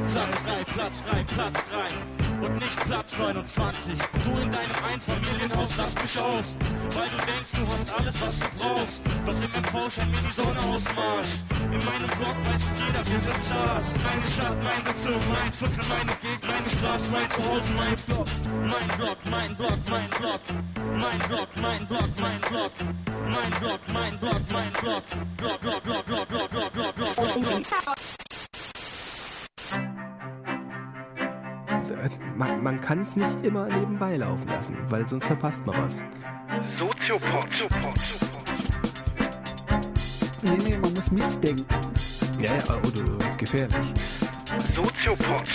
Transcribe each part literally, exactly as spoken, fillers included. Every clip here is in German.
Platz drei, Platz drei, Platz drei und nicht Platz neunundzwanzig. Du in deinem Einfamilienhaus, lass mich aus, weil du denkst, du hast alles, was du brauchst. Doch im M V scheint mir die Sonne aus Marsch. In meinem Block weiß es jeder, wir sind Stars. Meine Stadt, mein Bezirk, mein Viertel, meine Gegend, meine Straße, mein Zuhause, mein Block. Mein Block, mein Block, mein Block. Mein Block, mein Block, mein Block. Mein Block, mein Block, mein Block. Block, Block, Block, Block, Block, Block, Block, Block, Block, Block. Man, man kann es nicht immer nebenbei laufen lassen, weil sonst verpasst man was. Soziopod. Nee, nee, man muss mitdenken. Ja, ja, oder gefährlich. Soziopod.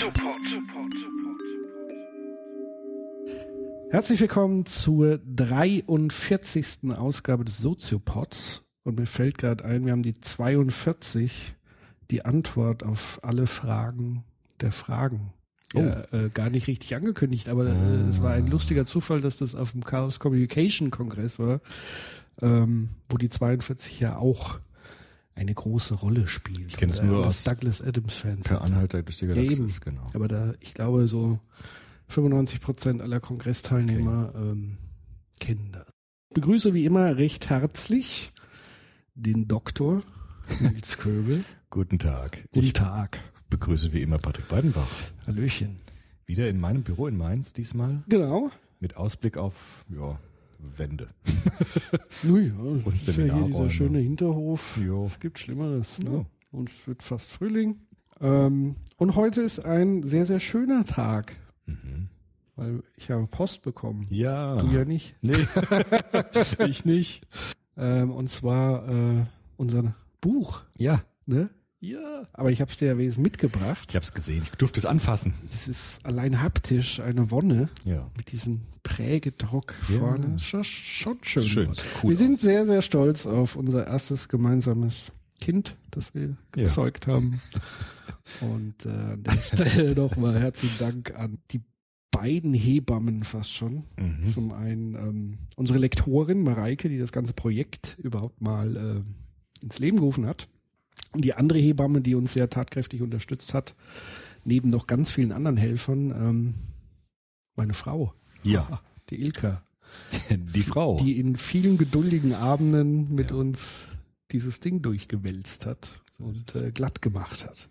Herzlich willkommen zur dreiundvierzigsten Ausgabe des Soziopods. Und mir fällt gerade ein, wir haben die zweiundvierzig, die Antwort auf alle Fragen der Fragen. Oh. Ja, äh, gar nicht richtig angekündigt, aber äh, es war ein lustiger Zufall, dass das auf dem Chaos Communication Kongress war, ähm, wo die zweiundvierzig ja auch eine große Rolle spielt. Ich kenne es nur aus Douglas Adams Fans. Per Anhalter durch die Galaxis, ja, eben. Genau. Aber da, ich glaube, so fünfundneunzig Prozent aller Kongressteilnehmer okay. ähm, kennen das. Ich begrüße wie immer recht herzlich den Doktor Nils Köbel. Guten Tag. Guten ich Tag. Begrüße wie immer Patrick Breidenbach. Hallöchen. Wieder in meinem Büro in Mainz diesmal. Genau. Mit Ausblick auf, ja, Wände. Nun ja, und ist ja hier dieser schöne Hinterhof. Jo. Es gibt Schlimmeres. Ne? Jo. Und es wird fast Frühling. Ähm, und heute ist ein sehr, sehr schöner Tag. Mhm. Weil ich habe Post bekommen. Ja. Du ja nicht. Nee, ich nicht. Ähm, und zwar äh, unser Buch. Ja. Ne? Ja. Aber ich habe es dir ja wesentlich mitgebracht. Ich habe es gesehen. Ich durfte es anfassen. Das ist allein haptisch eine Wonne. Ja. Mit diesem Prägedruck Ja. vorne. Schon, schon schön. Schön. Cool wir sind aus. sehr, sehr stolz auf unser erstes gemeinsames Kind, das wir gezeugt ja. haben. Und äh, an der Stelle nochmal herzlichen Dank an die beiden Hebammen fast schon. Mhm. Zum einen ähm, unsere Lektorin Mareike, die das ganze Projekt überhaupt mal äh, ins Leben gerufen hat. Und die andere Hebamme, die uns sehr tatkräftig unterstützt hat, neben noch ganz vielen anderen Helfern, ähm, meine Frau. Ja. Die Ilka. Die Frau. Die in vielen geduldigen Abenden mit ja. uns dieses Ding durchgewälzt hat so und äh, glatt gemacht hat.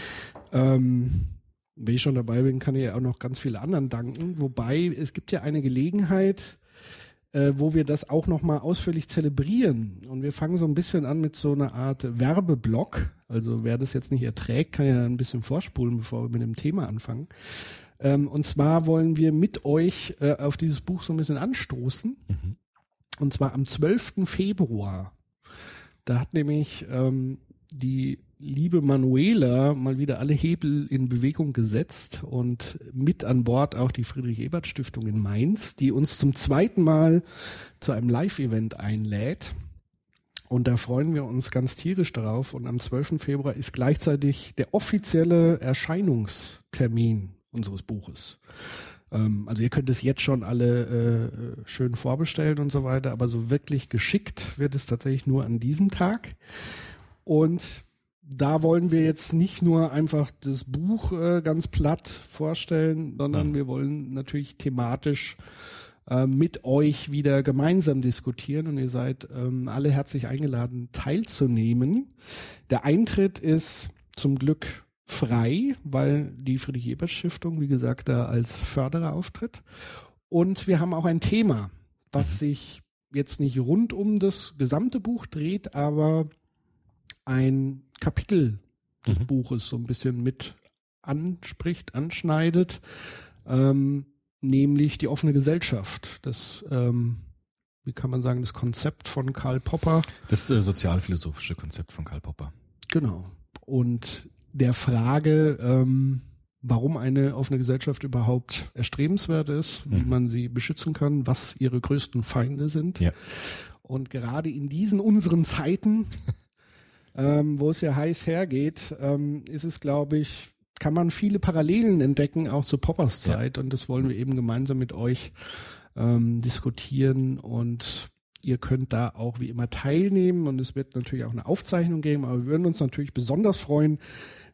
Ähm, wenn ich schon dabei bin, kann ich ja auch noch ganz viele anderen danken. Wobei, es gibt ja eine Gelegenheit, äh, wo wir das auch nochmal ausführlich zelebrieren. Und wir fangen so ein bisschen an mit so einer Art Werbeblock. Also wer das jetzt nicht erträgt, kann ja ein bisschen vorspulen, bevor wir mit dem Thema anfangen. Ähm, und zwar wollen wir mit euch äh, auf dieses Buch so ein bisschen anstoßen. Mhm. Und zwar am zwölften Februar. Da hat nämlich ähm, die liebe Manuela mal wieder alle Hebel in Bewegung gesetzt und mit an Bord auch die Friedrich-Ebert-Stiftung in Mainz, die uns zum zweiten Mal zu einem Live-Event einlädt. Und da freuen wir uns ganz tierisch darauf. Und am zwölften Februar ist gleichzeitig der offizielle Erscheinungstermin unseres Buches. Ähm, also ihr könnt es jetzt schon alle äh, schön vorbestellen und so weiter, aber so wirklich geschickt wird es tatsächlich nur an diesem Tag. Und da wollen wir jetzt nicht nur einfach das Buch äh, ganz platt vorstellen, sondern mhm. wir wollen natürlich thematisch äh, mit euch wieder gemeinsam diskutieren und ihr seid ähm, alle herzlich eingeladen teilzunehmen. Der Eintritt ist zum Glück frei, weil die Friedrich-Ebert-Stiftung, wie gesagt, da als Förderer auftritt. Und wir haben auch ein Thema, was mhm. sich jetzt nicht rund um das gesamte Buch dreht, aber ein Kapitel des mhm. Buches so ein bisschen mit anspricht, anschneidet, ähm, nämlich die offene Gesellschaft. Das, ähm, wie kann man sagen, das Konzept von Karl Popper. Das äh, sozialphilosophische Konzept von Karl Popper. Genau. Und der Frage, ähm, warum eine offene Gesellschaft überhaupt erstrebenswert ist, mhm. wie man sie beschützen kann, was ihre größten Feinde sind. Ja. Und gerade in diesen unseren Zeiten Ähm, wo es ja heiß hergeht, ähm, ist es, glaube ich, kann man viele Parallelen entdecken, auch zu Poppers Zeit. Ja. Und das wollen wir eben gemeinsam mit euch ähm, diskutieren. Und ihr könnt da auch wie immer teilnehmen. Und es wird natürlich auch eine Aufzeichnung geben. Aber wir würden uns natürlich besonders freuen,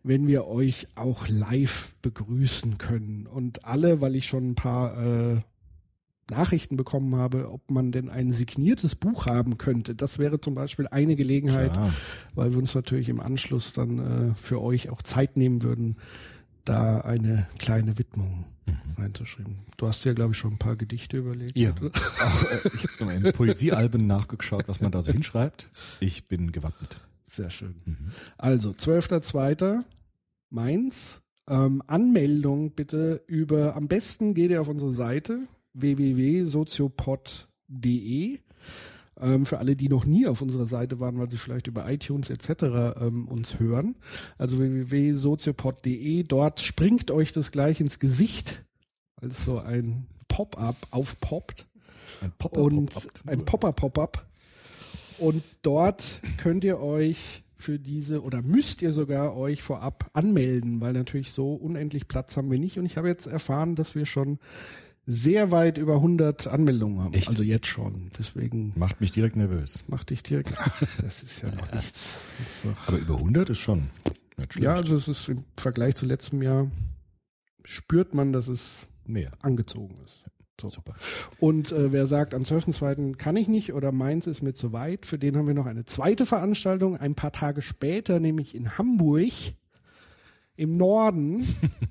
wenn wir euch auch live begrüßen können. Und alle, weil ich schon ein paar äh, Nachrichten bekommen habe, ob man denn ein signiertes Buch haben könnte. Das wäre zum Beispiel eine Gelegenheit, Klar. weil wir uns natürlich im Anschluss dann äh, für euch auch Zeit nehmen würden, da eine kleine Widmung mhm. reinzuschreiben. Du hast ja, glaube ich, schon ein paar Gedichte überlegt. Ja, oder? auch, äh, ich habe in Poesiealben nachgeschaut, was man da so hinschreibt. Ich bin gewappnet. Sehr schön. Mhm. Also, zwölfter zweiter Mainz. Ähm, Anmeldung bitte über, am besten geht ihr auf unsere Seite w w w punkt soziopod punkt de. Ähm, für alle, die noch nie auf unserer Seite waren, weil sie vielleicht über iTunes et cetera ähm, uns hören. Also w w w punkt soziopod punkt de. Dort springt euch das gleich ins Gesicht, weil es so ein Pop-up aufpoppt. Ein Popper Und Pop-up. ein Popper-Pop-up. Und dort könnt ihr euch für diese, oder müsst ihr sogar euch vorab anmelden, weil natürlich so unendlich Platz haben wir nicht. Und ich habe jetzt erfahren, dass wir schon sehr weit über hundert Anmeldungen haben. Echt? Also jetzt schon. Deswegen Macht mich direkt nervös. macht dich direkt. Ach, das ist ja noch nichts. Jetzt noch. Aber über hundert ist schon nicht schlecht. Ja, also es ist im Vergleich zu letztem Jahr spürt man, dass es mehr. angezogen ist. So. Super. Und äh, wer sagt, am zwölften zweiten kann ich nicht oder Mainz ist mir zu weit, für den haben wir noch eine zweite Veranstaltung, ein paar Tage später, nämlich in Hamburg im Norden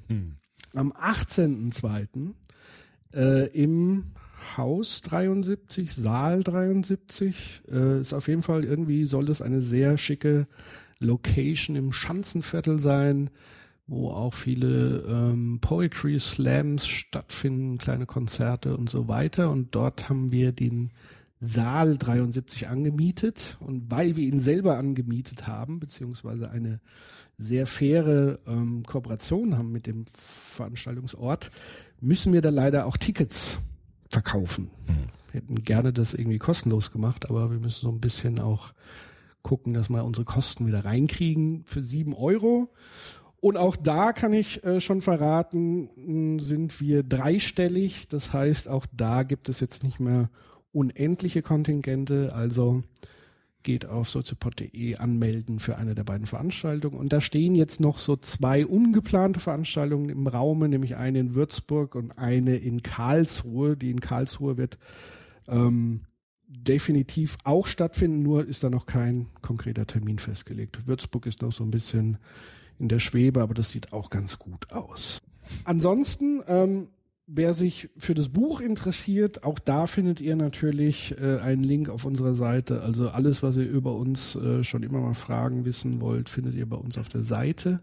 am achtzehnten zweiten Äh, im Haus dreiundsiebzig, Saal dreiundsiebzig. Äh, ist auf jeden Fall irgendwie, soll es eine sehr schicke Location im Schanzenviertel sein, wo auch viele ähm, Poetry Slams stattfinden, kleine Konzerte und so weiter. Und dort haben wir den Saal dreiundsiebzig angemietet. Und weil wir ihn selber angemietet haben, beziehungsweise eine sehr faire ähm, Kooperation haben mit dem Veranstaltungsort, müssen wir da leider auch Tickets verkaufen. Mhm. Wir hätten gerne das irgendwie kostenlos gemacht, aber wir müssen so ein bisschen auch gucken, dass wir unsere Kosten wieder reinkriegen für sieben Euro. Und auch da kann ich äh, schon verraten, mh, sind wir dreistellig. Das heißt, auch da gibt es jetzt nicht mehr unendliche Kontingente. Also geht auf soziopod punkt de anmelden für eine der beiden Veranstaltungen. Und da stehen jetzt noch so zwei ungeplante Veranstaltungen im Raume, nämlich eine in Würzburg und eine in Karlsruhe. Die in Karlsruhe wird ähm, definitiv auch stattfinden, nur ist da noch kein konkreter Termin festgelegt. Würzburg ist noch so ein bisschen in der Schwebe, aber das sieht auch ganz gut aus. Ansonsten, ähm, wer sich für das Buch interessiert, auch da findet ihr natürlich äh, einen Link auf unserer Seite. Also alles, was ihr über uns äh, schon immer mal fragen, wissen wollt, findet ihr bei uns auf der Seite.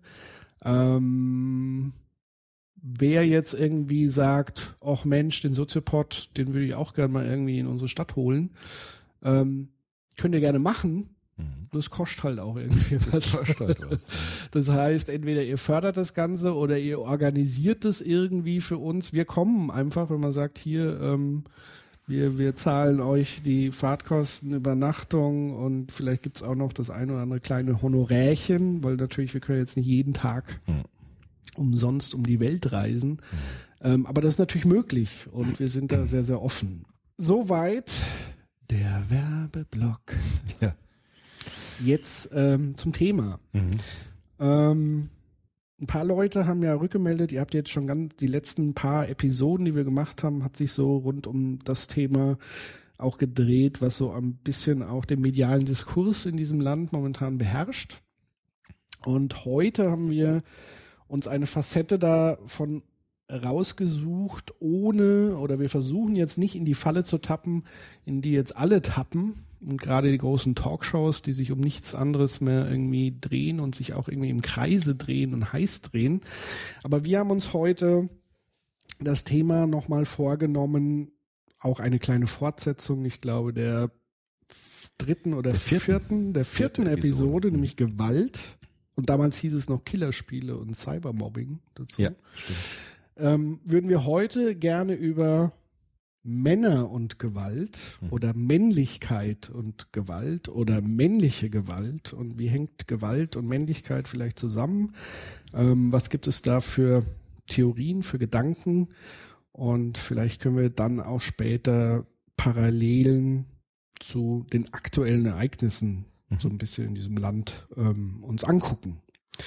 Ähm, wer jetzt irgendwie sagt, ach Mensch, den Soziopod, den würde ich auch gerne mal irgendwie in unsere Stadt holen, ähm, könnt ihr gerne machen. Das kostet halt auch irgendwie was. Das kostet halt was. Das heißt, entweder ihr fördert das Ganze oder ihr organisiert das irgendwie für uns. Wir kommen einfach, wenn man sagt, hier, ähm, wir, wir zahlen euch die Fahrtkosten, Übernachtung und vielleicht gibt's auch noch das ein oder andere kleine Honorärchen, weil natürlich, wir können jetzt nicht jeden Tag Hm. umsonst um die Welt reisen. Hm. Ähm, aber das ist natürlich möglich und wir sind da sehr, sehr offen. Soweit der Werbeblock. Ja. Jetzt ähm, zum Thema. Mhm. Ähm, ein paar Leute haben ja rückgemeldet, ihr habt jetzt schon ganz die letzten paar Episoden, die wir gemacht haben, hat sich so rund um das Thema auch gedreht, was so ein bisschen auch den medialen Diskurs in diesem Land momentan beherrscht. Und heute haben wir uns eine Facette davon rausgesucht, ohne, oder wir versuchen jetzt nicht in die Falle zu tappen, in die jetzt alle tappen. Und gerade die großen Talkshows, die sich um nichts anderes mehr irgendwie drehen und sich auch irgendwie im Kreise drehen und heiß drehen. Aber wir haben uns heute das Thema nochmal vorgenommen, auch eine kleine Fortsetzung, ich glaube, der dritten oder der vierten, vierten, der vierten Vierte Episode, Episode, nämlich Gewalt. Und damals hieß es noch Killerspiele und Cybermobbing dazu. Ja, stimmt. Ähm, würden wir heute gerne über Männer und Gewalt mhm. oder Männlichkeit und Gewalt oder männliche Gewalt und wie hängt Gewalt und Männlichkeit vielleicht zusammen? Ähm, was gibt es da für Theorien, für Gedanken? Und vielleicht können wir dann auch später Parallelen zu den aktuellen Ereignissen mhm. so ein bisschen in diesem Land ähm, uns angucken.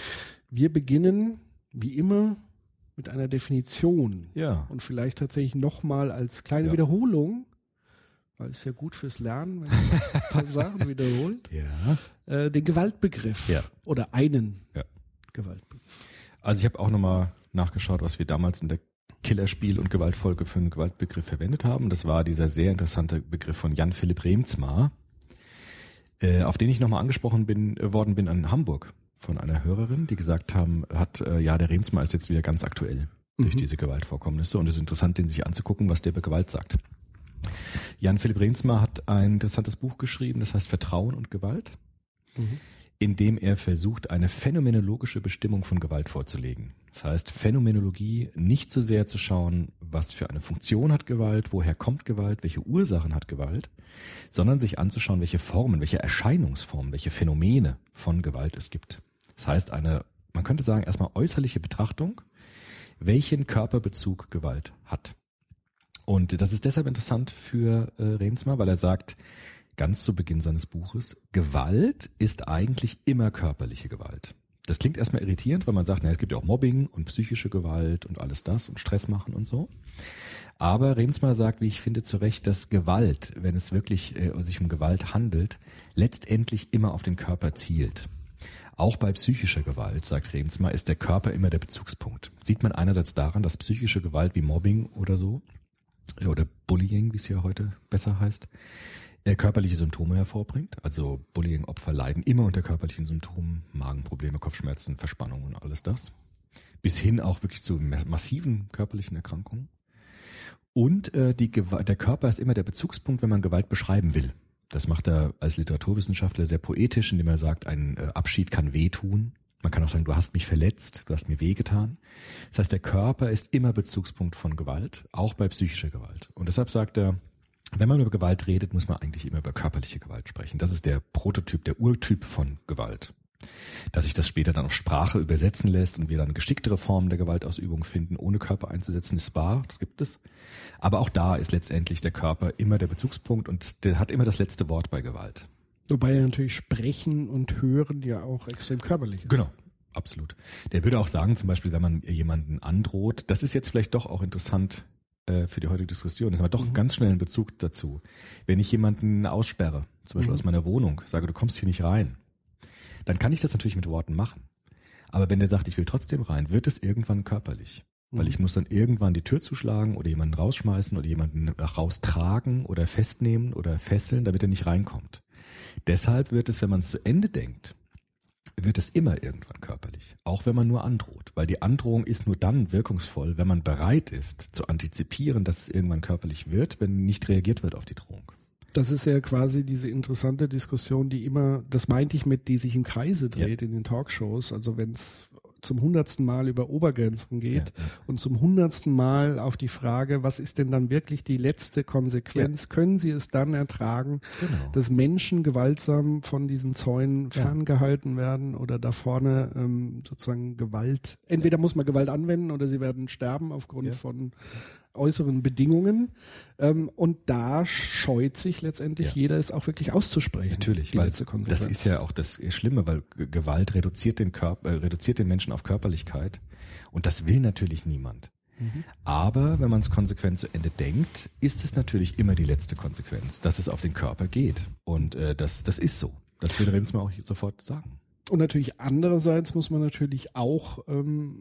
Wir beginnen, wie immer, mit einer Definition. Ja. Und vielleicht tatsächlich nochmal als kleine Ja. Wiederholung, weil es ja gut fürs Lernen, wenn man ein paar Sachen wiederholt, Ja. äh, den Gewaltbegriff Ja. oder einen Ja. Gewaltbegriff. Also ich habe auch nochmal nachgeschaut, was wir damals in der Killerspiel- und Gewaltfolge für einen Gewaltbegriff verwendet haben. Das war dieser sehr interessante Begriff von Jan-Philipp Reemtsma, äh, auf den ich nochmal angesprochen bin, äh, worden bin in Hamburg von einer Hörerin, die gesagt haben, hat, äh, ja, der Reemtsma ist jetzt wieder ganz aktuell durch Mhm. diese Gewaltvorkommnisse und es ist interessant, den sich anzugucken, was der über Gewalt sagt. Jan-Philipp Reemtsma hat ein interessantes Buch geschrieben, das heißt Vertrauen und Gewalt, Mhm. in dem er versucht, eine phänomenologische Bestimmung von Gewalt vorzulegen. Das heißt, Phänomenologie nicht so sehr zu schauen, was für eine Funktion hat Gewalt, woher kommt Gewalt, welche Ursachen hat Gewalt, sondern sich anzuschauen, welche Formen, welche Erscheinungsformen, welche Phänomene von Gewalt es gibt. Das heißt, eine, man könnte sagen, erstmal äußerliche Betrachtung, welchen Körperbezug Gewalt hat. Und das ist deshalb interessant für äh, Reemtsma, weil er sagt, ganz zu Beginn seines Buches, Gewalt ist eigentlich immer körperliche Gewalt. Das klingt erstmal irritierend, weil man sagt, na, es gibt ja auch Mobbing und psychische Gewalt und alles das und Stress machen und so. Aber Reemtsma sagt, wie ich finde, zu Recht, dass Gewalt, wenn es wirklich äh, sich um Gewalt handelt, letztendlich immer auf den Körper zielt. Auch bei psychischer Gewalt, sagt Reemtsma, ist der Körper immer der Bezugspunkt. Sieht man einerseits daran, dass psychische Gewalt wie Mobbing oder so, oder Bullying, wie es hier heute besser heißt, äh, körperliche Symptome hervorbringt. Also Bullying-Opfer leiden immer unter körperlichen Symptomen, Magenprobleme, Kopfschmerzen, Verspannung und alles das. Bis hin auch wirklich zu massiven körperlichen Erkrankungen. Und äh, die Gew- der Körper ist immer der Bezugspunkt, wenn man Gewalt beschreiben will. Das macht er als Literaturwissenschaftler sehr poetisch, indem er sagt, ein äh, Abschied kann wehtun. Man kann auch sagen, du hast mich verletzt, du hast mir wehgetan. Das heißt, der Körper ist immer Bezugspunkt von Gewalt, auch bei psychischer Gewalt. Und deshalb sagt er, wenn man über Gewalt redet, muss man eigentlich immer über körperliche Gewalt sprechen. Das ist der Prototyp, der Urtyp von Gewalt. Dass sich das später dann auf Sprache übersetzen lässt und wir dann geschicktere Formen der Gewaltausübung finden, ohne Körper einzusetzen, ist wahr, das gibt es. Aber auch da ist letztendlich der Körper immer der Bezugspunkt und der hat immer das letzte Wort bei Gewalt. Wobei ja natürlich Sprechen und Hören ja auch extrem körperlich ist. Genau, absolut. Der würde auch sagen, zum Beispiel, wenn man jemanden androht, das ist jetzt vielleicht doch auch interessant äh, für die heutige Diskussion, das haben wir doch einen ganz schnellen Bezug dazu. Wenn ich jemanden aussperre, zum Beispiel Mhm. aus meiner Wohnung, sage, du kommst hier nicht rein, dann kann ich das natürlich mit Worten machen. Aber wenn der sagt, ich will trotzdem rein, wird es irgendwann körperlich. Weil Mhm. ich muss dann irgendwann die Tür zuschlagen oder jemanden rausschmeißen oder jemanden raustragen oder festnehmen oder fesseln, damit er nicht reinkommt. Deshalb wird es, wenn man es zu Ende denkt, wird es immer irgendwann körperlich. Auch wenn man nur androht. Weil die Androhung ist nur dann wirkungsvoll, wenn man bereit ist zu antizipieren, dass es irgendwann körperlich wird, wenn nicht reagiert wird auf die Drohung. Das ist ja quasi diese interessante Diskussion, die immer, das meinte ich mit, die sich im Kreise dreht in den Talkshows. Also wenn es zum hundertsten Mal über Obergrenzen geht Ja, ja. und zum hundertsten Mal auf die Frage, was ist denn dann wirklich die letzte Konsequenz? Können sie es dann ertragen, Genau. dass Menschen gewaltsam von diesen Zäunen Ja. ferngehalten werden oder da vorne ähm, sozusagen Gewalt, entweder muss man Gewalt anwenden oder sie werden sterben aufgrund Ja. von äußeren Bedingungen. Ähm, und da scheut sich letztendlich Ja. jeder, es auch wirklich auszusprechen. Natürlich, die weil letzte Konsequenz. das ist ja auch das Schlimme, weil G- Gewalt reduziert den Körper, äh, reduziert den Menschen auf Körperlichkeit und das will natürlich niemand. Mhm. Aber wenn man es konsequent zu Ende denkt, ist es natürlich immer die letzte Konsequenz, dass es auf den Körper geht und äh, das das ist so. Das würde Reemtsma auch sofort sagen. Und natürlich andererseits muss man natürlich auch ähm,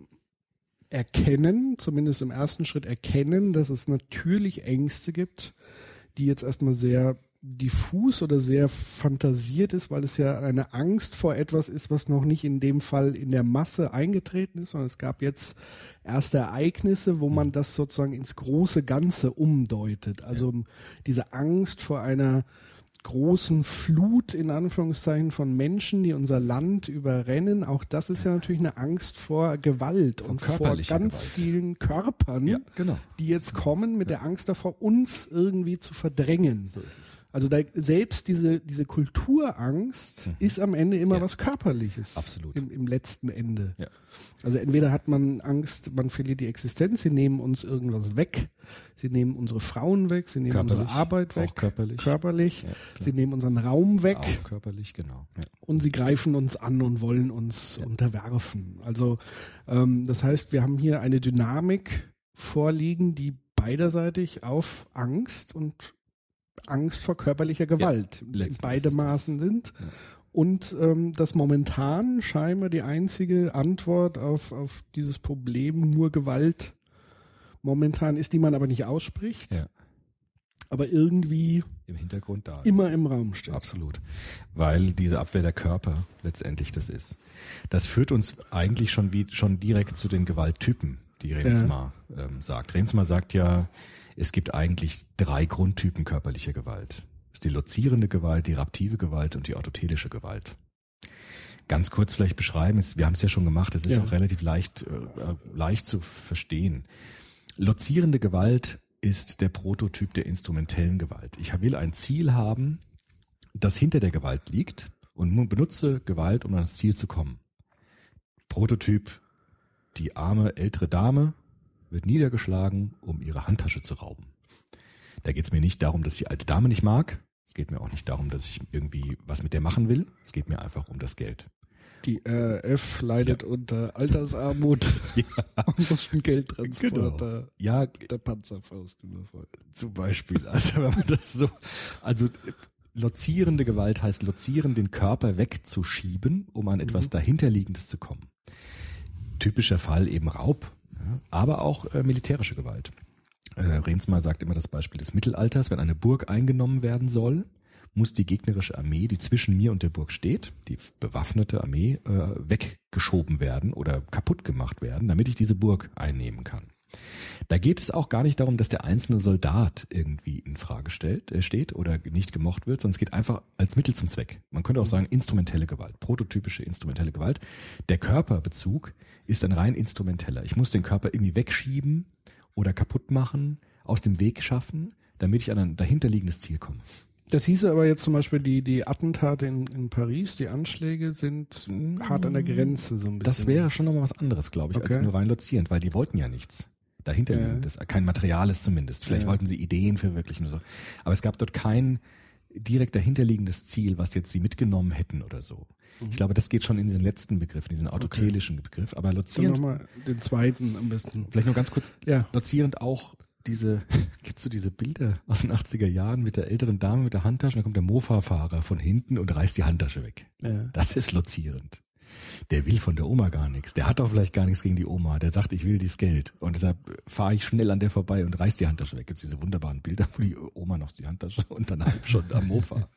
erkennen, zumindest im ersten Schritt erkennen, dass es natürlich Ängste gibt, die jetzt erstmal sehr diffus oder sehr fantasiert ist, weil es ja eine Angst vor etwas ist, was noch nicht in dem Fall in der Masse eingetreten ist, sondern es gab jetzt erste Ereignisse, wo man das sozusagen ins große Ganze umdeutet. Also diese Angst vor einer großen Flut in Anführungszeichen von Menschen, die unser Land überrennen. Auch das ist ja natürlich eine Angst vor Gewalt Vor und vor körperlicher ganz Gewalt. vielen Körpern, Ja, genau. die jetzt kommen mit der Angst davor, uns irgendwie zu verdrängen. So ist es. Also da, selbst diese, diese Kulturangst mhm. ist am Ende immer ja. was Körperliches. Absolut. Im, im letzten Ende. Ja. Also entweder hat man Angst, man verliert die Existenz, sie nehmen uns irgendwas weg, sie nehmen unsere Frauen weg, sie nehmen körperlich, unsere Arbeit weg. Auch körperlich. Körperlich. Ja, sie nehmen unseren Raum weg. Auch körperlich, genau. Ja. Und sie greifen uns an und wollen uns ja. unterwerfen. Also ähm, das heißt, wir haben hier eine Dynamik vorliegen, die beiderseitig auf Angst und Angst vor körperlicher Gewalt ja, in beide Maßen sind. Ja. Und ähm, dass momentan scheinbar die einzige Antwort auf, auf dieses Problem nur Gewalt momentan ist, die man aber nicht ausspricht, ja. aber irgendwie im Hintergrund da immer ist. im Raum steht. Absolut. Weil diese Abwehr der Körper letztendlich das ist. Das führt uns eigentlich schon wie schon direkt zu den Gewalttypen, die Reemtsma ja. ähm, sagt. Reemtsma sagt ja, es gibt eigentlich drei Grundtypen körperlicher Gewalt. Das ist die lozierende Gewalt, die raptive Gewalt und die orthotelische Gewalt. Ganz kurz vielleicht beschreiben, wir haben es ja schon gemacht, es ist ja. auch relativ leicht, äh, leicht zu verstehen. Lozierende Gewalt ist der Prototyp der instrumentellen Gewalt. Ich will ein Ziel haben, das hinter der Gewalt liegt und benutze Gewalt, um an das Ziel zu kommen. Prototyp, die arme ältere Dame wird niedergeschlagen, um ihre Handtasche zu rauben. Da geht es mir nicht darum, dass ich die alte Dame nicht mag. Es geht mir auch nicht darum, dass ich irgendwie was mit der machen will. Es geht mir einfach um das Geld. Die R A F leidet ja. unter Altersarmut ja. und muss ein Geldtransport genau. ja, der Panzerfaust überfallen. Zum Beispiel. Also wenn man das so, also lozierende Gewalt heißt lozieren, den Körper wegzuschieben, um an etwas mhm. dahinterliegendes zu kommen. Typischer Fall eben Raub, ja, aber auch äh, militärische Gewalt. Äh, Reemtsma sagt immer das Beispiel des Mittelalters, wenn eine Burg eingenommen werden soll, muss die gegnerische Armee, die zwischen mir und der Burg steht, die bewaffnete Armee, äh, weggeschoben werden oder kaputt gemacht werden, damit ich diese Burg einnehmen kann. Da geht es auch gar nicht darum, dass der einzelne Soldat irgendwie in Frage stellt, äh, steht oder nicht gemocht wird, sondern es geht einfach als Mittel zum Zweck. Man könnte auch sagen instrumentelle Gewalt, prototypische instrumentelle Gewalt. Der Körperbezug ist ein rein instrumenteller. Ich muss den Körper irgendwie wegschieben oder kaputt machen, aus dem Weg schaffen, damit ich an ein dahinterliegendes Ziel komme. Das hieße aber jetzt zum Beispiel, die, die Attentate in, in Paris, die Anschläge sind hart an der Grenze so ein bisschen. Das wäre schon nochmal was anderes, glaube ich, okay. als nur rein lozierend, weil die wollten ja nichts. Dahinter ja. liegt das, kein Materiales zumindest. Vielleicht ja. wollten sie Ideen verwirklichen oder so. Aber es gab dort kein direkt dahinterliegendes Ziel, was jetzt sie mitgenommen hätten oder so. Mhm. Ich glaube, das geht schon in diesen letzten Begriff, in diesen autotelischen okay. Begriff. Aber lozierend. Nochmal den zweiten am besten. Vielleicht nur ganz kurz. Ja. Lozierend auch diese, gibt's so diese Bilder aus den achtziger Jahren mit der älteren Dame mit der Handtasche, und dann kommt der Mofa-Fahrer von hinten und reißt die Handtasche weg. Ja. Das ist lozierend. Der will von der Oma gar nichts. Der hat doch vielleicht gar nichts gegen die Oma. Der sagt, ich will dieses Geld. Und deshalb fahre ich schnell an der vorbei und reiß die Handtasche weg. Gibt's diese wunderbaren Bilder, wo die Oma noch die Handtasche und dann halb schon am Mofa.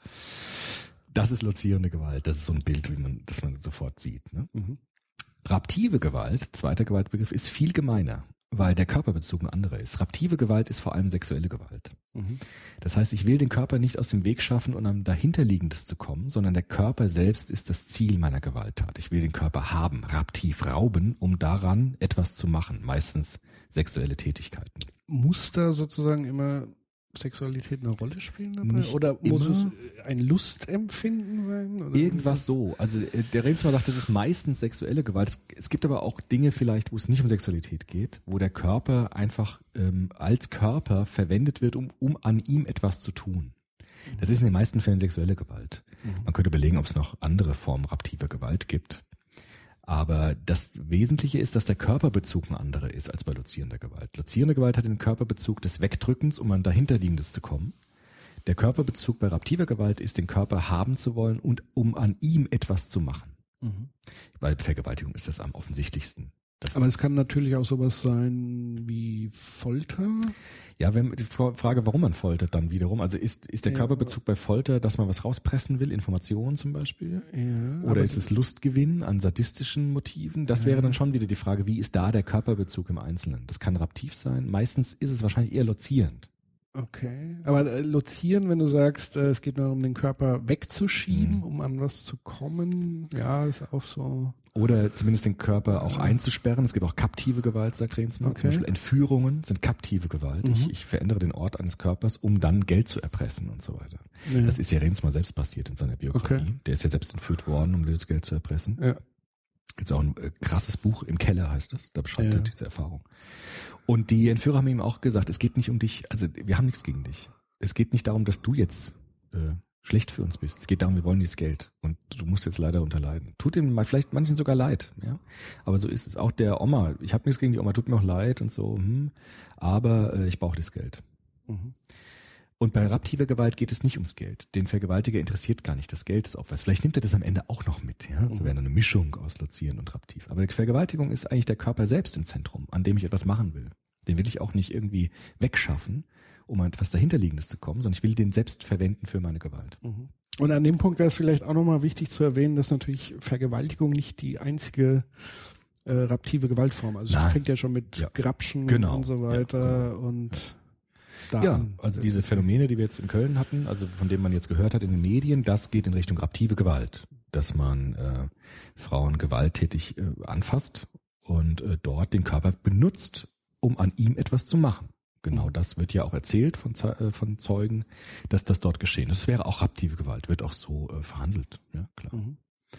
Das ist lozierende Gewalt. Das ist so ein Bild, wie man, das man sofort sieht. Ne? Mhm. Raptive Gewalt, zweiter Gewaltbegriff, ist viel gemeiner, weil der Körperbezug ein anderer ist. Raptive Gewalt ist vor allem sexuelle Gewalt. Mhm. Das heißt, ich will den Körper nicht aus dem Weg schaffen, um am dahinterliegendes zu kommen, sondern der Körper selbst ist das Ziel meiner Gewalttat. Ich will den Körper haben, raptiv rauben, um daran etwas zu machen, meistens sexuelle Tätigkeiten. Muss da sozusagen immer Sexualität eine Rolle spielen dabei? Nicht oder muss immer. es ein Lustempfinden sein? Oder Irgendwas so. Also der Reemtsma sagt, das ist meistens sexuelle Gewalt. Es, es gibt aber auch Dinge vielleicht, wo es nicht um Sexualität geht, wo der Körper einfach ähm, als Körper verwendet wird, um, um an ihm etwas zu tun. Das ist in den meisten Fällen sexuelle Gewalt. Mhm. Man könnte überlegen, ob es noch andere Formen raptiver Gewalt gibt. Aber das Wesentliche ist, dass der Körperbezug ein anderer ist als bei lozierender Gewalt. Lozierende Gewalt hat den Körperbezug des Wegdrückens, um an dahinterliegendes zu kommen. Der Körperbezug bei raptiver Gewalt ist, den Körper haben zu wollen und um an ihm etwas zu machen. Mhm. Bei Vergewaltigung ist das am offensichtlichsten. Das Aber es kann natürlich auch sowas sein wie Folter. Ja, wenn die Frage, warum man foltert dann wiederum. Also ist, ist der ja, Körperbezug bei Folter, dass man was rauspressen will, Informationen zum Beispiel? Ja, Oder ist es Lustgewinn an sadistischen Motiven? Das ja. wäre dann schon wieder die Frage, wie ist da der Körperbezug im Einzelnen? Das kann raptiv sein. Meistens ist es wahrscheinlich eher lozierend. Okay. Aber äh, lozieren, wenn du sagst, äh, es geht nur um den Körper wegzuschieben, Mhm. um an was zu kommen, ja, ist auch so. Oder zumindest den Körper auch einzusperren. Es gibt auch kaptive Gewalt, sagt Rehnzmann. Okay. Zum Beispiel Entführungen sind kaptive Gewalt. Mhm. Ich, ich verändere den Ort eines Körpers, um dann Geld zu erpressen und so weiter. Ja. Das ist ja Rehnzmann selbst passiert in seiner Biografie. Okay. Der ist ja selbst entführt worden, um Lösegeld zu erpressen. Ja. Jetzt auch ein äh, krasses Buch, Im Keller heißt das. Da beschreibt Ja. er diese Erfahrung. Und die Entführer haben ihm auch gesagt, es geht nicht um dich, also wir haben nichts gegen dich. Es geht nicht darum, dass du jetzt äh, schlecht für uns bist. Es geht darum, wir wollen dieses Geld. Und du musst jetzt leider unterleiden. Tut ihm mal vielleicht manchen sogar leid, ja. Aber so ist es. Auch der Oma, ich habe nichts gegen die Oma, tut mir auch leid und so, hm, aber äh, ich brauche das Geld. Mhm. Und bei raptiver Gewalt geht es nicht ums Geld. Den Vergewaltiger interessiert gar nicht das Geld des Opfers. Vielleicht nimmt er das am Ende auch noch mit. Ja? So wäre eine Mischung aus Lozieren und Raptiv. Aber die Vergewaltigung ist eigentlich der Körper selbst im Zentrum, an dem ich etwas machen will. Den will ich auch nicht irgendwie wegschaffen, um an etwas Dahinterliegendes zu kommen, sondern ich will den selbst verwenden für meine Gewalt. Und an dem Punkt wäre es vielleicht auch nochmal wichtig zu erwähnen, dass natürlich Vergewaltigung nicht die einzige äh, raptive Gewaltform. Also Nein. es fängt ja schon mit Ja. Grapschen Genau. und so weiter Ja, genau. und da Ja, an. also diese Phänomene, die wir jetzt in Köln hatten, also von denen man jetzt gehört hat in den Medien, das geht in Richtung raptive Gewalt, dass man äh, Frauen gewalttätig äh, anfasst und äh, dort den Körper benutzt, um an ihm etwas zu machen. Genau, Mhm. das wird ja auch erzählt von, Ze- äh, von Zeugen, dass das dort geschehen ist. Das wäre auch raptive Gewalt, wird auch so äh, verhandelt. Ja, klar. Mhm.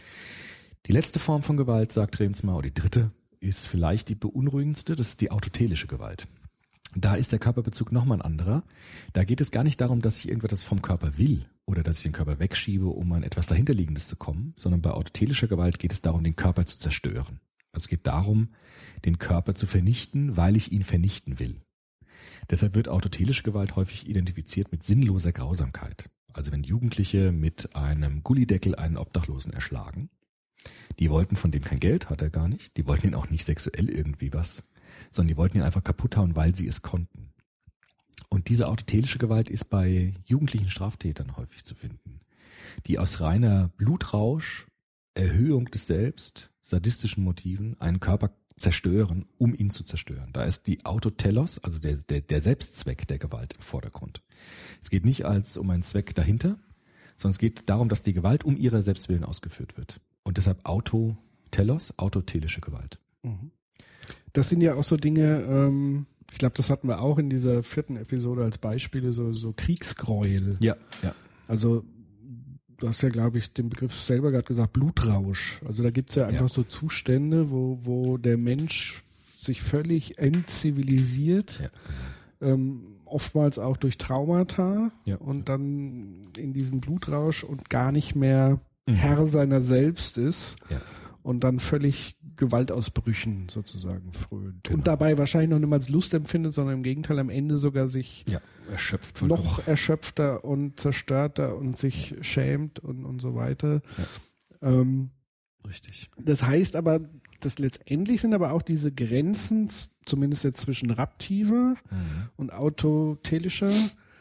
Die letzte Form von Gewalt, sagt Rehnzmann, oder die dritte, ist vielleicht die beunruhigendste, das ist die autotelische Gewalt. Da ist der Körperbezug nochmal ein anderer. Da geht es gar nicht darum, dass ich irgendetwas vom Körper will oder dass ich den Körper wegschiebe, um an etwas Dahinterliegendes zu kommen, sondern bei autotelischer Gewalt geht es darum, den Körper zu zerstören. Also es geht darum, den Körper zu vernichten, weil ich ihn vernichten will. Deshalb wird autotelische Gewalt häufig identifiziert mit sinnloser Grausamkeit. Also wenn Jugendliche mit einem Gullideckel einen Obdachlosen erschlagen, die wollten von dem kein Geld, hat er gar nicht, die wollten ihn auch nicht sexuell irgendwie was, sondern die wollten ihn einfach kaputt hauen, weil sie es konnten. Und diese autotelische Gewalt ist bei jugendlichen Straftätern häufig zu finden, die aus reiner Blutrausch, Erhöhung des Selbst, sadistischen Motiven einen Körper zerstören, um ihn zu zerstören. Da ist die Autotelos, also der, der, der Selbstzweck der Gewalt im Vordergrund. Es geht nicht als um einen Zweck dahinter, sondern es geht darum, dass die Gewalt um ihrer Selbstwillen ausgeführt wird. Und deshalb Autotelos, autotelische Gewalt. Das sind ja auch so Dinge, ähm, ich glaube, das hatten wir auch in dieser vierten Episode als Beispiele, so, so Kriegsgräuel. Ja, ja. Also du hast ja, glaube ich, den Begriff selber gerade gesagt, Blutrausch. Also da gibt's ja einfach Ja. so Zustände, wo, wo der Mensch sich völlig entzivilisiert, Ja. ähm, oftmals auch durch Traumata Ja. und dann in diesen Blutrausch und gar nicht mehr Mhm. Herr seiner selbst ist Ja. und dann völlig Gewaltausbrüchen sozusagen frönt. Genau. Und dabei wahrscheinlich noch nicht mal als Lust empfindet, sondern im Gegenteil am Ende sogar sich Ja, erschöpft. vollkommen. noch erschöpfter und zerstörter und sich schämt und, und so weiter. Ähm, Richtig. das heißt aber, dass letztendlich sind aber auch diese Grenzen, z- zumindest jetzt zwischen raptiver Mhm. und autotelischer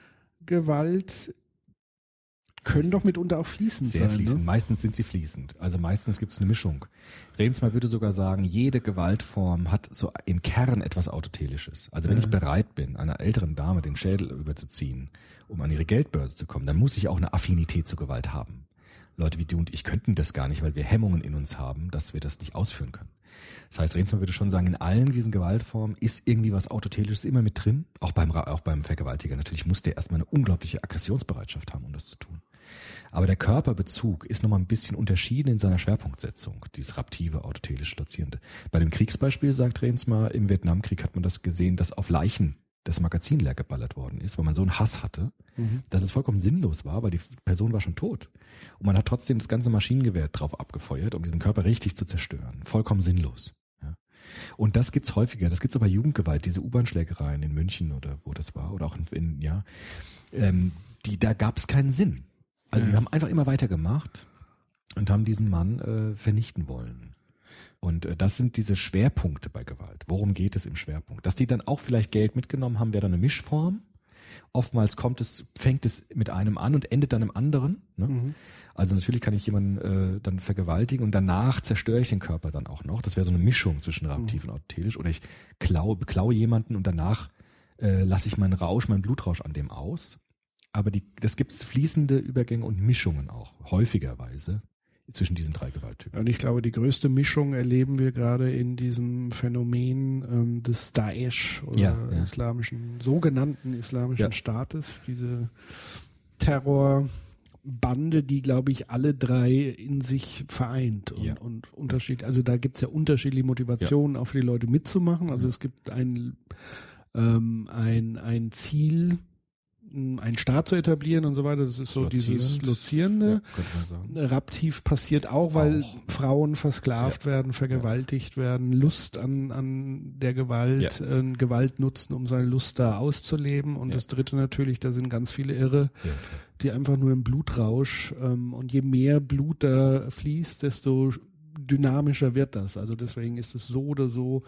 Gewalt, können Fließend. doch mitunter auch fließend Sehr sein. fließend. Ne? Meistens sind sie fließend. Also meistens gibt es eine Mischung. Rehnzmann würde sogar sagen, jede Gewaltform hat so im Kern etwas Autotelisches. Also wenn Ja. ich bereit bin, einer älteren Dame den Schädel überzuziehen, um an ihre Geldbörse zu kommen, dann muss ich auch eine Affinität zur Gewalt haben. Leute wie du und ich könnten das gar nicht, weil wir Hemmungen in uns haben, dass wir das nicht ausführen können. Das heißt, Rehnzmann würde schon sagen, in allen diesen Gewaltformen ist irgendwie was Autotelisches immer mit drin. Auch beim, Ra- auch beim Vergewaltiger. Natürlich muss der erstmal eine unglaubliche Aggressionsbereitschaft haben, um das zu tun. Aber der Körperbezug ist nochmal ein bisschen unterschieden in seiner Schwerpunktsetzung, dieses raptive, autotelisch Lozierende. Bei dem Kriegsbeispiel, sagt Rehnzmann, im Vietnamkrieg hat man das gesehen, dass auf Leichen das Magazin leer geballert worden ist, weil man so einen Hass hatte, Mhm. dass es vollkommen sinnlos war, weil die Person war schon tot. Und man hat trotzdem das ganze Maschinengewehr drauf abgefeuert, um diesen Körper richtig zu zerstören. Vollkommen sinnlos. Ja. Und das gibt's häufiger. Das gibt's auch bei Jugendgewalt, diese U-Bahn-Schlägereien in München oder wo das war, oder auch in, in ja, ähm, die, da gab's keinen Sinn. Also Ja. die haben einfach immer weitergemacht und haben diesen Mann äh, vernichten wollen. Und äh, das sind diese Schwerpunkte bei Gewalt. Worum geht es im Schwerpunkt? Dass die dann auch vielleicht Geld mitgenommen haben, wäre dann eine Mischform. Oftmals kommt es, fängt es mit einem an und endet dann im anderen. Ne? Mhm. Also natürlich kann ich jemanden äh, dann vergewaltigen und danach zerstöre ich den Körper dann auch noch. Das wäre so eine Mischung zwischen raptiv und autotelisch. Oder ich klaue, beklaue jemanden und danach äh, lasse ich meinen Rausch, meinen Blutrausch an dem aus. Aber die, das gibt's fließende Übergänge und Mischungen auch, häufigerweise zwischen diesen drei Gewalttypen. Und ich glaube, die größte Mischung erleben wir gerade in diesem Phänomen ähm, des Daesh oder Ja, ja. islamischen, sogenannten islamischen Ja. Staates, diese Terrorbande, die, glaube ich, alle drei in sich vereint und, Ja. und unterschiedlich, also da gibt's ja unterschiedliche Motivationen, auch für die Leute mitzumachen. Also es gibt ein, ähm, ein, ein Ziel, einen Staat zu etablieren und so weiter. Das ist so dieses Lozierende. Ja, könnte man sagen. Raptiv passiert auch, weil Auch. Frauen versklavt Ja. werden, vergewaltigt werden, Lust an, an der Gewalt, Ja. äh, Gewalt nutzen, um seine Lust da auszuleben. Und Ja. das Dritte natürlich, da sind ganz viele Irre, Ja, die einfach nur im Blutrausch, ähm, und je mehr Blut da fließt, desto dynamischer wird das. Also deswegen ist es so oder so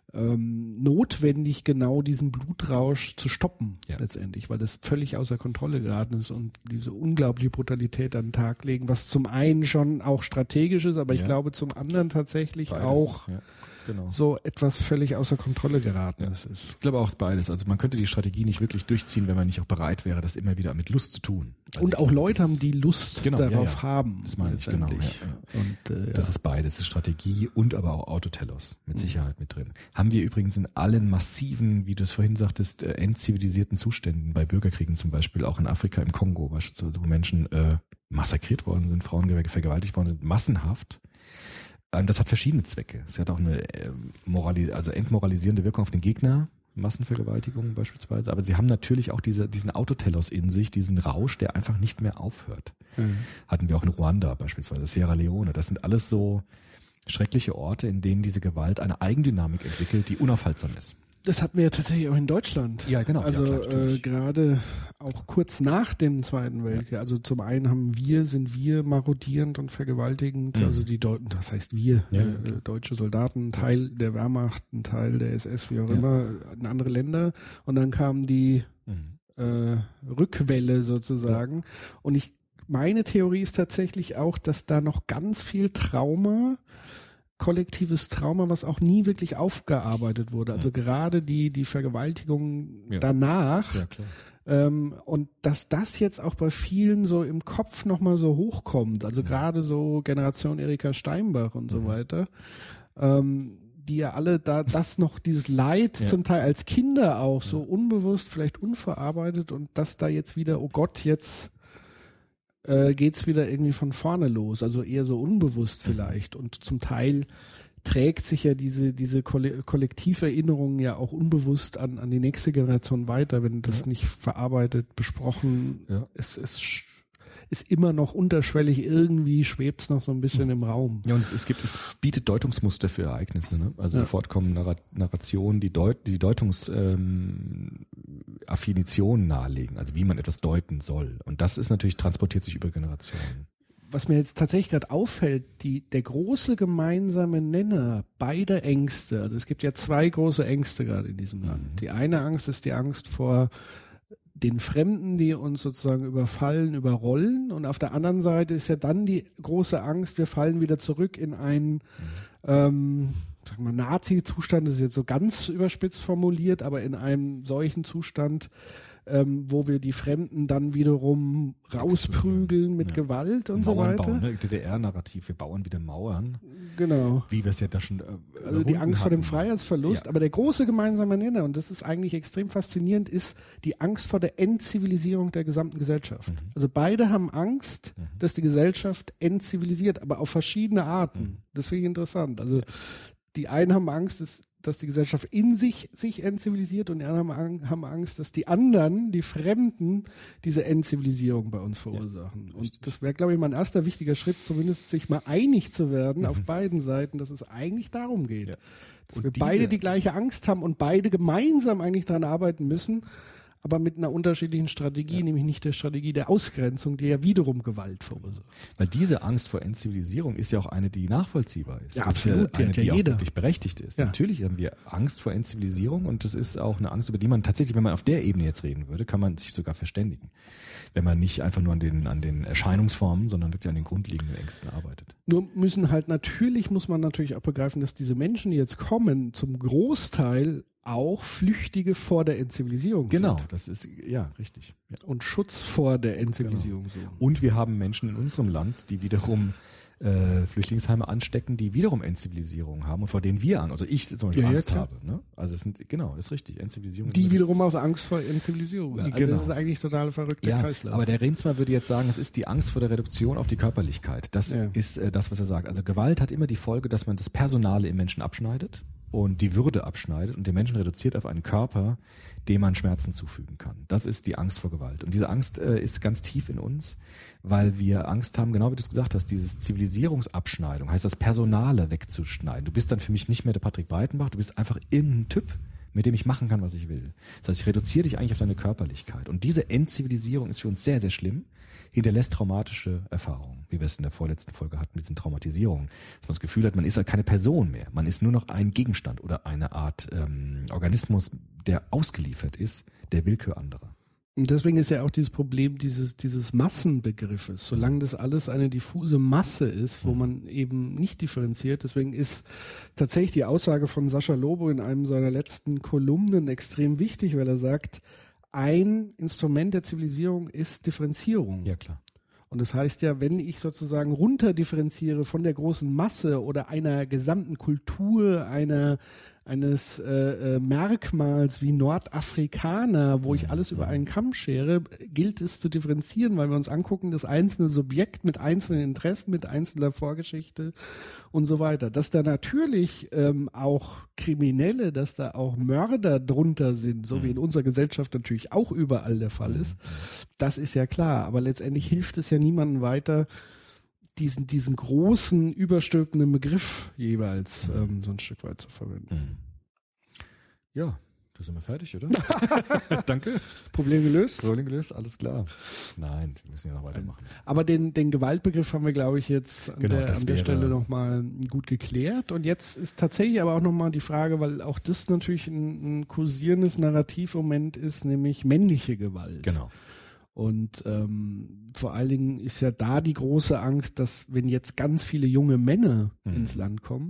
ähm, notwendig, genau diesen Blutrausch zu stoppen, Ja. letztendlich, weil das völlig außer Kontrolle geraten ist und diese unglaubliche Brutalität an den Tag legen, was zum einen schon auch strategisch ist, aber ich Ja. glaube zum anderen tatsächlich Beides, auch ja, genau. so etwas völlig außer Kontrolle geraten Ja. ist. Ich glaube auch beides. Also man könnte die Strategie nicht wirklich durchziehen, wenn man nicht auch bereit wäre, das immer wieder mit Lust zu tun. Also Und ich auch glaube, Leute das- haben, die Lust Genau, ja, darauf ja. haben. Das meine ich, genau, letztendlich. ja, Und, äh, Das ja. ist beides, das ist Strategie und aber auch Autotelos mit Sicherheit mit drin. Haben wir übrigens in allen massiven, wie du es vorhin sagtest, äh, entzivilisierten Zuständen, bei Bürgerkriegen zum Beispiel, auch in Afrika, im Kongo beispielsweise, wo Menschen äh, massakriert worden sind, Frauen vergewaltigt worden sind, massenhaft. Ähm, das hat verschiedene Zwecke. Es hat auch eine äh, morali- also entmoralisierende Wirkung auf den Gegner, Massenvergewaltigungen beispielsweise, aber sie haben natürlich auch diese, diesen Autotelos in sich, diesen Rausch, der einfach nicht mehr aufhört. Mhm. Hatten wir auch in Ruanda beispielsweise, Sierra Leone. Das sind alles so schreckliche Orte, in denen diese Gewalt eine Eigendynamik entwickelt, die unaufhaltsam ist. Das hatten wir ja tatsächlich auch in Deutschland. Ja, genau. Also ja, klar, äh, natürlich. gerade auch kurz nach dem Zweiten Weltkrieg. Also zum einen haben wir, sind wir marodierend und vergewaltigend. Mhm. Also die Deutschen, das heißt wir, Ja, äh, ja, klar. deutsche Soldaten, ein Teil der Wehrmacht, ein Teil der S S, wie auch Ja. immer, in andere Länder. Und dann kam die Mhm. äh, Rückwelle sozusagen. Und ich, meine Theorie ist tatsächlich auch, dass da noch ganz viel Trauma, kollektives Trauma, was auch nie wirklich aufgearbeitet wurde. Also gerade die, die Vergewaltigung Ja. danach. Ja, klar. Ähm, und dass das jetzt auch bei vielen so im Kopf nochmal so hochkommt. Also gerade so Generation Erika Steinbach und so Mhm. weiter. Ähm, die ja alle da das noch, dieses Leid Ja. zum Teil als Kinder auch so unbewusst, vielleicht unverarbeitet und dass da jetzt wieder, oh Gott, jetzt äh, geht's wieder irgendwie von vorne los, also eher so unbewusst vielleicht und zum Teil trägt sich ja diese diese Kolle- Kollektiverinnerung ja auch unbewusst an an die nächste Generation weiter, wenn das nicht verarbeitet, besprochen, Ja. es es sch- ist immer noch unterschwellig, irgendwie schwebt's noch so ein bisschen im Raum. Ja, und es, es gibt, es bietet Deutungsmuster für Ereignisse, ne? Also Ja. sofort kommen Narra- Narrationen, die Deut die Deutungsaffinitionen ähm, Affinitionen nahelegen, also wie man etwas deuten soll. Und das ist natürlich, transportiert sich über Generationen. Was mir jetzt tatsächlich gerade auffällt, die, der große gemeinsame Nenner beider Ängste, also es gibt ja zwei große Ängste gerade in diesem Land. Mhm. Die eine Angst ist die Angst vor den Fremden, die uns sozusagen überfallen, überrollen. Und auf der anderen Seite ist ja dann die große Angst, wir fallen wieder zurück in einen ähm, sagen wir, Nazi-Zustand, das ist jetzt so ganz überspitzt formuliert, aber in einem solchen Zustand, ähm, wo wir die Fremden dann wiederum rausprügeln mit Ja. Gewalt und so Mauern weiter. bauen, ne? D D R-Narrativ, wir bauen wieder Mauern, Genau. wie wir es ja da schon äh, Also die überwunden Angst vor dem hatten. Freiheitsverlust. Ja. Aber der große gemeinsame Nenner, und das ist eigentlich extrem faszinierend, ist die Angst vor der Entzivilisierung der gesamten Gesellschaft. Mhm. Also beide haben Angst, dass die Gesellschaft entzivilisiert, aber auf verschiedene Arten. Mhm. Das finde ich interessant. Also die einen haben Angst, dass, dass die Gesellschaft in sich sich entzivilisiert und die anderen haben haben Angst, dass die anderen, die Fremden, diese Entzivilisierung bei uns verursachen. Und das wäre, glaube ich, mein erster wichtiger Schritt, zumindest sich mal einig zu werden auf beiden Seiten, dass es eigentlich darum geht. Ja. Dass Und wir diese- beide die gleiche Angst haben und beide gemeinsam eigentlich daran arbeiten müssen, aber mit einer unterschiedlichen Strategie, nämlich nicht der Strategie der Ausgrenzung, die ja wiederum Gewalt verursacht. Weil diese Angst vor Entzivilisierung ist ja auch eine, die nachvollziehbar ist. Ja, das absolut, ist die ja eine, hat ja die auch jeder. wirklich berechtigt ist. Ja. Natürlich haben wir Angst vor Entzivilisierung und das ist auch eine Angst, über die man tatsächlich, wenn man auf der Ebene jetzt reden würde, kann man sich sogar verständigen. Wenn man nicht einfach nur an den, an den Erscheinungsformen, sondern wirklich an den grundlegenden Ängsten arbeitet. Nur müssen halt natürlich, muss man natürlich auch begreifen, dass diese Menschen, die jetzt kommen, zum Großteil auch Flüchtige vor der Entzivilisierung Genau, sind. das ist, ja, richtig. Ja. Und Schutz vor der Entzivilisierung Genau. suchen. Und wir haben Menschen in unserem Land, die wiederum äh, Flüchtlingsheime anstecken, die wiederum Entzivilisierung haben und vor denen wir an, also ich zum Beispiel Ja, ja, Angst klar. habe. Ne? Also es sind, genau, das ist richtig, Entzivilisierung. Die ist, wiederum aus Angst vor Entzivilisierung. Also Genau. das ist eigentlich total verrückter ja, Kreislauf. aber der Remsmar würde jetzt sagen, es ist die Angst vor der Reduktion auf die Körperlichkeit. Das Ja. ist äh, das, was er sagt. Also Gewalt hat immer die Folge, dass man das Personale im Menschen abschneidet und die Würde abschneidet und den Menschen reduziert auf einen Körper, dem man Schmerzen zufügen kann. Das ist die Angst vor Gewalt. Und diese Angst äh, ist ganz tief in uns, weil wir Angst haben, genau wie du es gesagt hast, dieses Zivilisierungsabschneidung, heißt das Personale wegzuschneiden. Du bist dann für mich nicht mehr der Patrick Breitenbach, du bist einfach irgendein Typ, mit dem ich machen kann, was ich will. Das heißt, ich reduziere dich eigentlich auf deine Körperlichkeit. Und diese Entzivilisierung ist für uns sehr, sehr schlimm, hinterlässt traumatische Erfahrungen, wie wir es in der vorletzten Folge hatten mit diesen Traumatisierungen. Dass man das Gefühl hat, man ist halt keine Person mehr. Man ist nur noch ein Gegenstand oder eine Art ähm, Organismus, der ausgeliefert ist der Willkür anderer. Und deswegen ist ja auch dieses Problem dieses, dieses Massenbegriffes, solange das alles eine diffuse Masse ist, wo man eben nicht differenziert. Deswegen ist tatsächlich die Aussage von Sascha Lobo in einem seiner letzten Kolumnen extrem wichtig, weil er sagt, ein Instrument der Zivilisierung ist Differenzierung. Ja, klar. Und das heißt ja, wenn ich sozusagen runterdifferenziere von der großen Masse oder einer gesamten Kultur, einer eines äh, äh, Merkmals wie Nordafrikaner, wo ich alles über einen Kamm schere, gilt es zu differenzieren, weil wir uns angucken, das einzelne Subjekt mit einzelnen Interessen, mit einzelner Vorgeschichte und so weiter. Dass da natürlich ähm, auch Kriminelle, dass da auch Mörder drunter sind, so wie in unserer Gesellschaft natürlich auch überall der Fall ist, das ist ja klar. Aber letztendlich hilft es ja niemandem weiter, diesen, diesen großen, überstülpenden Begriff jeweils ähm, so ein Stück weit zu verwenden. Ja, da sind wir fertig, oder? Danke. Problem gelöst? Problem gelöst, alles klar. Nein, wir müssen ja noch weitermachen. Aber den, den Gewaltbegriff haben wir, glaube ich, jetzt an Genau, der, das an der wäre- Stelle nochmal gut geklärt. Und jetzt ist tatsächlich aber auch nochmal die Frage, weil auch das natürlich ein, ein kursierendes Narrativ im Moment ist, nämlich männliche Gewalt. Genau. Und ähm, vor allen Dingen ist ja da die große Angst, dass wenn jetzt ganz viele junge Männer Mhm. ins Land kommen,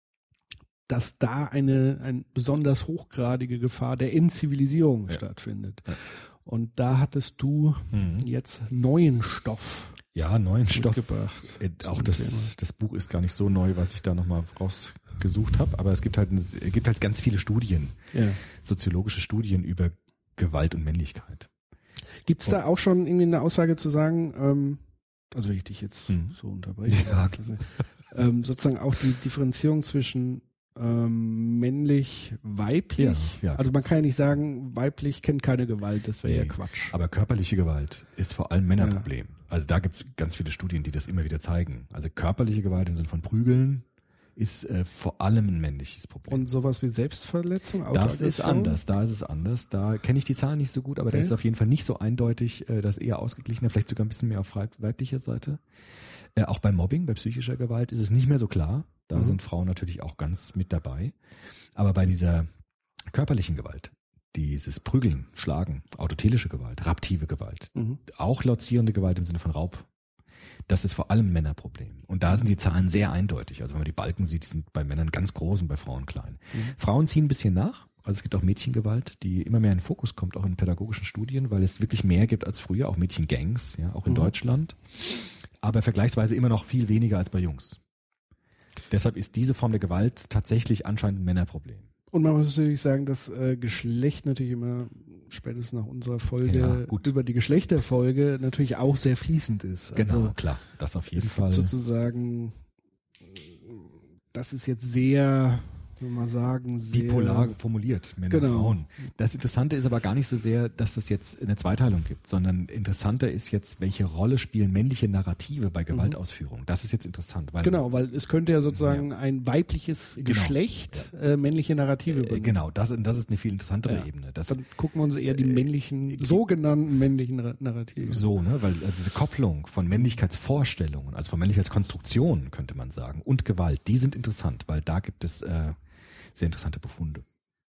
dass da eine, eine besonders hochgradige Gefahr der Entzivilisierung Ja. stattfindet. Ja. Und da hattest du Mhm. jetzt neuen Stoff Ja, neuen Stoff. mitgebracht. Äh, zum Auch das, das Buch ist gar nicht so neu, was ich da nochmal rausgesucht habe, aber es gibt halt, eine, es gibt halt ganz viele Studien, Thema. Ja. soziologische Studien über Gewalt und Männlichkeit. Gibt es da auch schon irgendwie eine Aussage zu sagen, ähm, also wenn ich dich jetzt Mhm. so unterbreche, Ja. also, ähm, sozusagen auch die Differenzierung zwischen ähm, männlich, weiblich? Ja, ja, also man gibt's. kann ja nicht sagen, weiblich kennt keine Gewalt, das wäre ja Nee. Quatsch. Aber körperliche Gewalt ist vor allem Männerproblem. Also da gibt's ganz viele Studien, die das immer wieder zeigen. Also körperliche Gewalt im Sinne von Prügeln ist äh, vor allem ein männliches Problem. Und sowas wie Selbstverletzung? Das ist Autoaggression? anders, da ist es anders. Da kenne ich die Zahlen nicht so gut, aber Okay. das ist auf jeden Fall nicht so eindeutig, äh, das ist eher ausgeglichener, vielleicht sogar ein bisschen mehr auf weib- weiblicher Seite. Äh, auch bei Mobbing, bei psychischer Gewalt ist es nicht mehr so klar. Da Mhm. sind Frauen natürlich auch ganz mit dabei. Aber bei dieser körperlichen Gewalt, dieses Prügeln, Schlagen, autotelische Gewalt, raptive Gewalt, Mhm. auch lauzierende Gewalt im Sinne von Raub, das ist vor allem ein Männerproblem. Und da sind die Zahlen sehr eindeutig. Also wenn man die Balken sieht, die sind bei Männern ganz groß und bei Frauen klein. Frauen ziehen ein bisschen nach. Also es gibt auch Mädchengewalt, die immer mehr in den Fokus kommt, auch in pädagogischen Studien, weil es wirklich mehr gibt als früher, auch Mädchengangs, ja, auch in Mhm. Deutschland. Aber vergleichsweise immer noch viel weniger als bei Jungs. Deshalb ist diese Form der Gewalt tatsächlich anscheinend ein Männerproblem. Und man muss natürlich sagen, dass äh, Geschlecht natürlich immer, spätestens nach unserer Folge, Ja, gut. über die Geschlechterfolge natürlich auch sehr fließend ist. Genau, Also, klar, das auf jeden es Fall. gibt sozusagen, das ist jetzt sehr, wie soll man sagen, sehr Bipolar formuliert, Männer, Genau. Frauen. Das Interessante ist aber gar nicht so sehr, dass es jetzt eine Zweiteilung gibt, sondern interessanter ist jetzt, welche Rolle spielen männliche Narrative bei Gewaltausführung. Das ist jetzt interessant. Weil Genau, weil es könnte ja sozusagen ein weibliches Genau. Geschlecht äh, männliche Narrative äh, übernehmen. genau, das, das ist eine viel interessantere Ja. Ebene. Das, Dann gucken wir uns eher die männlichen, sogenannten männlichen Ra- Narrative. so, ne, weil also diese Kopplung von Männlichkeitsvorstellungen, also von Männlichkeitskonstruktionen, könnte man sagen, und Gewalt, die sind interessant, weil da gibt es äh, sehr interessante Befunde.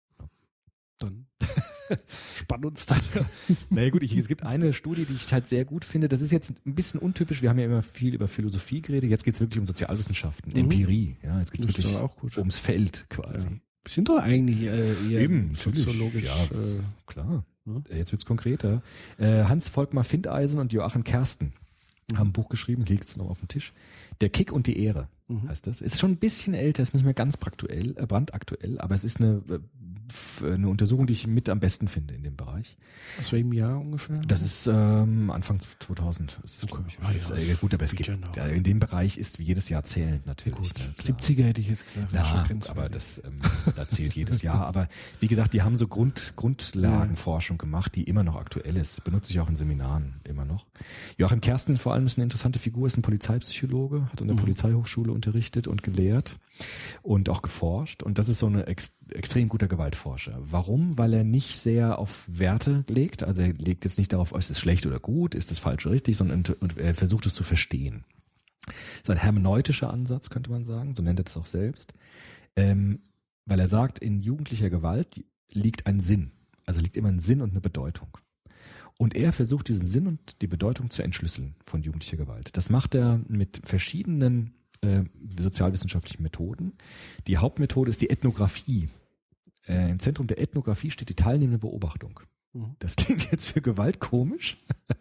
Dann spann uns dann. Naja gut, ich, es gibt eine Studie, die ich halt sehr gut finde. Das ist jetzt ein bisschen untypisch. Wir haben ja immer viel über Philosophie geredet. Jetzt geht's wirklich um Sozialwissenschaften, Mhm. Empirie. Ja, jetzt geht's Das ist wirklich doch auch gut. ums Feld quasi. Ja. Sind doch eigentlich äh, eher Eben, soziologisch. ja, äh, klar. Ja. Jetzt wird's konkreter. Äh, Hans-Volkmar Findeisen und Joachim Kersten haben ein Buch geschrieben, liegt es noch auf dem Tisch. Der Kick und die Ehre heißt das. Ist schon ein bisschen älter, ist nicht mehr ganz brandaktuell, äh, brandaktuell, aber es ist eine, äh, eine Untersuchung, die ich mit am besten finde in dem Bereich. Aus welchem Jahr ungefähr? Das ist ähm, Anfang zweitausend. Ist es, Okay. glaub ich. Ah, Das ja, ist, äh, gut, aber es geht gibt, ja noch. ja, in dem Bereich ist wie jedes Jahr zählend natürlich. Gut, Ne, klar. siebziger hätte ich jetzt gesagt. wäre schon Ja, grenzwertig. aber das, ähm, da zählt jedes Jahr. Aber wie gesagt, die haben so Grund, Grundlagenforschung gemacht, die immer noch aktuell ist. Benutze ich auch in Seminaren immer noch. Joachim Kersten vor allem ist eine interessante Figur, ist ein Polizeipsychologe, hat an der Mhm. Polizeihochschule unterrichtet und gelehrt und auch geforscht. Und das ist so ein ex extrem guter Gewaltforscher. Warum? Weil er nicht sehr auf Werte legt. Also er legt jetzt nicht darauf, ist es schlecht oder gut, ist es falsch oder richtig, sondern und er versucht es zu verstehen. Das ist ein hermeneutischer Ansatz, könnte man sagen, so nennt er das auch selbst. Ähm, weil er sagt, in jugendlicher Gewalt liegt ein Sinn. Also liegt immer ein Sinn und eine Bedeutung. Und er versucht, diesen Sinn und die Bedeutung zu entschlüsseln von jugendlicher Gewalt. Das macht er mit verschiedenen äh, sozialwissenschaftlichen Methoden. Die Hauptmethode ist die Ethnographie. Äh, Im Zentrum der Ethnographie steht die teilnehmende Beobachtung. Mhm. Das klingt jetzt für Gewalt komisch,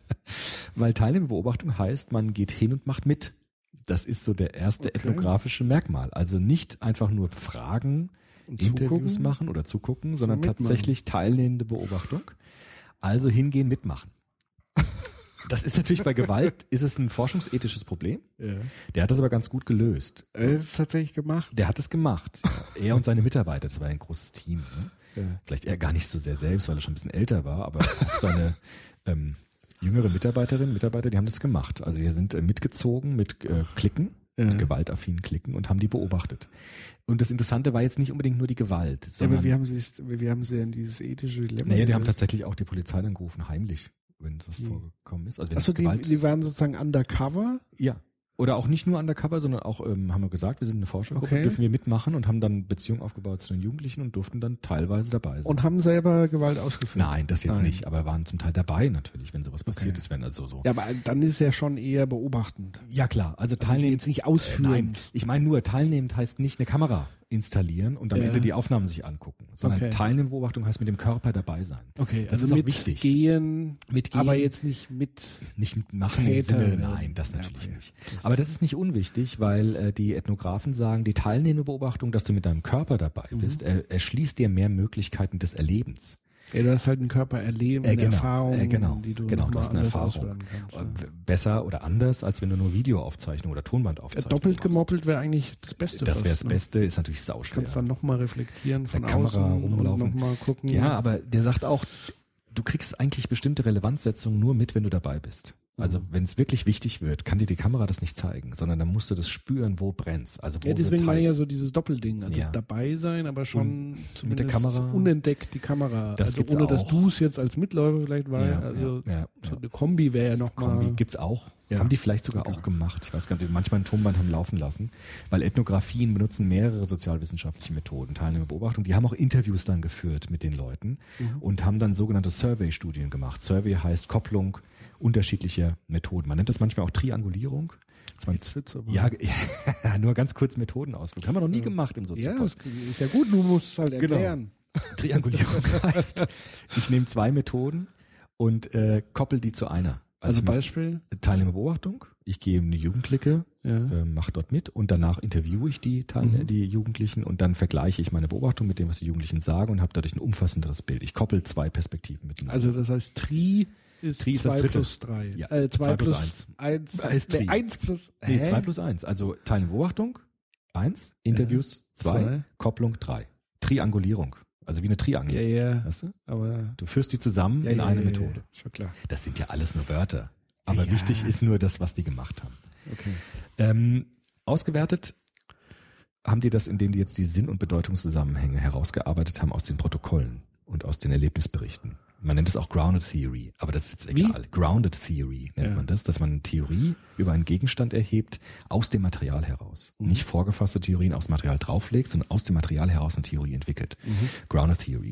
weil teilnehmende Beobachtung heißt, man geht hin und macht mit. Das ist so der erste Okay. ethnografische Merkmal. Also nicht einfach nur Fragen, Und Interviews zugucken? machen oder zugucken, sondern mitmachen. tatsächlich teilnehmende Beobachtung. Also hingehen, mitmachen. Das ist natürlich bei Gewalt, ist es ein forschungsethisches Problem. Ja. Der hat das aber ganz gut gelöst. Er ist es tatsächlich gemacht. Der hat es gemacht. Er und seine Mitarbeiter, das war ein großes Team. Ne? Ja. Vielleicht er gar nicht so sehr selbst, weil er schon ein bisschen älter war, aber auch seine ähm, jüngere Mitarbeiterinnen, Mitarbeiter, die haben das gemacht. Also die sind äh, mitgezogen mit äh, Klicken, Ja. mit gewaltaffinen Klicken und haben die beobachtet. Und das Interessante war jetzt nicht unbedingt nur die Gewalt, Ja, sondern aber wie haben sie es, wie haben sie denn dieses ethische Dilemma? naja, die haben gelöst? tatsächlich auch die Polizei dann gerufen, heimlich, wenn was Wie? vorgekommen ist. Also wenn Achso, es die, Gewalt, die waren sozusagen undercover. ja. Oder auch nicht nur undercover, sondern auch, ähm, haben wir gesagt, wir sind eine Forschergruppe, Okay. dürfen wir mitmachen und haben dann Beziehungen aufgebaut zu den Jugendlichen und durften dann teilweise dabei sein. Und haben selber Gewalt ausgeführt. Nein, das jetzt Nein. nicht, aber waren zum Teil dabei natürlich, wenn sowas passiert Okay. ist, wenn also so. Ja, aber dann ist er schon eher beobachtend. Ja klar, also Also teilnehmen. jetzt nicht ausführen. Nein, ich meine nur, teilnehmend heißt nicht eine Kamera installieren und am Ja. Ende die Aufnahmen sich angucken, sondern Okay. teilnehmende Beobachtung heißt mit dem Körper dabei sein. Okay, Das also ist auch mit wichtig. Gehen, Mitgehen. aber jetzt nicht mit. Nicht mitmachen im Täter Sinne, werden. nein, das Ja, natürlich okay. nicht. Aber das ist nicht unwichtig, weil äh, die Ethnographen sagen, die teilnehmende Beobachtung, dass du mit deinem Körper dabei Mhm. bist, er, erschließt dir mehr Möglichkeiten des Erlebens. Ja, du hast halt einen Körper erleben, Äh, eine genau, Erfahrung, äh, genau, die du, genau, noch du mal hast eine anders Erfahrung. auswerten kannst. Äh, Besser oder anders, als wenn du nur Videoaufzeichnung oder Ja. Tonbandaufzeichnung Doppelt machst. gemoppelt wäre eigentlich das Beste. Das wäre das fast, ne? Beste, ist natürlich Du sauschwer. kannst dann nochmal reflektieren von Der Kamera außen rumlaufen. und nochmal gucken. Ja, aber der sagt auch, du kriegst eigentlich bestimmte Relevanzsetzungen nur mit, wenn du dabei bist. Also wenn es wirklich wichtig wird, kann dir die Kamera das nicht zeigen, sondern dann musst du das spüren, wo brennt's. Also wo Ja, deswegen wird's meine ich ja heiß. so dieses Doppelding. Also Ja. dabei sein, aber schon mit der zumindest Kamera. unentdeckt die Kamera. Das also gibt's ohne, dass auch. du es jetzt als Mitläufer vielleicht war. Ja, also ja, ja, so ja. eine Kombi wäre ja So nochmal. Kombi gibt's auch. Ja. Haben die vielleicht sogar auch gemacht. Ich weiß gar nicht, manchmal ein Tonband haben laufen lassen, weil Ethnographien benutzen mehrere sozialwissenschaftliche Methoden, Teilnehmerbeobachtung. Die haben auch Interviews dann geführt mit den Leuten Mhm. und haben dann sogenannte Survey-Studien gemacht. Survey heißt Kopplung unterschiedlicher Methoden. Man nennt das manchmal auch Triangulierung. Dass man- Jetzt wird's aber- ja, ja, nur ganz kurz Methodenausflug. Haben wir noch nie gemacht im Ja, Soziopod. das ist ja gut, du musst es halt Genau. erklären. Triangulierung heißt, ich nehme zwei Methoden und äh, koppel die zu einer. Also ich mach Beispiel? Teilnehmerbeobachtung. Ich gehe in eine Jugendlicke, Ja. äh, mache dort mit und danach interviewe ich die, Teil Mhm. die Jugendlichen und dann vergleiche ich meine Beobachtung mit dem, was die Jugendlichen sagen und habe dadurch ein umfassenderes Bild. Ich koppel zwei Perspektiven miteinander. Also das heißt Tri ist Tri ist das zwei Dritte. plus drei. Ja, Äh, zwei zwei plus plus eins. eins. Äh, ist nee, Tri. eins plus nee, hä? zwei plus eins. Also Teilnehmerbeobachtung, eins, Interviews, zwei, Zwei. Kopplung, drei. Triangulierung. Also wie eine Triangel. Ja, ja. Weißt du? Aber Du führst die zusammen ja, in ja, eine ja, Methode. Ja, schon klar. Das sind ja alles nur Wörter. Aber Ja. wichtig ist nur das, was die gemacht haben. Okay. Ähm, ausgewertet haben die das, indem die jetzt die Sinn- und Bedeutungszusammenhänge herausgearbeitet haben aus den Protokollen und aus den Erlebnisberichten. Man nennt es auch Grounded Theory, aber das ist jetzt Wie? egal. Grounded Theory nennt Ja. man das, dass man eine Theorie über einen Gegenstand erhebt aus dem Material heraus. Mhm. Nicht vorgefasste Theorien aufs Material drauflegt, sondern aus dem Material heraus eine Theorie entwickelt. Mhm. Grounded Theory.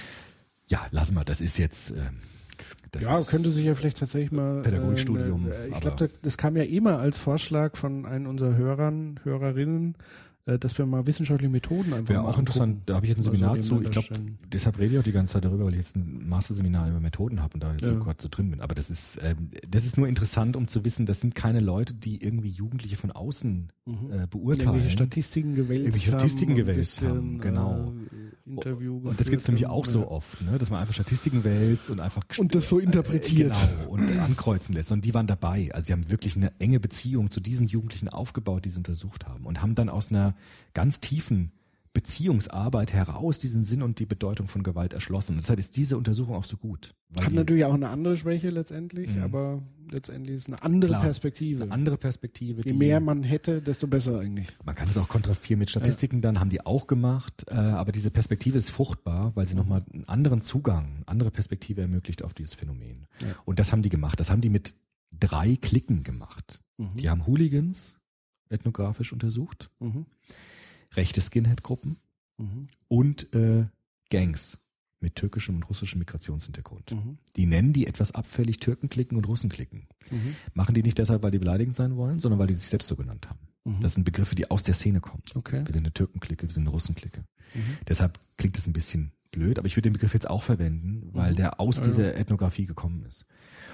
Ja, lass mal, das ist jetzt... Ähm, das Ja, ist, könnte sich ja vielleicht tatsächlich mal. Pädagogikstudium, Äh, ich aber- glaube, das kam ja eh mal als Vorschlag von einem unserer Hörern, Hörerinnen, äh, dass wir mal wissenschaftliche Methoden einfach Wäre mal auch interessant, da habe ich jetzt ein mal so Seminar zu, ich nebeneinander glaube, stellen. deshalb rede ich auch die ganze Zeit darüber, weil ich jetzt ein Masterseminar über Methoden habe und da jetzt Ja. so gerade so drin bin. Aber das ist, ähm, das ist nur interessant, um zu wissen, das sind keine Leute, die irgendwie Jugendliche von außen äh, beurteilen. Irgendwelche Statistiken gewälzt Irgendwelche haben. Statistiken und ein gewälzt bisschen, haben, genau. Äh, Interview Und das gibt's nämlich auch so ja. oft, ne, dass man einfach Statistiken wälzt und einfach Und das so interpretiert. Äh, genau, und ankreuzen lässt. Und die waren dabei. Also sie haben wirklich eine enge Beziehung zu diesen Jugendlichen aufgebaut, die sie untersucht haben und haben dann aus einer ganz tiefen Beziehungsarbeit heraus diesen Sinn und die Bedeutung von Gewalt erschlossen. Und deshalb ist diese Untersuchung auch so gut. Weil Hat die, natürlich auch eine andere Schwäche letztendlich, Mhm. aber letztendlich ist eine andere klar, Perspektive. eine andere Perspektive. Je die, mehr man hätte, desto besser eigentlich. Man kann es auch kontrastieren mit Statistiken, dann haben die auch gemacht, äh, aber diese Perspektive ist fruchtbar, weil sie nochmal einen anderen Zugang, eine andere Perspektive ermöglicht auf dieses Phänomen. Ja. Und das haben die gemacht. Das haben die mit drei Klicken gemacht. Mhm. Die haben Hooligans ethnografisch untersucht, Mhm. rechte Skinhead-Gruppen Mhm. und äh, Gangs mit türkischem und russischem Migrationshintergrund. Mhm. Die nennen die etwas abfällig Türkenklicken und Russenklicken. Mhm. Machen die nicht deshalb, weil die beleidigend sein wollen, sondern weil die sich selbst so genannt haben. Mhm. Das sind Begriffe, die aus der Szene kommen. Okay. Wir sind eine Türkenklicke, wir sind eine Russenklicke. Mhm. Deshalb klingt es ein bisschen blöd, aber ich würde den Begriff jetzt auch verwenden, weil Mhm. der aus Ja, dieser Ethnographie gekommen ist.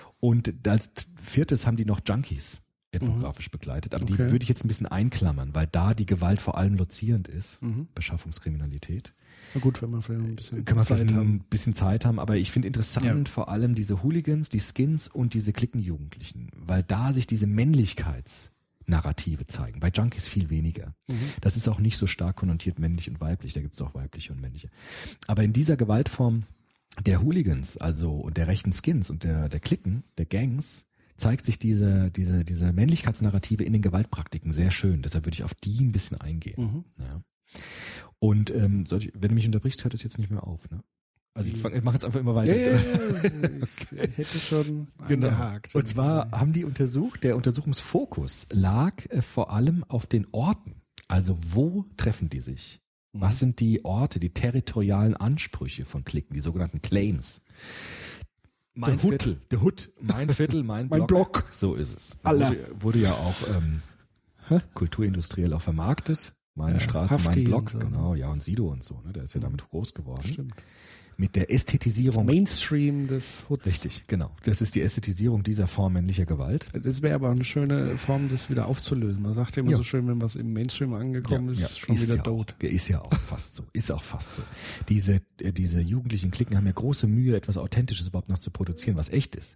Und als viertes haben die noch Junkies ethnografisch begleitet, aber Okay. die würde ich jetzt ein bisschen einklammern, weil da die Gewalt vor allem lozierend ist, Mhm. Beschaffungskriminalität. Na gut, wenn wir vielleicht noch ein bisschen Können wir Zeit vielleicht haben. ein bisschen Zeit haben, aber ich finde interessant Ja. vor allem diese Hooligans, die Skins und diese Klickenjugendlichen, weil da sich diese Männlichkeitsnarrative zeigen. Bei Junkies viel weniger. Mhm. Das ist auch nicht so stark konnotiert männlich und weiblich, da gibt es auch weibliche und männliche. Aber in dieser Gewaltform der Hooligans, also und der rechten Skins und der, der Cliquen, der Gangs, zeigt sich diese, diese, diese Männlichkeitsnarrative in den Gewaltpraktiken sehr schön. Deshalb würde ich auf die ein bisschen eingehen. Mhm. Ja. Und ähm, soll ich, wenn du mich unterbrichst, hört es jetzt nicht mehr auf, ne? Also ich, fang, ich mache jetzt einfach immer weiter. Ja, ja, ja, ich hätte schon angehakt. Und zwar haben die untersucht, der Untersuchungsfokus lag äh, vor allem auf den Orten. Also wo treffen die sich? Mhm. Was sind die Orte, die territorialen Ansprüche von Klicken, die sogenannten Claims? Mein Der Hood. Viertel, der Hood, mein Viertel, mein, Mein Block. Block. So ist es. Allah. Wurde, wurde ja auch ähm, Hä? kulturindustriell auch vermarktet. Meine Ja, Straße, Hafti mein Block, und so. genau, ja, und Sido und so, ne? Der ist ja damit groß geworden. Stimmt. Mit der Ästhetisierung. Mainstream des Hoods. Richtig, genau. Das ist die Ästhetisierung dieser Form männlicher Gewalt. Das wäre aber auch eine schöne Form, das wieder aufzulösen. Man sagt ja immer Ja. so schön, wenn was im Mainstream angekommen ist, schon ist wieder ja tot. Auch, ist ja auch fast so. Ist auch fast so. Diese, äh, diese jugendlichen Klicken haben ja große Mühe, etwas Authentisches überhaupt noch zu produzieren, was echt ist.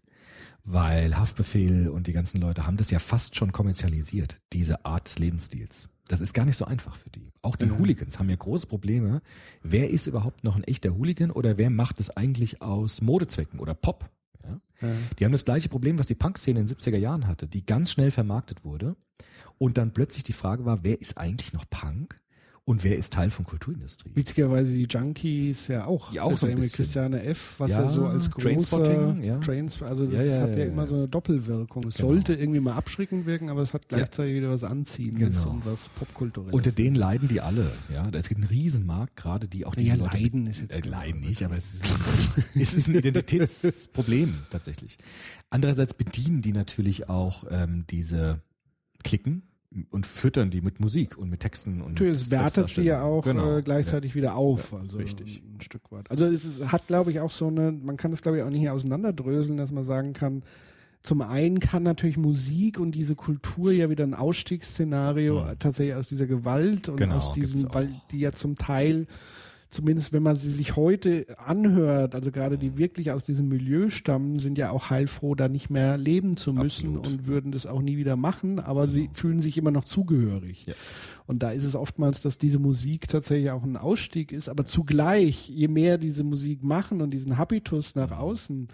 Weil Haftbefehl und die ganzen Leute haben das ja fast schon kommerzialisiert, diese Art des Lebensstils. Das ist gar nicht so einfach für die. Auch die Mhm. Hooligans haben ja große Probleme. Wer ist überhaupt noch ein echter Hooligan oder wer macht es eigentlich aus Modezwecken oder Pop? Ja? Ja. Die haben das gleiche Problem, was die Punk-Szene in den siebziger Jahren hatte, die ganz schnell vermarktet wurde und dann plötzlich die Frage war, wer ist eigentlich noch Punk und wer ist Teil von Kulturindustrie? Witzigerweise die Junkies ja auch. Die auch so ein mit bisschen. Christiane F., was Ja, ja, so als großer Trainspotting, ja. Trains, also das Ja, ja, hat ja, ja, immer ja. so eine Doppelwirkung. Es Genau. sollte irgendwie mal abschreckend wirken, aber es hat gleichzeitig wieder was Anziehendes Genau. und was Popkulturelles. Unter denen leiden die alle. Ja, es gibt einen Riesenmarkt, gerade die auch die Ja, Leute, leiden ist jetzt äh, genau. leiden nicht, aber es ist, es ist ein Identitätsproblem tatsächlich. Andererseits bedienen die natürlich auch ähm, diese Klicken und füttern die mit Musik und mit Texten und Natürlich, es wertet sie ja auch Genau. äh, gleichzeitig wieder auf, Ja, also richtig. ein Stück weit. Also es ist, hat, glaube ich, auch so eine, man kann es, glaube ich, auch nicht auseinanderdröseln, dass man sagen kann, zum einen kann natürlich Musik und diese Kultur ja wieder ein Ausstiegsszenario Mhm. tatsächlich aus dieser Gewalt und Genau, aus diesem, gibt's auch. weil die ja zum Teil, zumindest wenn man sie sich heute anhört, also gerade Mhm. die wirklich aus diesem Milieu stammen, sind ja auch heilfroh, da nicht mehr leben zu müssen Absolut. und würden das auch nie wieder machen, aber sie fühlen sich immer noch zugehörig. Ja. Und da ist es oftmals, dass diese Musik tatsächlich auch ein Ausstieg ist, aber zugleich, je mehr diese Musik machen und diesen Habitus nach außen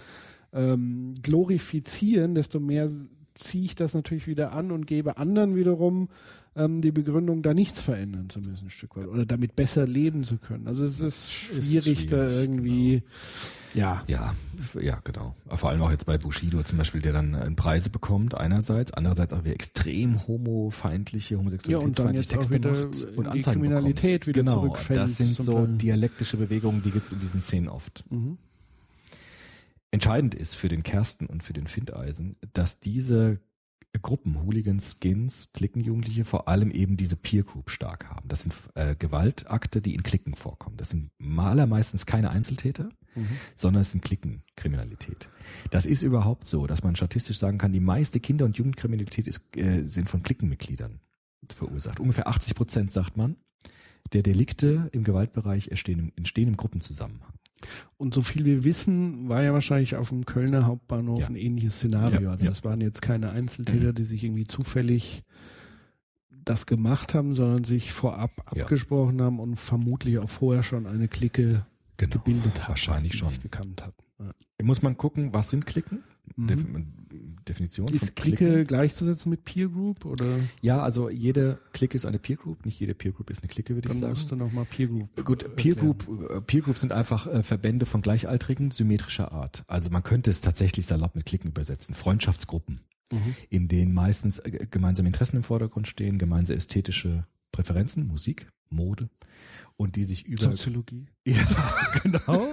ähm, glorifizieren, desto mehr ziehe ich das natürlich wieder an und gebe anderen wiederum ähm, die Begründung, da nichts verändern zu müssen, ein Stück weit, oder damit besser leben zu können. Also es ist schwierig, da schwierig, irgendwie, ja. Ja, ja, genau. Vor allem auch jetzt bei Bushido zum Beispiel, der dann äh, Preise bekommt einerseits, andererseits auch wieder extrem homofeindliche, Ja, und dann homosexualitätsfeindliche jetzt auch Texte wieder macht in und die Anzeigen Kriminalität bekommt. wieder Genau, zurückfällt das sind zum so Teil. dialektische Bewegungen, die gibt's in diesen Szenen oft. Mhm. Entscheidend ist für den Kersten und für den Findeisen, dass diese Gruppen, Hooligans, Skins, Cliquen-Jugendliche vor allem eben diese Peer Group stark haben. Das sind äh, Gewaltakte, die in Cliquen vorkommen. Das sind allermeistens keine Einzeltäter, mhm. sondern es sind Cliquen-Kriminalität. Das ist überhaupt so, dass man statistisch sagen kann, die meiste Kinder- und Jugendkriminalität ist, äh, sind von Cliquen-Mitgliedern verursacht. Ungefähr achtzig Prozent, sagt man, der Delikte im Gewaltbereich entstehen, entstehen im Gruppenzusammenhang. Und so viel wir wissen, war ja wahrscheinlich auf dem Kölner Hauptbahnhof Ja. ein ähnliches Szenario. Ja, Also ja. das waren jetzt keine Einzeltäter, die sich irgendwie zufällig das gemacht haben, sondern sich vorab Ja. abgesprochen haben und vermutlich auch vorher schon eine Clique Genau, gebildet haben. wahrscheinlich die schon. sich gekannt hatten. Ja. Muss man gucken, was sind Cliquen? Mhm. Def Definition von Ist Clique Cliquen. gleichzusetzen mit Peer Group oder Ja, also jede Clique ist eine Peer Group, nicht jede Peer Group ist eine Clique, würde ich dann sagen. musst du nochmal Peer Group Gut, äh, Peer erklären. Group, äh, Peer Group sind einfach äh, Verbände von Gleichaltrigen symmetrischer Art. Also man könnte es tatsächlich salopp mit Cliquen übersetzen. Freundschaftsgruppen, Mhm. in denen meistens äh, gemeinsame Interessen im Vordergrund stehen, gemeinsame ästhetische Präferenzen, Musik, Mode und die sich über Soziologie. ja, genau.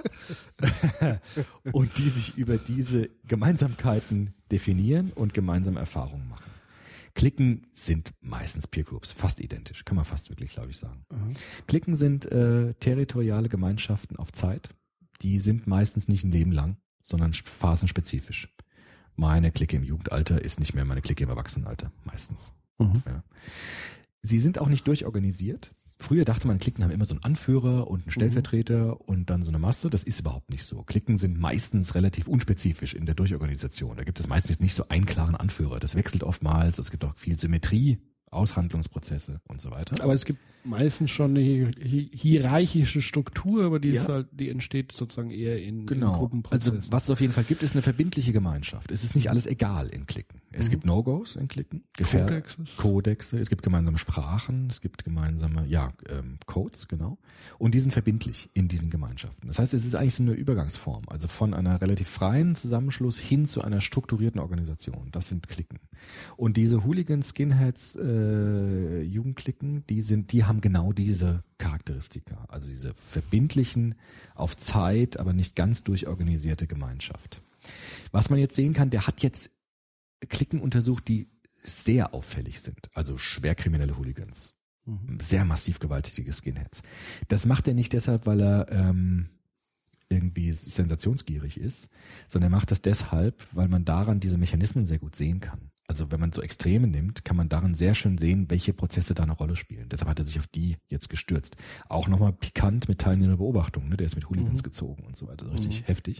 und die sich über diese Gemeinsamkeiten definieren und gemeinsame Erfahrungen machen. Cliquen sind meistens Peer Groups, fast identisch, kann man fast wirklich, glaube ich, sagen. Mhm. Cliquen sind äh, territoriale Gemeinschaften auf Zeit. Die sind meistens nicht ein Leben lang, sondern phasenspezifisch. Meine Clique im Jugendalter ist nicht mehr meine Clique im Erwachsenenalter, meistens. Mhm. Ja. Sie sind auch nicht durchorganisiert. Früher dachte man, Cliquen haben immer so einen Anführer und einen Stellvertreter mhm. und dann so eine Masse. Das ist überhaupt nicht so. Cliquen sind meistens relativ unspezifisch in der Durchorganisation. Da gibt es meistens nicht so einen klaren Anführer. Das wechselt oftmals. Es gibt auch viel Symmetrie, Aushandlungsprozesse und so weiter. Aber es gibt meistens schon eine hi hi hierarchische Struktur, aber die, Ja. ist halt, die entsteht sozusagen eher in, in Genau. Gruppenprozessen. Also was es auf jeden Fall gibt, ist eine verbindliche Gemeinschaft. Es ist nicht alles egal in Cliquen. Es Mhm. gibt No-Gos in Cliquen. Kodexes. Kodexe. Es gibt gemeinsame Sprachen. Es gibt gemeinsame, ja, ähm, Codes, genau. Und die sind verbindlich in diesen Gemeinschaften. Das heißt, es ist eigentlich so eine Übergangsform. Also von einer relativ freien Zusammenschluss hin zu einer strukturierten Organisation. Das sind Cliquen. Und diese Hooligans, Skinheads, äh, Jugendcliquen, die sind, die haben genau diese Charakteristika. Also diese verbindlichen, auf Zeit, aber nicht ganz durchorganisierte Gemeinschaft. Was man jetzt sehen kann, der hat jetzt Cliquen untersucht, die sehr auffällig sind. Also schwerkriminelle Hooligans. Mhm. Sehr massiv gewalttätige Skinheads. Das macht er nicht deshalb, weil er ähm, irgendwie sensationsgierig ist, sondern er macht das deshalb, weil man daran diese Mechanismen sehr gut sehen kann. Also wenn man so Extreme nimmt, kann man daran sehr schön sehen, welche Prozesse da eine Rolle spielen. Deshalb hat er sich auf die jetzt gestürzt. Auch nochmal pikant mit teilnehmender Beobachtung. Ne? Der ist mit Hooligans Mhm. gezogen und so weiter. So richtig Mhm. heftig.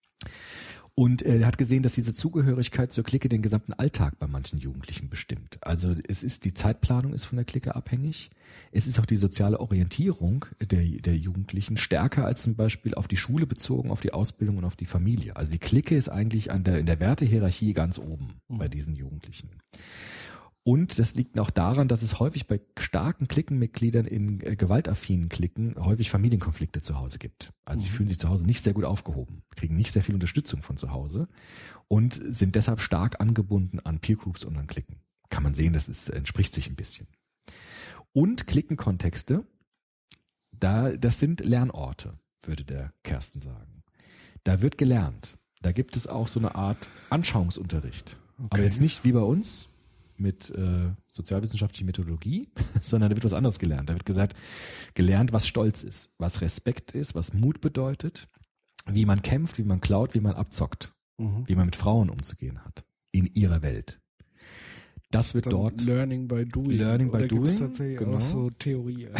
Und äh, er hat gesehen, dass diese Zugehörigkeit zur Clique den gesamten Alltag bei manchen Jugendlichen bestimmt. Also es ist, die Zeitplanung ist von der Clique abhängig. Es ist auch die soziale Orientierung der, der Jugendlichen stärker als zum Beispiel auf die Schule bezogen, auf die Ausbildung und auf die Familie. Also die Clique ist eigentlich an der, in der Wertehierarchie ganz oben Mhm. bei diesen Jugendlichen. Und das liegt auch daran, dass es häufig bei starken Cliquenmitgliedern in äh, gewaltaffinen Cliquen häufig Familienkonflikte zu Hause gibt. Also sie Mhm. fühlen sich zu Hause nicht sehr gut aufgehoben, kriegen nicht sehr viel Unterstützung von zu Hause und sind deshalb stark angebunden an Peergroups und an Cliquen. Kann man sehen, das ist, entspricht sich ein bisschen. Und Cliquenkontexte, da, das sind Lernorte, würde der Kersten sagen. Da wird gelernt. Da gibt es auch so eine Art Anschauungsunterricht. Aber Okay. jetzt nicht wie bei uns mit äh, sozialwissenschaftlicher Methodologie, sondern da wird was anderes gelernt. Da wird gesagt, gelernt, was Stolz ist, was Respekt ist, was Mut bedeutet, wie man kämpft, wie man klaut, wie man abzockt, Mhm. wie man mit Frauen umzugehen hat in ihrer Welt. Das wird Dann dort Learning by Doing. Learning by Oder gibt's Doing, tatsächlich genau. auch so Theorie.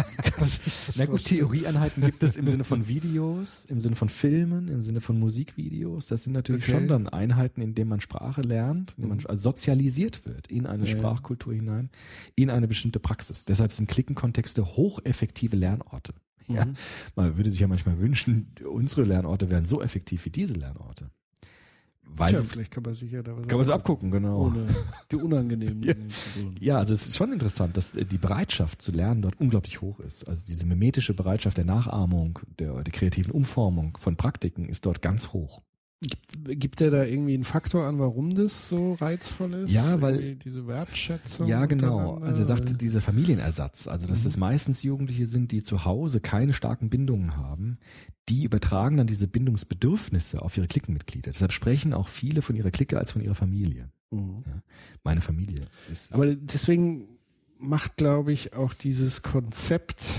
Na gut, Theorieeinheiten gibt es im Sinne von Videos, im Sinne von Filmen, im Sinne von Musikvideos. Das sind natürlich Okay. schon dann Einheiten, in denen man Sprache lernt, in denen man also sozialisiert wird in eine Ja, ja. Sprachkultur hinein, in eine bestimmte Praxis. Deshalb sind Klickenkontexte hocheffektive Lernorte. Ja, Mhm. man würde sich ja manchmal wünschen, unsere Lernorte wären so effektiv wie diese Lernorte. Weil Tja, sie, vielleicht kann man sich ja da was kann man so abgucken, genau. ohne die unangenehmen Ja. Dinge zu tun. Ja, also es ist schon interessant, dass äh, die Bereitschaft zu lernen dort unglaublich hoch ist. Also diese mimetische Bereitschaft der Nachahmung, der, der kreativen Umformung von Praktiken ist dort ganz hoch. Gibt, gibt der da irgendwie einen Faktor an, warum das so reizvoll ist? Ja, weil irgendwie diese Wertschätzung. Ja, genau. untereinander? Also er sagte, dieser Familienersatz, also dass es meistens Jugendliche sind, die zu Hause keine starken Bindungen haben, die übertragen dann diese Bindungsbedürfnisse auf ihre Cliquenmitglieder. Deshalb sprechen auch viele von ihrer Clique als von ihrer Familie. Mhm. Ja, meine Familie ist. Aber deswegen macht, glaube ich, auch dieses Konzept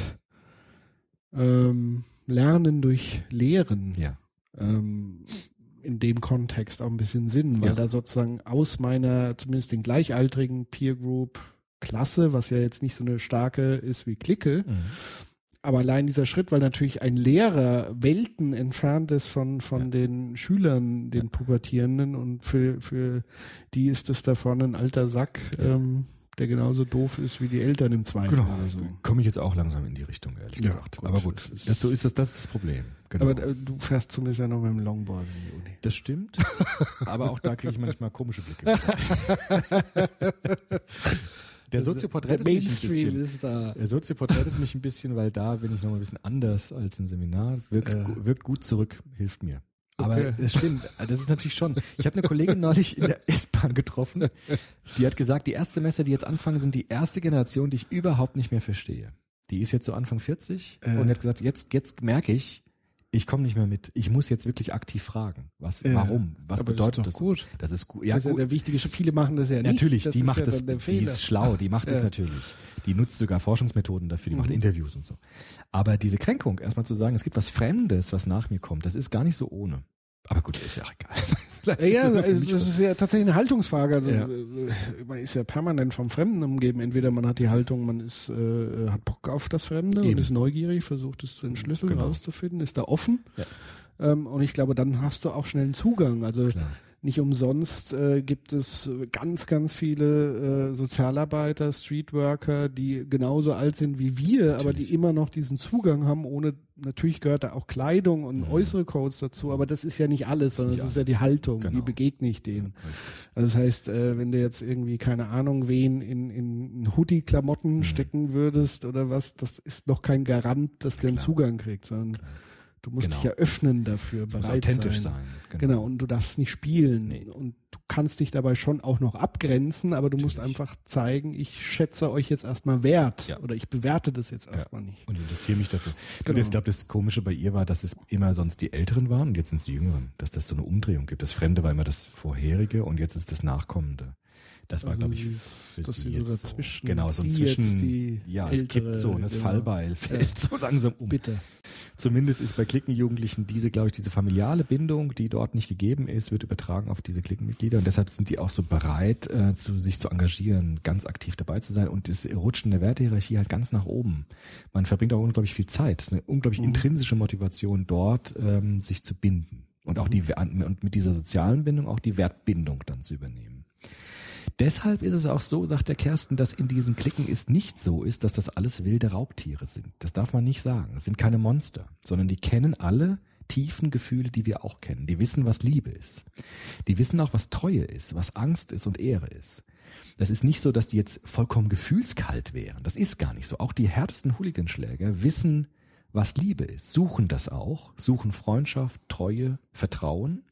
ähm, Lernen durch Lehren ja. ähm, in dem Kontext auch ein bisschen Sinn, weil Ja. da sozusagen aus meiner, zumindest den gleichaltrigen Peer Group Klasse, was ja jetzt nicht so eine starke ist wie Clique, Mhm. aber allein dieser Schritt, weil natürlich ein Lehrer Welten entfernt ist von, von Ja. den Schülern, den Ja. Pubertierenden, und für, für die ist das da vorne ein alter Sack, Ja. ähm, der genauso doof ist wie die Eltern im Zweifel Genau. oder so. Komme ich jetzt auch langsam in die Richtung, ehrlich Ja, gesagt. gut. Aber gut, Das ist- das, so ist das, das ist das Problem. Genau. Aber äh, du fährst zumindest ja noch mit dem Longboard in die Uni. Das stimmt. Aber auch da kriege ich manchmal komische Blicke. Der Soziopod Der rettet mich ein Mainstream bisschen. ist da. Der Soziopod rettet mich ein bisschen, weil da bin ich noch mal ein bisschen anders als im Seminar. Wirkt, Äh. gu- wirkt gut zurück, hilft mir. Aber Okay. es stimmt, das ist natürlich schon. Ich habe eine Kollegin neulich in der S-Bahn getroffen, die hat gesagt, die Erstsemester, die jetzt anfangen, sind die erste Generation, die ich überhaupt nicht mehr verstehe. Die ist jetzt so Anfang vierzig Äh. und hat gesagt, jetzt, jetzt merke ich, ich komme nicht mehr mit. Ich muss jetzt wirklich aktiv fragen. Was, Ja. warum? Was Aber das bedeutet ist das? doch gut. Das ist gut. Ja, Das ist ja gut. der wichtige Schritt. Viele machen das ja nicht. Natürlich, das die ist macht ja das, dann der die Fehler. ist schlau, die macht das Ja. natürlich. Die nutzt sogar Forschungsmethoden dafür, die macht Mhm. Interviews und so. Aber diese Kränkung, erstmal zu sagen, es gibt was Fremdes, was nach mir kommt, das ist gar nicht so ohne. Aber gut, ist ja auch egal. Vielleicht Ja, ist ja, das nur für also mich das so. ist ja tatsächlich eine Haltungsfrage. Also Ja. äh, man ist ja permanent vom Fremden umgeben. Entweder man hat die Haltung, man ist äh, hat Bock auf das Fremde Eben. und ist neugierig, versucht es zu entschlüsseln, Genau. rauszufinden, ist da offen. Ja. Ähm, und ich glaube, dann hast du auch schnell einen Zugang. Also Klar. nicht umsonst äh, gibt es ganz, ganz viele äh, Sozialarbeiter, Streetworker, die genauso alt sind wie wir, aber Natürlich. die immer noch diesen Zugang haben, ohne, natürlich gehört da auch Kleidung und Mhm. äußere Codes dazu, aber das ist ja nicht alles, sondern nicht das ist ja alles. die Haltung, Genau. wie begegne ich denen. Richtig. Also das heißt, äh, wenn du jetzt irgendwie, keine Ahnung, wen in, in Hoodie-Klamotten Mhm. stecken würdest oder was, das ist noch kein Garant, dass der einen Klar. Zugang kriegt, sondern Klar. du musst Genau. dich ja öffnen dafür, Es muss bereit authentisch sein. sein. Genau, und du darfst nicht spielen. Nee. Und du kannst dich dabei schon auch noch abgrenzen, aber du musst Natürlich. einfach zeigen, ich schätze euch jetzt erstmal wert Ja. oder ich bewerte das jetzt Ja. erstmal nicht. Und interessiere mich dafür. Genau. Und ich glaube, das Komische bei ihr war, dass es immer sonst die Älteren waren und jetzt sind es die Jüngeren. Dass das so eine Umdrehung gibt. Das Fremde war immer das Vorherige und jetzt ist das Nachkommende. Das war, Also glaube ich, sie ist- für dass sie sie so jetzt dazwischen- so. Genau, so ein sie jetzt Zwischen. die Ja, es ältere, kippt so und das genau. Fallbeil fällt so langsam um. Bitte. Zumindest ist bei Klickenjugendlichen diese, glaube ich, diese familiale Bindung, die dort nicht gegeben ist, wird übertragen auf diese Klickenmitglieder und deshalb sind die auch so bereit, äh, zu, sich zu engagieren, ganz aktiv dabei zu sein und das Rutschen der Wertehierarchie halt ganz nach oben. Man verbringt auch unglaublich viel Zeit. Es ist eine unglaublich Mhm. intrinsische Motivation dort, ähm, sich zu binden und auch die und mit dieser sozialen Bindung auch die Wertbindung dann zu übernehmen. Deshalb ist es auch so, sagt der Kersten, dass in diesen Cliquen es nicht so ist, dass das alles wilde Raubtiere sind. Das darf man nicht sagen. Es sind keine Monster, sondern die kennen alle tiefen Gefühle, die wir auch kennen. Die wissen, was Liebe ist. Die wissen auch, was Treue ist, was Angst ist und Ehre ist. Das ist nicht so, dass die jetzt vollkommen gefühlskalt wären. Das ist gar nicht so. Auch die härtesten Hooliganschläger wissen, was Liebe ist, suchen das auch, suchen Freundschaft, Treue, Vertrauen.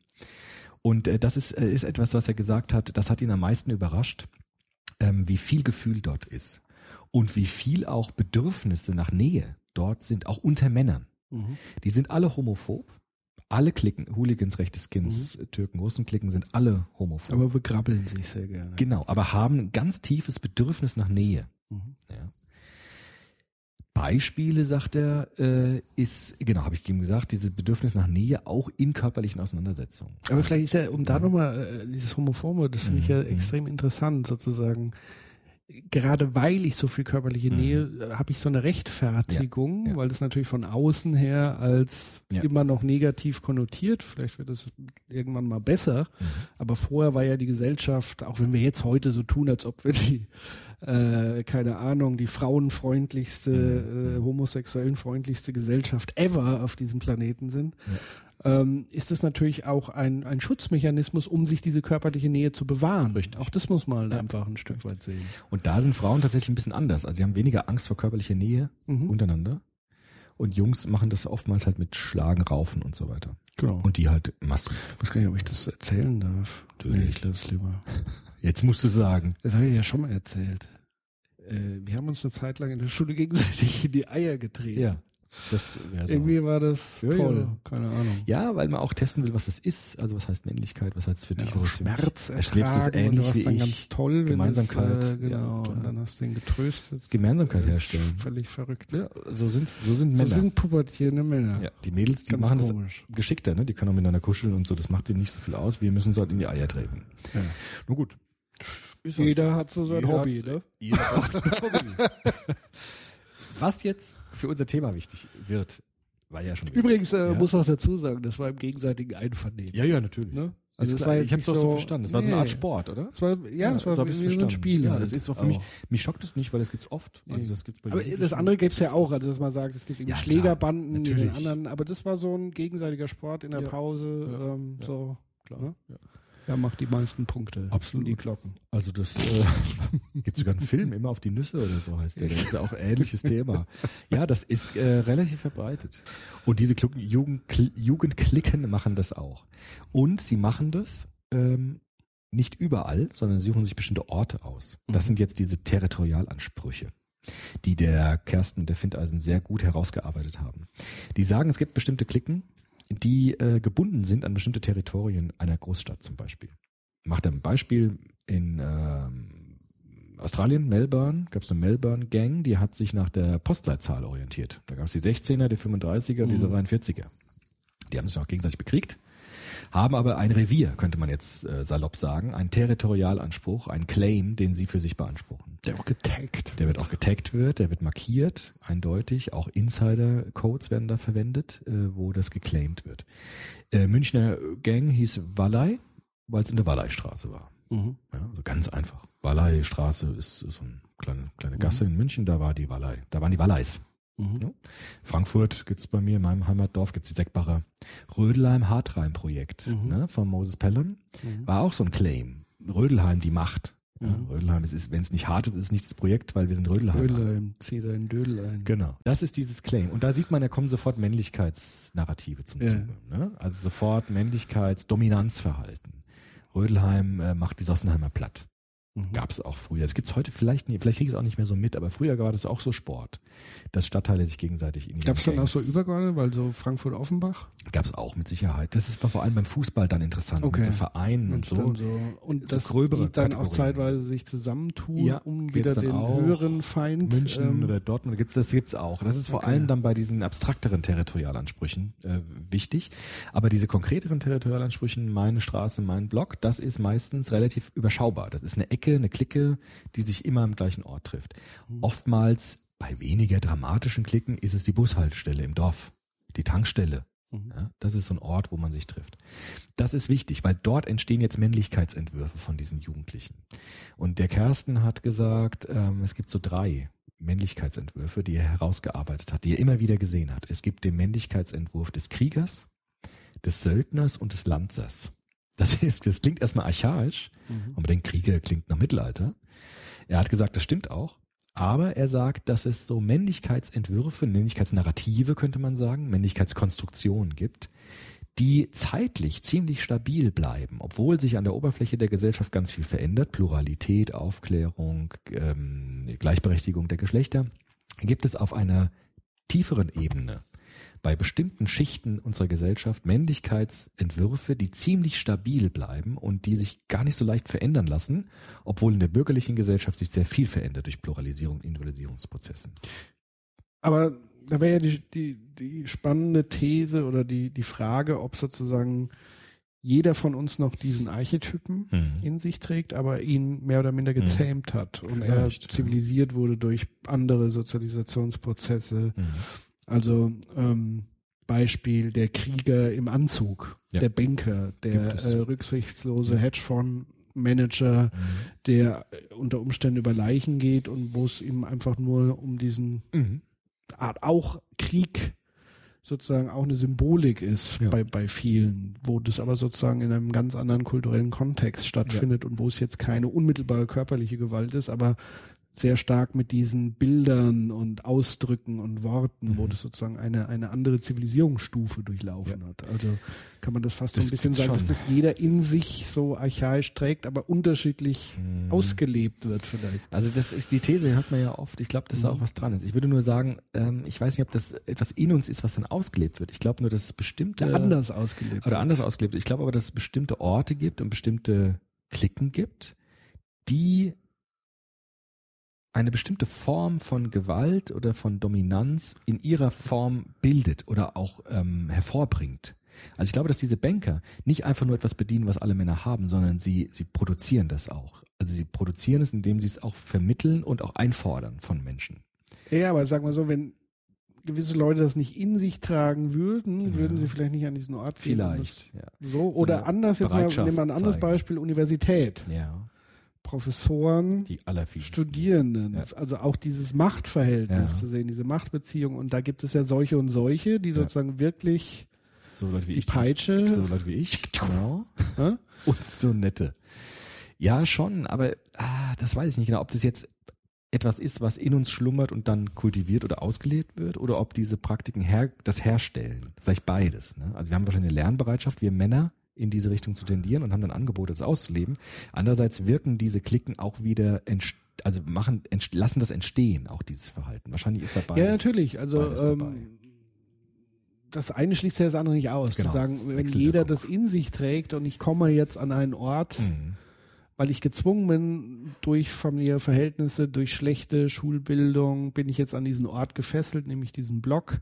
Und äh, das ist, äh, ist etwas, was er gesagt hat, das hat ihn am meisten überrascht, ähm, wie viel Gefühl dort ist und wie viel auch Bedürfnisse nach Nähe dort sind, auch unter Männern. Mhm. Die sind alle homophob, alle Klicken, Hooligans, rechte Skins, mhm. Türken, Russen Klicken sind alle homophob. Aber begrabbeln sich sehr gerne. Genau, aber haben ein ganz tiefes Bedürfnis nach Nähe. Mhm. Ja. Beispiele, sagt er, äh, ist, genau, habe ich ihm gesagt, dieses Bedürfnis nach Nähe auch in körperlichen Auseinandersetzungen. Aber vielleicht ist ja, um da nochmal, äh, dieses Homophobe, das finde ich ja Mhm. extrem interessant, sozusagen. Gerade weil ich so viel körperliche Mhm. Nähe, äh, habe ich so eine Rechtfertigung, Ja, ja. weil das natürlich von außen her als Ja. immer noch negativ konnotiert. Vielleicht wird das irgendwann mal besser. Mhm. Aber vorher war ja die Gesellschaft, auch wenn wir jetzt heute so tun, als ob wir die, äh, keine Ahnung, die frauenfreundlichste, Mhm. äh, homosexuellen freundlichste Gesellschaft ever auf diesem Planeten sind. Ja. Ähm, ist es natürlich auch ein, ein Schutzmechanismus, um sich diese körperliche Nähe zu bewahren. Richtig. Auch das muss man Ja. einfach ein Stück weit sehen. Und da sind Frauen tatsächlich ein bisschen anders. Also sie haben weniger Angst vor körperlicher Nähe Mhm. untereinander. Und Jungs machen das oftmals halt mit Schlagen, Raufen und so weiter. Genau. Und die halt massiv. Ich weiß gar nicht, ob ich das erzählen darf. Natürlich. Nee, ich lasse es lieber. Jetzt musst du sagen. Das habe ich ja schon mal erzählt. Äh, wir haben uns eine Zeit lang in der Schule gegenseitig in die Eier getreten. Ja. Das wäre so. Irgendwie war das Ja, toll. ja. Keine Ahnung. Ja, weil man auch testen will, was das ist. Also was heißt Männlichkeit, was heißt es für dich? Ja, was auch ist für mich? Schmerz Erlebst du das ertragen und ähnlich du warst wie dann ich? ganz toll. wenn Gemeinsamkeit. Das, äh, genau, Ja, klar. und dann hast du ihn getröstet. Gemeinsamkeit herstellen. Völlig verrückt. Ja, so sind, so sind So Männer. sind pubertierende Männer. Ja, die Mädels, die Ganz machen komisch. das geschickter, ne? Die können auch miteinander kuscheln und so, das macht denen nicht so viel aus. Wir müssen uns halt in die Eier treten. Ja. Nur gut. Jeder hat so sein Jeder Hobby, hat- ne? Jeder braucht ein Hobby. Was jetzt für unser Thema wichtig wird, war ja schon wichtig. Übrigens äh, Ja. muss auch dazu sagen, das war im gegenseitigen Einvernehmen. Ja, ja, natürlich. Ne? Also Also es klar, war jetzt ich habe nicht es auch so so- verstanden. Das war so eine Nee. Art Sport, oder? Es war, ja, es war so hab wie ich's so ein verstanden. Spiel. Ja, halt das ist so für mich, auch. mich schockt es nicht, weil das gibt's oft. Also das gibt's bei Aber Jugendlichen. das andere gibt's ja auch, also dass man sagt, es gibt irgendwie Ja, klar, Schlägerbanden in den natürlich. anderen, aber das war so ein gegenseitiger Sport in der Ja. Pause, Ja. ähm, Ja. so, Klar. ne? Ja. Ja, macht die meisten Punkte. Absolut. Die Glocken. Also das äh, gibt sogar einen Film, immer auf die Nüsse oder so heißt der. Das ist ja auch ein ähnliches Thema. Ja, das ist äh, relativ verbreitet. Und diese Klucken, Jugend, Kl- Jugendklicken machen das auch. Und sie machen das ähm, nicht überall, sondern sie suchen sich bestimmte Orte aus. Das Mhm. sind jetzt diese Territorialansprüche, die der Kersten und der Findeisen sehr gut herausgearbeitet haben. Die sagen, es gibt bestimmte Klicken, die äh, gebunden sind an bestimmte Territorien einer Großstadt zum Beispiel. Macht er ein Beispiel in ähm, Australien, Melbourne, gab es eine Melbourne Gang, die hat sich nach der Postleitzahl orientiert. Da gab es die sechzehner, die fünfunddreißiger und die Mhm. dreiundvierziger. Die haben sich auch gegenseitig bekriegt, haben aber ein Revier, könnte man jetzt äh, salopp sagen, einen Territorialanspruch, einen Claim, den sie für sich beanspruchen. Der auch getaggt. Der wird auch getaggt wird, der wird markiert, eindeutig. Auch Insider-Codes werden da verwendet, äh, wo das geclaimed wird. Äh, Münchner Gang hieß Wallei, weil es in der Wallei-Straße war. Mhm. Ja, also ganz einfach. Wallei-Straße ist so eine kleine, kleine Gasse in München, da war die Wallei. Da waren die Walleis. Mhm. Ja. Frankfurt gibt's bei mir, in meinem Heimatdorf, gibt's die Seckbacher Rödelheim-Hartheim-Projekt, Mhm. ne, von Moses Pelham. Mhm. War auch so ein Claim. Rödelheim, die Macht. Ja, Mhm. Rödelheim, es ist, wenn es nicht hart ist, ist es nicht das Projekt, weil wir sind Rödelheim. Dödel, zieh deinen Dödel ein. Genau. Das ist dieses Claim. Und da sieht man, da kommen sofort Männlichkeitsnarrative zum Ja. Zuge. Ne? Also sofort Männlichkeitsdominanzverhalten. Rödelheim äh, macht die Sossenheimer platt. Mhm. Gab es auch früher. Das gibt's heute vielleicht nicht, vielleicht kriege ich es auch nicht mehr so mit, aber früher war das auch so Sport, dass Stadtteile sich gegenseitig in Gab es dann auch so Übergeordnet, weil so Frankfurt-Offenbach? Gab es auch mit Sicherheit. Das ist vor allem beim Fußball dann interessant, Okay. mit so Vereinen und Wenn's so. dann so. Und so dass gröbere die dann auch Kategorien. zeitweise sich zusammentun, Ja, um geht's wieder dann den auch. höheren Feind. München ähm, oder Dortmund gibt's das gibt's auch. Das ist vor Okay. allem dann bei diesen abstrakteren Territorialansprüchen äh, wichtig. Aber diese konkreteren Territorialansprüchen, meine Straße, mein Block, das ist meistens relativ überschaubar. Das ist eine Ecke, eine Clique, die sich immer am gleichen Ort trifft. Oftmals bei weniger dramatischen Klicken ist es die Bushaltestelle im Dorf, die Tankstelle. Mhm. Ja, das ist so ein Ort, wo man sich trifft. Das ist wichtig, weil dort entstehen jetzt Männlichkeitsentwürfe von diesen Jugendlichen. Und der Kersten hat gesagt, ähm, es gibt so drei Männlichkeitsentwürfe, die er herausgearbeitet hat, die er immer wieder gesehen hat. Es gibt den Männlichkeitsentwurf des Kriegers, des Söldners und des Lanzers. Das ist, das klingt erstmal archaisch, Mhm. und man denkt, Krieger klingt nach Mittelalter. Er hat gesagt, das stimmt auch. Aber er sagt, dass es so Männlichkeitsentwürfe, Männlichkeitsnarrative könnte man sagen, Männlichkeitskonstruktionen gibt, die zeitlich ziemlich stabil bleiben, obwohl sich an der Oberfläche der Gesellschaft ganz viel verändert. Pluralität, Aufklärung, ähm, Gleichberechtigung der Geschlechter. Gibt es auf einer tieferen Ebene bei bestimmten Schichten unserer Gesellschaft Männlichkeitsentwürfe, die ziemlich stabil bleiben und die sich gar nicht so leicht verändern lassen, obwohl in der bürgerlichen Gesellschaft sich sehr viel verändert durch Pluralisierung und Individualisierungsprozessen. Aber da wäre ja die, die, die spannende These oder die, die Frage, ob sozusagen jeder von uns noch diesen Archetypen Mhm. in sich trägt, aber ihn mehr oder minder gezähmt hat und er Vielleicht, ja. zivilisiert wurde durch andere Sozialisationsprozesse. Mhm. Also ähm, Beispiel der Krieger im Anzug, Ja. der Banker, der Gibt es. äh, rücksichtslose Ja. Hedgefondsmanager, Mhm. der äh, unter Umständen über Leichen geht und wo es ihm einfach nur um diesen Mhm. Art auch Krieg sozusagen auch eine Symbolik ist Ja. bei, bei vielen, wo das aber sozusagen in einem ganz anderen kulturellen Kontext stattfindet und wo es jetzt keine unmittelbare körperliche Gewalt ist, aber sehr stark mit diesen Bildern und Ausdrücken und Worten, mhm. wo das sozusagen eine, eine andere Zivilisierungsstufe durchlaufen ja. hat. Also kann man das fast das so ein bisschen sagen, schon. dass das jeder in sich so archaisch trägt, aber unterschiedlich mhm. ausgelebt wird vielleicht. Also das ist die These, hört man ja oft. Ich glaube, dass mhm. da auch was dran ist. Ich würde nur sagen, ähm, ich weiß nicht, ob das etwas in uns ist, was dann ausgelebt wird. Ich glaube nur, dass es bestimmte... Ja, anders ausgelebt Oder wird. anders ausgelebt. Ich glaube aber, dass es bestimmte Orte gibt und bestimmte Klicken gibt, die eine bestimmte Form von Gewalt oder von Dominanz in ihrer Form bildet oder auch ähm, hervorbringt. Also ich glaube, dass diese Banker nicht einfach nur etwas bedienen, was alle Männer haben, sondern sie sie produzieren das auch. Also sie produzieren es, indem sie es auch vermitteln und auch einfordern von Menschen. Ja, aber sagen wir so, wenn gewisse Leute das nicht in sich tragen würden, ja. würden sie vielleicht nicht an diesen Ort gehen. Vielleicht, ja. So, oder so anders, jetzt mal, nehmen wir ein anderes zeigen. Beispiel, Universität. Ja. Professoren, die Studierenden, ja. also auch dieses Machtverhältnis ja. zu sehen, diese Machtbeziehung. Und da gibt es ja solche und solche, die sozusagen ja. wirklich so Leute wie die ich, Peitsche. So Leute wie ich, genau. Und so nette. Ja, schon, aber ah, das weiß ich nicht genau, ob das jetzt etwas ist, was in uns schlummert und dann kultiviert oder ausgelebt wird, oder ob diese Praktiken her, das herstellen. Vielleicht beides. Ne? Also wir haben wahrscheinlich eine Lernbereitschaft, wir Männer, in diese Richtung zu tendieren und haben dann Angebote, das auszuleben. Andererseits wirken diese Klicken auch wieder, entst- also machen, entst- lassen das entstehen, auch dieses Verhalten. Wahrscheinlich ist da beides. Ja, natürlich. Also ähm, das eine schließt ja das andere nicht aus. Genau, zu sagen, wenn jeder das in sich trägt und ich komme jetzt an einen Ort, mhm. weil ich gezwungen bin, durch familiäre Verhältnisse, durch schlechte Schulbildung, bin ich jetzt an diesen Ort gefesselt, nämlich diesen Block,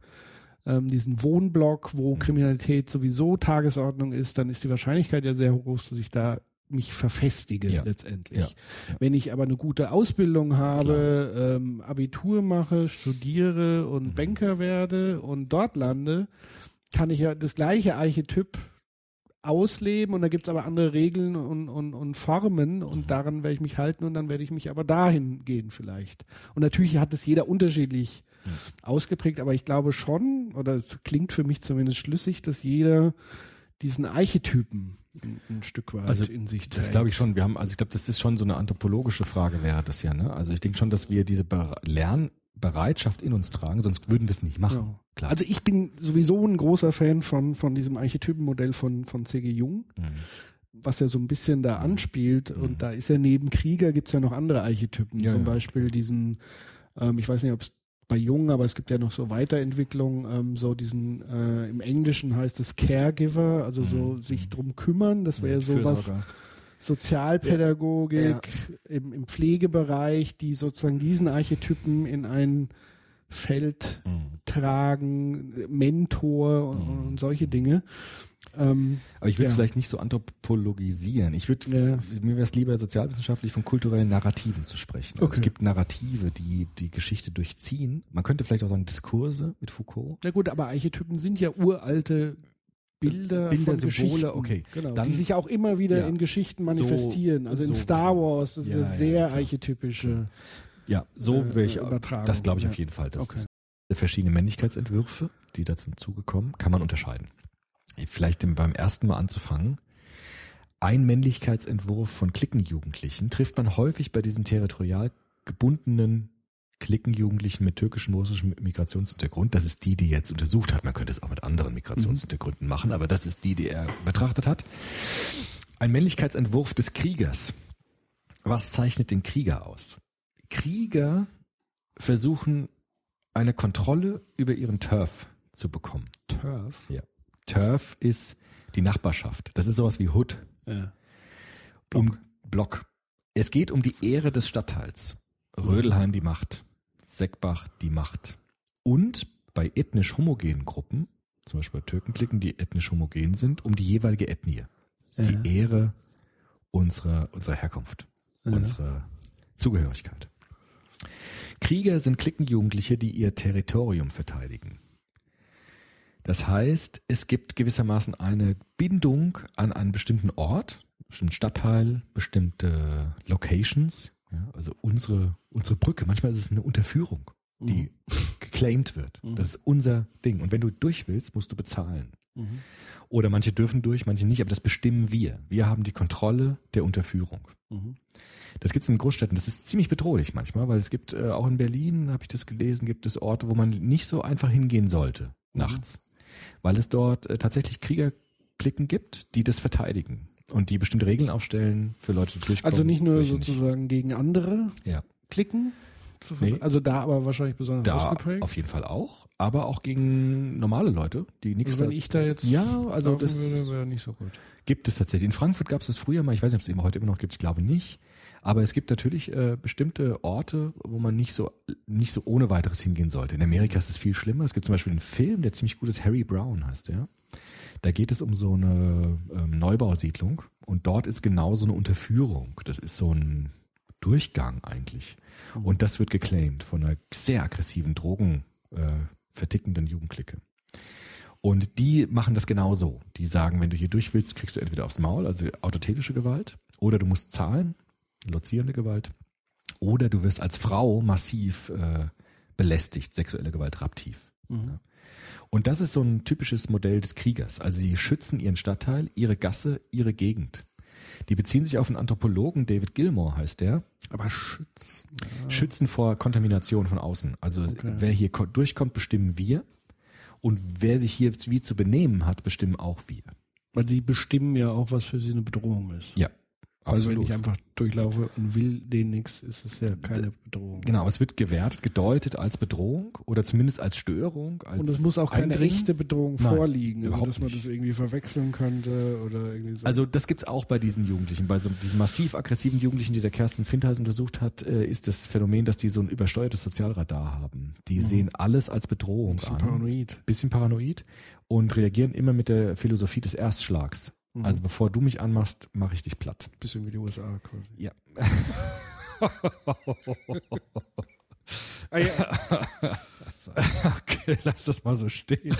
diesen Wohnblock, wo mhm. Kriminalität sowieso Tagesordnung ist, dann ist die Wahrscheinlichkeit ja sehr groß, dass ich da mich verfestige ja. letztendlich. Ja. Ja. Wenn ich aber eine gute Ausbildung habe, ähm, Abitur mache, studiere und mhm. Banker werde und dort lande, kann ich ja das gleiche Archetyp ausleben und da gibt's aber andere Regeln und, und, und Formen und mhm. daran werde ich mich halten und dann werde ich mich aber dahin gehen vielleicht. Und natürlich hat es jeder unterschiedlich mhm. ausgeprägt, aber ich glaube schon, oder es klingt für mich zumindest schlüssig, dass jeder diesen Archetypen ein, ein Stück weit also, in sich trägt. Das glaube ich schon. Wir haben, also ich glaube, das ist schon so eine anthropologische Frage wäre das ja, ne? Also ich denke schon, dass wir diese Be- Lernbereitschaft in uns tragen, sonst würden wir es nicht machen. Ja. Klar. Also ich bin sowieso ein großer Fan von, von diesem Archetypenmodell von, von C G Jung, mhm. was ja so ein bisschen da anspielt. Mhm. Und da ist ja neben Krieger gibt's ja noch andere Archetypen. Ja, Zum ja. Beispiel diesen, ähm, ich weiß nicht, ob es bei Jung, aber es gibt ja noch so Weiterentwicklungen, ähm, so diesen, äh, im Englischen heißt es Caregiver, also so mhm. sich drum kümmern, das wäre so was, Sozialpädagogik ja. im, im Pflegebereich, die sozusagen diesen Archetypen in ein Feld mhm. tragen, Mentor und, mhm. und solche Dinge. Ähm, Aber ich würde es ja. vielleicht nicht so anthropologisieren. Ich würde, ja. mir wäre es lieber sozialwissenschaftlich von kulturellen Narrativen zu sprechen. Also okay. Es gibt Narrative, die die Geschichte durchziehen. Man könnte vielleicht auch sagen Diskurse mit Foucault. Na gut, aber Archetypen sind ja uralte Bilder, Bilder von Symbole, Geschichten, okay. Genau, Dann, die sich auch immer wieder ja. in Geschichten manifestieren. So, also in so, Star Wars, das ist ja, ja sehr ja, archetypische Ja, so äh, wäre ich, Übertragung. das glaube ich ja. auf jeden Fall. Das okay. ist verschiedene Männlichkeitsentwürfe, die da zum Zuge kommen, kann man unterscheiden. Vielleicht beim ersten Mal anzufangen. Ein Männlichkeitsentwurf von Klickenjugendlichen trifft man häufig bei diesen territorial gebundenen Klickenjugendlichen mit türkischem, russischem Migrationshintergrund. Das ist die, die jetzt untersucht hat. Man könnte es auch mit anderen Migrationshintergründen machen, aber das ist die, die er betrachtet hat. Ein Männlichkeitsentwurf des Kriegers. Was zeichnet den Krieger aus? Krieger versuchen, eine Kontrolle über ihren Turf zu bekommen. Turf? Ja. Turf ist die Nachbarschaft. Das ist sowas wie Hood. Ja. Block. Um Block. Es geht um die Ehre des Stadtteils. Rödelheim die Macht. Seckbach die Macht. Und bei ethnisch homogenen Gruppen, zum Beispiel bei Türkenklicken, die ethnisch homogen sind, um die jeweilige Ethnie. Ja. Die Ehre unserer, unserer Herkunft. Ja. Unsere Zugehörigkeit. Krieger sind Klickenjugendliche, die ihr Territorium verteidigen. Das heißt, es gibt gewissermaßen eine Bindung an einen bestimmten Ort, bestimmten Stadtteil, bestimmte Locations, ja, also unsere unsere Brücke. Manchmal ist es eine Unterführung, die mhm. geclaimed wird. Mhm. Das ist unser Ding. Und wenn du durch willst, musst du bezahlen. Mhm. Oder manche dürfen durch, manche nicht, aber das bestimmen wir. Wir haben die Kontrolle der Unterführung. Mhm. Das gibt es in Großstädten. Das ist ziemlich bedrohlich manchmal, weil es gibt, äh, auch in Berlin, habe ich das gelesen, gibt es Orte, wo man nicht so einfach hingehen sollte, Mhm. nachts. Weil es dort äh, tatsächlich Kriegerklicken gibt, die das verteidigen und die bestimmte Regeln aufstellen für Leute, die durchkommen. Also nicht nur welche sozusagen gegen andere Ja. klicken, zu ver- Nee. also da aber wahrscheinlich besonders Da ausgeprägt. auf jeden Fall auch, aber auch gegen normale Leute, die nichts. Also wenn ich da jetzt ja, also laufen das würde, wäre nicht so gut. gibt es tatsächlich. In Frankfurt gab es das früher mal. Ich weiß nicht, ob es immer heute immer noch gibt. Ich glaube nicht. Aber es gibt natürlich äh, bestimmte Orte, wo man nicht so nicht so ohne weiteres hingehen sollte. In Amerika ist es viel schlimmer. Es gibt zum Beispiel einen Film, der ziemlich gut ist, Harry Brown heißt der. Da geht es um so eine ähm, Neubausiedlung und dort ist genau so eine Unterführung. Das ist so ein Durchgang eigentlich. Und das wird geclaimed von einer sehr aggressiven, Drogen äh, vertickenden Jugendclique. Und die machen das genauso. Die sagen, wenn du hier durch willst, kriegst du entweder aufs Maul, also autotätische Gewalt, oder du musst zahlen, lozierende Gewalt, oder du wirst als Frau massiv äh, belästigt, sexuelle Gewalt raptiv. Mhm. Ja. Und das ist so ein typisches Modell des Kriegers. Also sie schützen ihren Stadtteil, ihre Gasse, ihre Gegend. Die beziehen sich auf einen Anthropologen, David Gilmore heißt der. Aber schützen. Ja. Schützen vor Kontamination von außen. Also Okay. wer hier ko- durchkommt, bestimmen wir. Und wer sich hier wie zu benehmen hat, bestimmen auch wir. Weil sie bestimmen ja auch, was für sie eine Bedrohung ist. Ja, Also wenn absolut. ich einfach durchlaufe und will denen nichts, ist es ja keine Bedrohung. Genau, es wird gewertet, gedeutet als Bedrohung oder zumindest als Störung. Als Und es muss auch keine Eindringen. echte Bedrohung Nein, vorliegen, also überhaupt dass man nicht. das irgendwie verwechseln könnte oder irgendwie so. Also das gibt's auch bei diesen Jugendlichen. Bei so diesen massiv aggressiven Jugendlichen, die der Kerstin Findhals untersucht hat, äh, ist das Phänomen, dass die so ein übersteuertes Sozialradar haben. Die sehen alles als Bedrohung bisschen an. paranoid. Bisschen paranoid und reagieren immer mit der Philosophie des Erstschlags. Mhm. Also bevor du mich anmachst, mache ich dich platt. Bisschen wie die U S A quasi. Ja. Ah, ja. Okay, lass das mal so stehen.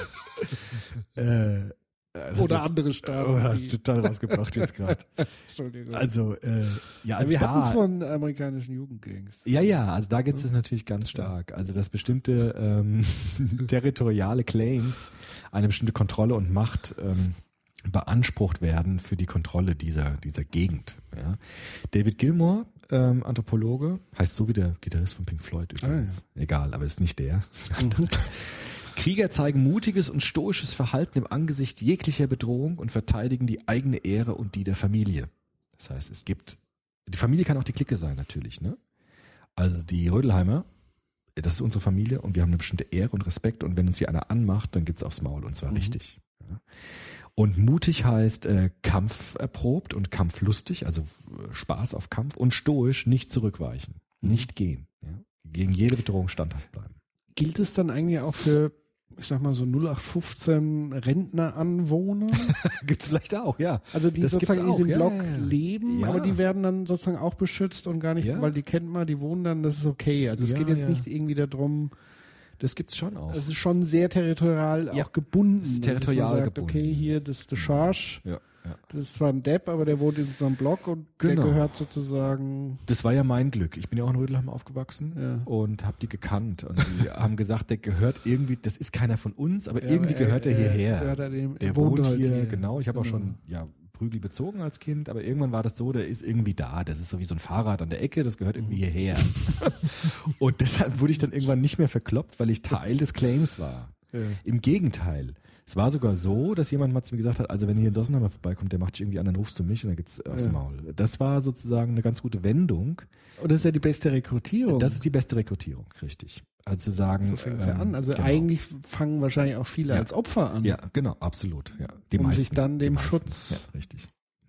äh, Oder andere Staaten. Oh, die- total rausgebracht jetzt gerade. Entschuldigung. Also, äh, ja, als wir da, hatten es von amerikanischen Jugendgangs. Ja, ja, also da gibt es natürlich ganz stark. Also dass bestimmte ähm, territoriale Claims eine bestimmte Kontrolle und Macht ähm, beansprucht werden für die Kontrolle dieser dieser Gegend. Ja. David Gilmore, ähm, Anthropologe, heißt so wie der Gitarrist von Pink Floyd übrigens. Egal, aber ist nicht der. Ist ein anderer. Krieger zeigen mutiges und stoisches Verhalten im Angesicht jeglicher Bedrohung und verteidigen die eigene Ehre und die der Familie. Das heißt, es gibt, die Familie kann auch die Clique sein natürlich, ne? Also die Rödelheimer, das ist unsere Familie und wir haben eine bestimmte Ehre und Respekt und wenn uns hier einer anmacht, dann gibt's aufs Maul und zwar Mhm. richtig. Ja. Und mutig heißt äh, kampferprobt und kampflustig, also äh, Spaß auf Kampf und stoisch nicht zurückweichen, nicht gehen, ja? Gegen jede Bedrohung standhaft bleiben. Gilt es dann eigentlich auch für, ich sag mal so null acht fünfzehn Rentneranwohner? Gibt's vielleicht auch, ja. Also die Das sozusagen in gibt's auch, diesem ja, Block ja, ja. leben, Ja. aber die werden dann sozusagen auch beschützt und gar nicht, Ja. weil die kennt man, die wohnen dann, das ist okay. Also es Ja, geht jetzt ja. nicht irgendwie darum, Das gibt's schon auch. es ist schon sehr territorial Ja. auch gebunden. Es ist Also, dass man territorial sagt, gebunden. okay, hier, das ist der Charge, Ja, ja. das ist zwar ein Depp, aber der wohnt in so einem Block und Genau. der gehört sozusagen, Das war ja mein Glück. Ich bin ja auch in Rödelheim aufgewachsen Ja. und habe die gekannt und die haben gesagt, der gehört irgendwie, das ist keiner von uns, aber Ja, irgendwie aber er- gehört er er hierher. gehört er dem- der er wohnt, wohnt halt hier, hier. genau. Ich habe auch Genau. schon ja Prügel bezogen als Kind, aber irgendwann war das so, der ist irgendwie da. Das ist so wie so ein Fahrrad an der Ecke, das gehört irgendwie hierher. Und deshalb wurde ich dann irgendwann nicht mehr verkloppt, weil ich Teil des Claims war. Ja. Im Gegenteil. Es war sogar so, dass jemand mal zu mir gesagt hat, also wenn hier in Sossenheimer vorbeikommt, der macht dich irgendwie an, dann rufst du mich und dann gibt's aufs Ja. Maul. Das war sozusagen eine ganz gute Wendung. und das ist ja die beste Rekrutierung. Das ist die beste Rekrutierung, richtig. Also zu sagen, so fängt es ja ähm, an. Also genau. eigentlich fangen wahrscheinlich auch viele Ja. als Opfer an. Ja, genau, absolut. Ja. Die Um meisten, sich dann die dem meisten. Schutz- Ja, richtig.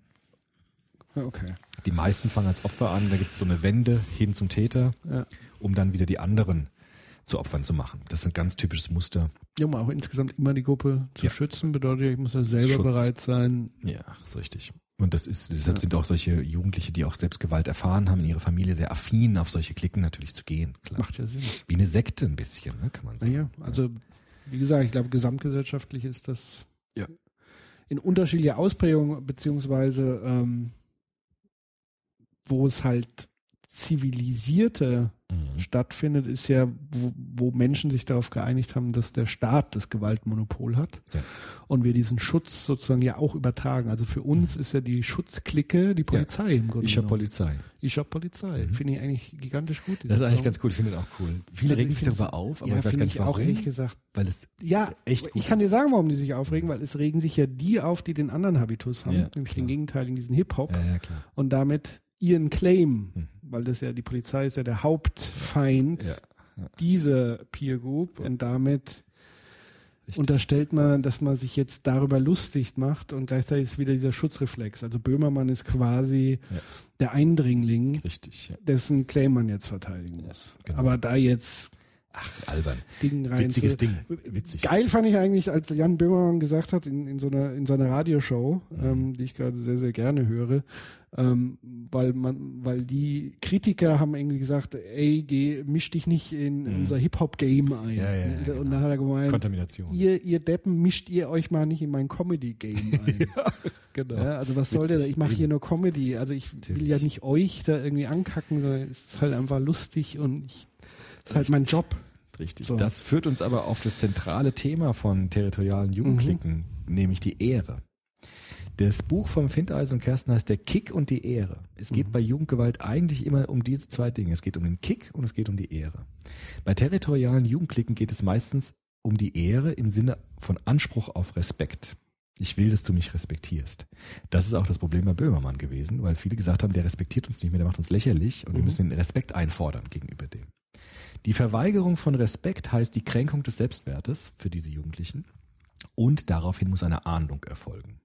Ja, okay. Die meisten fangen als Opfer an, da gibt's so eine Wende hin zum Täter, Ja. um dann wieder die anderen zu Opfern zu machen. Das ist ein ganz typisches Muster. Ja, um auch insgesamt immer die Gruppe zu Ja. schützen, bedeutet ja, ich muss ja selber Schutz. bereit sein. Ja, ist richtig. Und das ist, deshalb Ja. sind auch solche Jugendliche, die auch Selbstgewalt erfahren haben in ihrer Familie, sehr affin, auf solche Klicken natürlich zu gehen. Klar. Macht ja Sinn. Wie eine Sekte ein bisschen, ne, kann man sagen. Naja, also wie gesagt, ich glaube, gesamtgesellschaftlich ist das Ja. in unterschiedlicher Ausprägung, beziehungsweise ähm, wo es halt zivilisierte mhm. stattfindet, ist ja, wo, wo Menschen sich darauf geeinigt haben, dass der Staat das Gewaltmonopol hat Ja. und wir diesen Schutz sozusagen ja auch übertragen. Also für uns mhm. ist ja die Schutzklicke die Polizei im Grunde Ich hab genommen. Polizei. Ich hab Polizei. Mhm. Finde ich eigentlich gigantisch gut. Das ist eigentlich Song. ganz cool. Ich finde das auch cool. Viele Also regen ich sich darüber auf, aber ja, ich weiß gar nicht ich warum. auch ehrlich gesagt. Weil es Ja, echt gut ich kann dir ist. sagen, warum die sich aufregen, weil es regen sich ja die auf, die den anderen Habitus haben, Ja, nämlich klar. den gegenteiligen, diesen Hip-Hop Ja, ja, klar. und damit ihren Claim, Hm. weil das ja, die Polizei ist ja der Hauptfeind Ja, ja. dieser Peer Group Ja. und damit Richtig. unterstellt man, dass man sich jetzt darüber lustig macht und gleichzeitig ist wieder dieser Schutzreflex. Also Böhmermann ist quasi Ja. der Eindringling, Richtig, ja. dessen Claim man jetzt verteidigen muss. genau. Aber da jetzt Ach, albern. Ding rein Witziges zu, Ding. Witzig. Geil fand ich eigentlich, als Jan Böhmermann gesagt hat in, in so einer in seiner Radioshow, Mhm. ähm, die ich gerade sehr sehr gerne höre, ähm, weil man, weil die Kritiker haben irgendwie gesagt, ey, geh, misch dich nicht in Mhm. unser Hip-Hop-Game ein. Ja, ja, ja, und genau. dann hat er gemeint, Kontamination. ihr ihr Deppen mischt ihr euch mal nicht in mein Comedy-Game ein. Genau. Ja, also was soll der da? Ich mache hier nur Comedy. Also ich will ja nicht euch da irgendwie ankacken, sondern es ist halt einfach lustig und ich, ist halt mein Job. Richtig. So. Das führt uns aber auf das zentrale Thema von territorialen Jugendklicken, Mhm. nämlich die Ehre. Das Buch von Findeisen und Kersten heißt Der Kick und die Ehre. Es geht Mhm. bei Jugendgewalt eigentlich immer um diese zwei Dinge. Es geht um den Kick und es geht um die Ehre. Bei territorialen Jugendklicken geht es meistens um die Ehre im Sinne von Anspruch auf Respekt. Ich will, dass du mich respektierst. Das ist auch das Problem bei Böhmermann gewesen, weil viele gesagt haben, der respektiert uns nicht mehr, der macht uns lächerlich und wir Mhm. müssen den Respekt einfordern gegenüber dem. Die Verweigerung von Respekt heißt die Kränkung des Selbstwertes für diese Jugendlichen und daraufhin muss eine Ahndung erfolgen.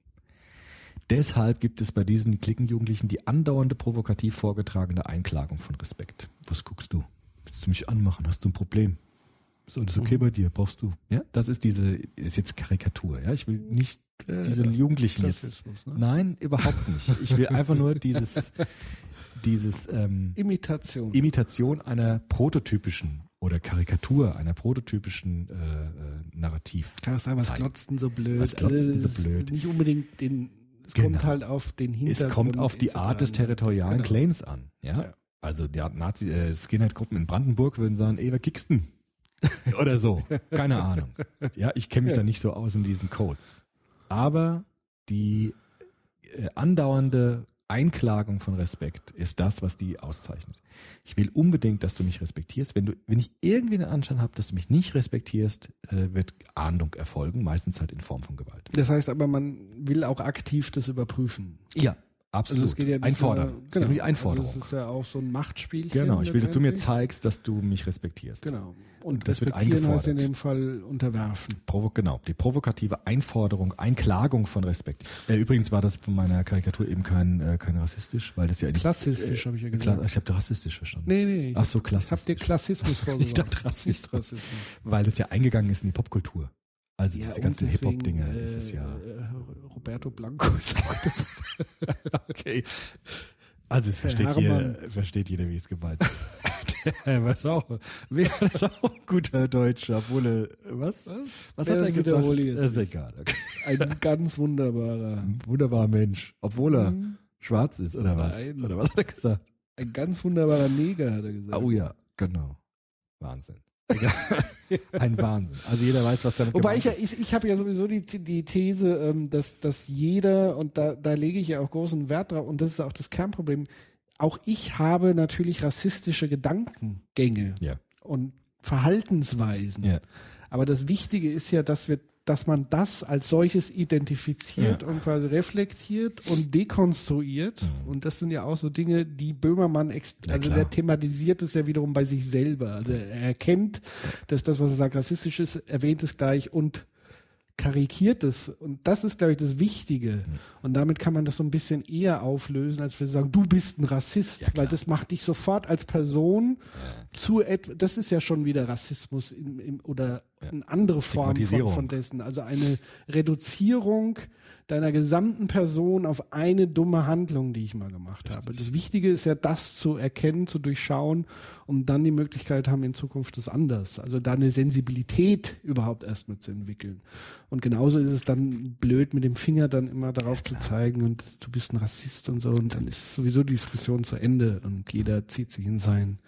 Deshalb gibt es bei diesen Klickenjugendlichen die andauernde provokativ vorgetragene Einklagung von Respekt. Was guckst du? Willst du mich anmachen? Hast du ein Problem? Ist alles okay bei dir? Brauchst du? Ja, das ist diese, ist jetzt Karikatur. Ja, ich will nicht diese Jugendlichen jetzt. Klassismus, ne? Nein, überhaupt nicht. Ich will einfach nur dieses, dieses ähm, Imitation. Imitation einer prototypischen oder Karikatur einer prototypischen äh, äh, Narrativ. Kann sagen, was zeigen. glotzt denn so blöd? Was glotzt denn so Also, es ist blöd? Nicht unbedingt den, es Genau. kommt halt auf den Hintergrund. Es kommt auf die et cetera Art des territorialen Genau. Claims an. Ja? Ja. Also die Nazi, äh, Skinhead-Gruppen in Brandenburg würden sagen, ey, wer kickst denn? Oder so. Keine Ahnung. Ja, ich kenne mich Ja. da nicht so aus in diesen Codes. Aber die äh, andauernde Einklagung von Respekt ist das, was die auszeichnet. Ich will unbedingt, dass du mich respektierst. Wenn du, wenn ich irgendwie den Anschein habe, dass du mich nicht respektierst, äh, wird Ahndung erfolgen, meistens halt in Form von Gewalt. Das heißt aber, man will auch aktiv das überprüfen. Ja, absolut. Also es geht ja nicht Einfordern. Nur, Es geht genau. um die Einforderung. Also es ist ja auch so ein Machtspielchen. Genau, ich will, dass du mir letztendlich. zeigst, dass du mich respektierst. Genau. Und, Und das wird respektieren heißt in eingefordert. dem Fall unterwerfen. Provo genau, die provokative Einforderung, Einklagung von Respekt. Äh, übrigens war das von meiner Karikatur eben kein, äh, kein rassistisch, weil das ja nicht, Klassistisch, habe ich ja Kla gesagt. ich habe rassistisch verstanden. Nee, nee. ich Ach so, hab- Ich klassistisch. habe dir Klassismus vorgeworfen. Ich dachte Rassismus. Nicht Rassismus. Weil das ja eingegangen ist in die Popkultur. Also Ja, diese und ganzen deswegen, Hip-Hop-Dinger äh, ist es ja. äh, Roberto Blanco ist auch Okay. Also es Herr versteht Herrmann. jeder, versteht jeder, wie es gemeint ist. Der weiß auch, wer ist auch ein guter Deutscher, obwohl er, was? Was Ja, hat er das gesagt? wiederhole ich jetzt Das ist egal. Okay. ein ganz wunderbarer, Ein wunderbarer Mensch, obwohl er Mhm. schwarz ist, oder was? Nein. Oder was hat er gesagt? ein ganz wunderbarer Neger, hat er gesagt. Oh ja, genau. Wahnsinn. Egal. Ein Wahnsinn. Also jeder weiß, was damit Wobei ich ja, gemeint ist. ich, ich habe ja sowieso die, die These, ähm, dass, dass jeder, und da, da lege ich ja auch großen Wert drauf, und das ist auch das Kernproblem, auch ich habe natürlich rassistische Gedankengänge Ja. und Verhaltensweisen. Ja. Aber das Wichtige ist ja, dass wir, dass man das als solches identifiziert Ja. und quasi reflektiert und dekonstruiert. Mhm. Und das sind ja auch so Dinge, die Böhmermann, ex Ja, also klar. der thematisiert es ja wiederum bei sich selber. Also er erkennt, dass das, was er sagt, rassistisch ist, erwähnt es gleich und karikiert es. Und das ist, glaube ich, das Wichtige. Mhm. Und damit kann man das so ein bisschen eher auflösen, als wir sagen, du bist ein Rassist. Ja, klar. weil das macht dich sofort als Person zu etwas, das ist ja schon wieder Rassismus in, in, oder Ja. eine andere Form von, Stigmatisierung. von dessen. Also eine Reduzierung deiner gesamten Person auf eine dumme Handlung, die ich mal gemacht habe. Das Wichtige ist ja, das zu erkennen, zu durchschauen und dann die Möglichkeit haben, in Zukunft das anders. Also da eine Sensibilität überhaupt erstmal zu entwickeln. Und genauso ist es dann blöd, mit dem Finger dann immer darauf zu zeigen und das, du bist ein Rassist und so. Und dann ist sowieso die Diskussion zu Ende und jeder zieht sich in sein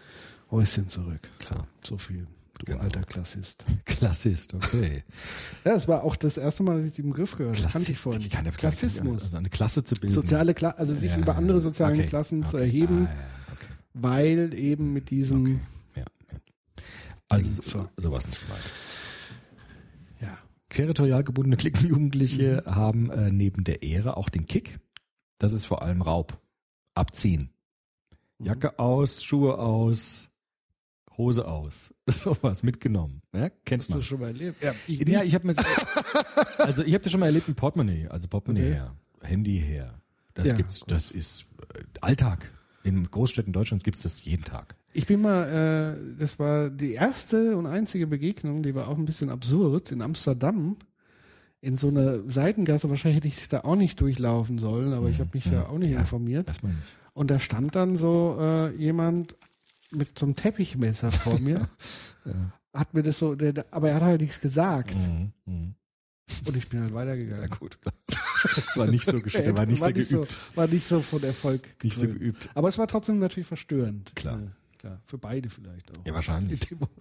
Häuschen zurück. Klar. So viel. Du Genau. alter Klassist. Klassist, okay. Ja, das war auch das erste Mal, dass ich den Begriff gehört habe. Kannte ich vorhin ich kann der nicht. Klassismus. Also eine Klasse zu bilden. Soziale Kla also sich Ja, über andere soziale okay, Klassen zu okay. erheben, Ah, ja, okay. weil eben mit diesem Ja, ja. Also Ding, so, sowas nicht gemeint. ja. Territorial gebundene Cliquenjugendliche mhm. haben äh, neben der Ehre auch den Kick. Das ist vor allem Raub. Abziehen. Mhm. Jacke aus, Schuhe aus, Hose aus. Sowas mitgenommen. Ja, kennt Hast man. du schon mal erlebt? Ja, ich, Ja, ich habe mir also ich habe das schon mal erlebt, ein Portemonnaie, also Portemonnaie Okay. her, Handy her. Das Ja, gibt's, das ist äh, Alltag. In Großstädten Deutschlands gibt's das jeden Tag. Ich bin mal, äh, das war die erste und einzige Begegnung, die war auch ein bisschen absurd, in Amsterdam, in so einer Seitengasse. Wahrscheinlich hätte ich da auch nicht durchlaufen sollen, aber ich habe mich ja auch nicht Ja, informiert. Das meine ich. Und da stand dann so äh, jemand mit so einem Teppichmesser vor mir, Ja. hat mir das so, der, der- aber er hat halt nichts gesagt. Mhm. Mhm. Und ich bin halt weitergegangen. Ja gut. Das war nicht so geschickt, der war nicht sehr geübt. So, war nicht so von Erfolg Nicht so gekrönt. geübt. Aber es war trotzdem natürlich verstörend. Klar. Ja, klar. Für beide vielleicht auch. Ja, wahrscheinlich.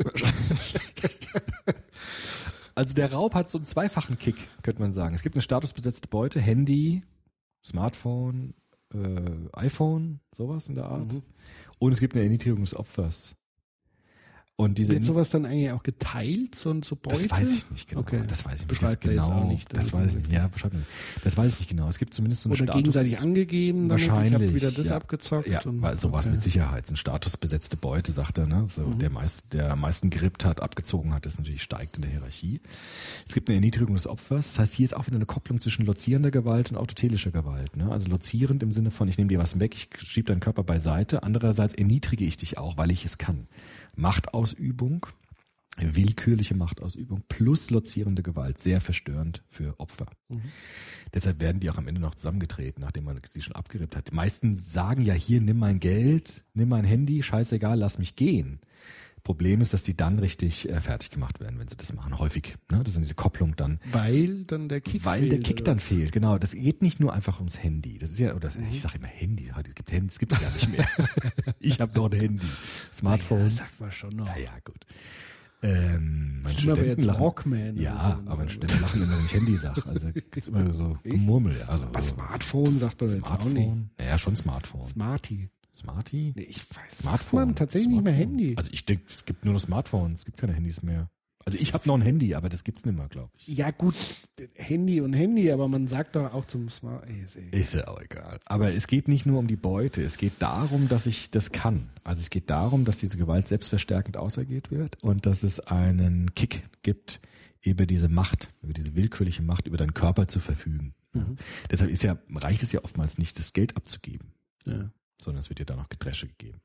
Also der Raub hat so einen zweifachen Kick, könnte man sagen. Es gibt eine statusbesetzte Beute, Handy, Smartphone, äh, iPhone, sowas in der Art. Mhm. Und es gibt eine Erniedrigung des Opfers. Und diese Wird sowas dann eigentlich auch geteilt, so, so Beute? Das weiß ich nicht genau. Okay. Das weiß ich nicht Beschreibt genau. er jetzt auch nicht. Das weiß ich nicht. Ja, beschreibt nicht. Das weiß ich nicht genau. Es gibt zumindest so einen Oder Status. gegenseitig angegeben, damit Wahrscheinlich. ich habe wieder das ja. abgezockt. Ja, und, weil sowas okay. mit Sicherheit. So ein statusbesetzte Beute, sagt er, ne? So, Mhm. der meist, der am meisten gerippt hat, abgezogen hat, das natürlich steigt in der Hierarchie. Es gibt eine Erniedrigung des Opfers. Das heißt, hier ist auch wieder eine Kopplung zwischen lozierender Gewalt und autotelischer Gewalt, ne? Also lozierend im Sinne von, ich nehme dir was weg, ich schiebe deinen Körper beiseite. Andererseits erniedrige ich dich auch, weil ich es kann. Machtausübung. Willkürliche Machtausübung plus lozierende Gewalt, sehr verstörend für Opfer. Mhm. Deshalb werden die auch am Ende noch zusammengetreten, nachdem man sie schon abgerippt hat. Die meisten sagen ja hier, nimm mein Geld, nimm mein Handy, scheißegal, lass mich gehen. Problem ist, dass die dann richtig äh, fertig gemacht werden, wenn sie das machen, häufig. Ne? Das ist diese Kopplung dann. Weil dann der Kick Weil fehlt, der Kick oder dann was? fehlt, genau. Das geht nicht nur einfach ums Handy. Das ist ja, oder ich sage immer Handy, es gibt Handys, gibt's gar nicht mehr. Ich habe noch ein Handy. Smartphones. Ja, das sagt man schon noch. Ja, ja, gut. Ähm, meine Schon aber Studenten jetzt lachen. Rockman. Ja, oder so. aber meine Studenten lachen immer, wenn ich Handy sage. Also gibt's immer so Gemurmel. Ja. Also, Aber Smartphone sagt man jetzt auch nicht. Smartphone? Naja, schon Smartphone. Smarty. Smarty? Nee, ich weiß, Smartphone. sagt man tatsächlich nicht mehr Smartphone. Handy. Also ich denke, es gibt nur noch Smartphones, es gibt keine Handys mehr. Also ich habe noch ein Handy, aber das gibt's nicht mehr, glaube ich. Ja gut, Handy und Handy, aber man sagt doch auch zum Smart. Ey, ist eh- Ist ja auch egal. Aber es geht nicht nur um die Beute, es geht darum, dass ich das kann. Also es geht darum, dass diese Gewalt selbstverstärkend ausergeht wird und dass es einen Kick gibt, über diese Macht, über diese willkürliche Macht, über deinen Körper zu verfügen. Mhm. Deshalb ist ja, reicht es ja oftmals nicht, das Geld abzugeben, Ja. sondern es wird ja dann noch Gedresche gegeben.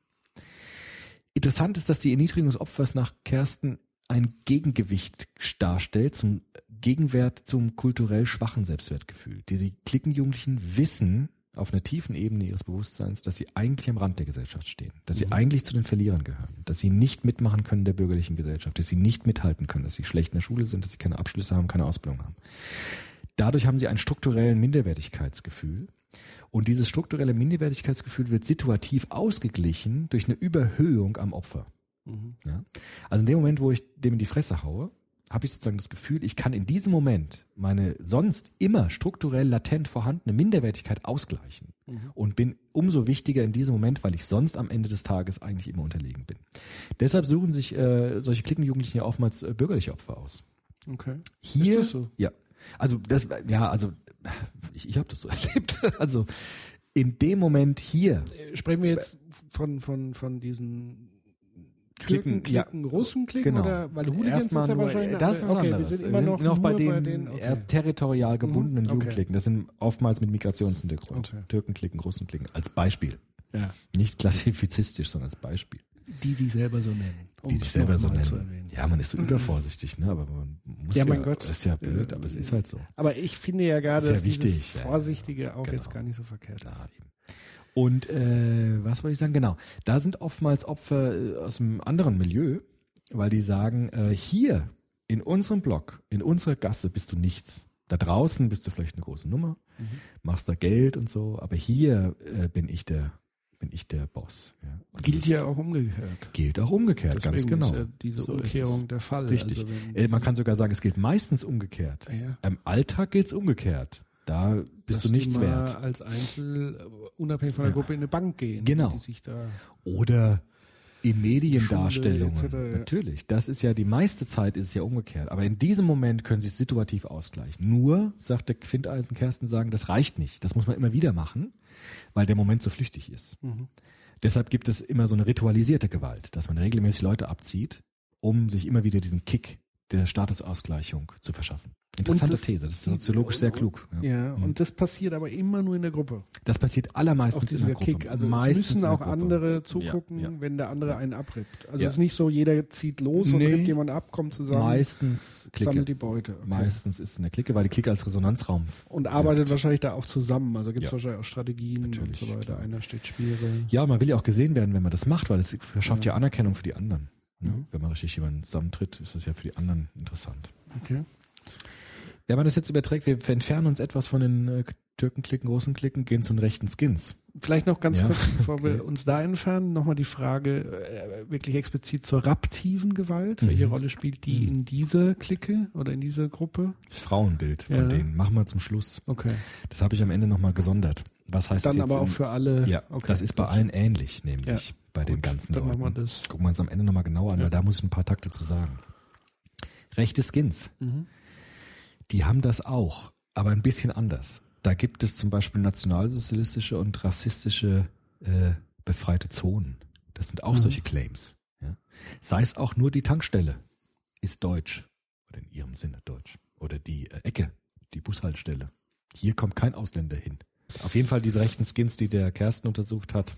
Interessant ist, dass die Erniedrigung des Opfers nach Kersten ein Gegengewicht darstellt zum Gegenwert zum kulturell schwachen Selbstwertgefühl. Diese Cliquenjugendlichen wissen auf einer tiefen Ebene ihres Bewusstseins, dass sie eigentlich am Rand der Gesellschaft stehen, dass sie eigentlich zu den Verlierern gehören, dass sie nicht mitmachen können in der bürgerlichen Gesellschaft, dass sie nicht mithalten können, dass sie schlecht in der Schule sind, dass sie keine Abschlüsse haben, keine Ausbildung haben. Dadurch haben sie einen strukturellen Minderwertigkeitsgefühl. Und dieses strukturelle Minderwertigkeitsgefühl wird situativ ausgeglichen durch eine Überhöhung am Opfer. Mhm. Ja? Also in dem Moment, wo ich dem in die Fresse haue, habe ich sozusagen das Gefühl, ich kann in diesem Moment meine sonst immer strukturell latent vorhandene Minderwertigkeit ausgleichen mhm. und bin umso wichtiger in diesem Moment, weil ich sonst am Ende des Tages eigentlich immer unterlegen bin. Deshalb suchen sich äh, solche Cliquenjugendlichen ja oftmals äh, bürgerliche Opfer aus. Okay. Hier, Ist das so? Ja. Also das, ja, also ich, ich habe das so erlebt. Also in dem Moment hier Sprechen wir jetzt von, von, von diesen Klicken, Türken, Klicken, ja. Russen klicken Genau. oder weil Hooligans Erstmal ist ja nur, wahrscheinlich das ist was okay, anderes. wir sind immer noch, noch nur bei den, bei den okay. erst territorial gebundenen Mhm, okay. Jugendklicken. Das sind oftmals mit Migrationshintergrund. Okay. Türkenklicken, Russenklicken als Beispiel. Ja. Nicht klassifizistisch, sondern als Beispiel. Die sich selber so nennen. Um Die sich es selber noch so mal zu nennen. erwähnen. Ja, man ist so übervorsichtig, ne? Aber man muss Ja, ja, mein Gott. das ist ja blöd, aber es ist halt so. Aber ich finde ja gerade, Ist ja dass wichtig, dieses ja, Vorsichtige auch genau. jetzt gar nicht so verkehrt ist. Ja, eben. Und äh, was wollte ich sagen? Genau, da sind oftmals Opfer äh, aus einem anderen Milieu, weil die sagen, äh, hier in unserem Block, in unserer Gasse bist du nichts. Da draußen bist du vielleicht eine große Nummer, mhm. machst da Geld und so, aber hier äh, bin ich der bin ich der Boss. Ja. Und Gilt das ja auch umgekehrt. Gilt auch umgekehrt, Deswegen ganz genau. ist ja diese So ist Umkehrung es. der Fall. Richtig. Also wenn- Äh, Man kann sogar sagen, es gilt meistens umgekehrt. Ja. Im Alltag gilt es umgekehrt. Da bist dass du nichts die mal wert. als Einzel, äh, unabhängig von der Gruppe, in eine Bank gehen. Genau. Die sich da Oder in Mediendarstellungen. Schule et cetera, ja. Natürlich. Das ist ja, die meiste Zeit ist es ja umgekehrt. Aber in diesem Moment können sie es situativ ausgleichen. Nur, sagt der Quinteisen Kersten, sagen, das reicht nicht. Das muss man immer wieder machen, weil der Moment so flüchtig ist. Mhm. Deshalb gibt es immer so eine ritualisierte Gewalt, dass man regelmäßig Leute abzieht, um sich immer wieder diesen Kick der Statusausgleichung zu verschaffen. Interessante Und das- These, das ist soziologisch sehr klug. Ja, Mhm. und das passiert aber immer nur in der Gruppe. Das passiert Auch allermeistens in dieser der Gruppe. Kick. Also Meistens es müssen in der auch Gruppe. andere zugucken, Ja, ja. wenn der andere einen abrippt. Also Ja. es ist nicht so, jeder zieht los und Nee. rippt jemand ab, kommt zusammen, Meistens Clique. sammelt die Beute. Okay. Meistens ist es eine Clique, weil die Clique als Resonanzraum Und arbeitet wirkt. wahrscheinlich da auch zusammen. Also gibt es Ja. wahrscheinlich auch Strategien Natürlich, und so weiter. klar. Einer steht Schwere. Ja, man will ja auch gesehen werden, wenn man das macht, weil es verschafft ja, Anerkennung für die anderen. Ne? Mhm. Wenn man richtig jemanden zusammentritt, ist das ja für die anderen interessant. Okay. Wenn man das jetzt überträgt, wir entfernen uns etwas von den äh, Türkenklicken, großen Klicken, gehen zu den rechten Skins. Vielleicht noch ganz Ja, kurz, bevor okay. wir uns da entfernen, nochmal die Frage äh, wirklich explizit zur raptiven Gewalt. Mhm. Welche Rolle spielt die Mhm. in dieser Clique oder in dieser Gruppe? Das Frauenbild von Ja. denen machen wir zum Schluss. Okay. Das habe ich am Ende nochmal gesondert. Was heißt Dann das jetzt aber auch im- für alle. Ja, okay, das ist bei gut. allen ähnlich, nämlich Ja, bei den gut, ganzen dann Leuten. machen wir das. Gucken wir uns am Ende nochmal genauer an, Ja. weil da muss ich ein paar Takte zu sagen. Rechte Skins, Mhm. die haben das auch, aber ein bisschen anders. Da gibt es zum Beispiel nationalsozialistische und rassistische äh, befreite Zonen. Das sind auch Mhm. solche Claims. Ja. Sei es auch nur die Tankstelle ist deutsch, oder in ihrem Sinne deutsch. Oder die äh, Ecke, die Bushaltestelle. Hier kommt kein Ausländer hin. Auf jeden Fall diese rechten Skins, die der Kersten untersucht hat,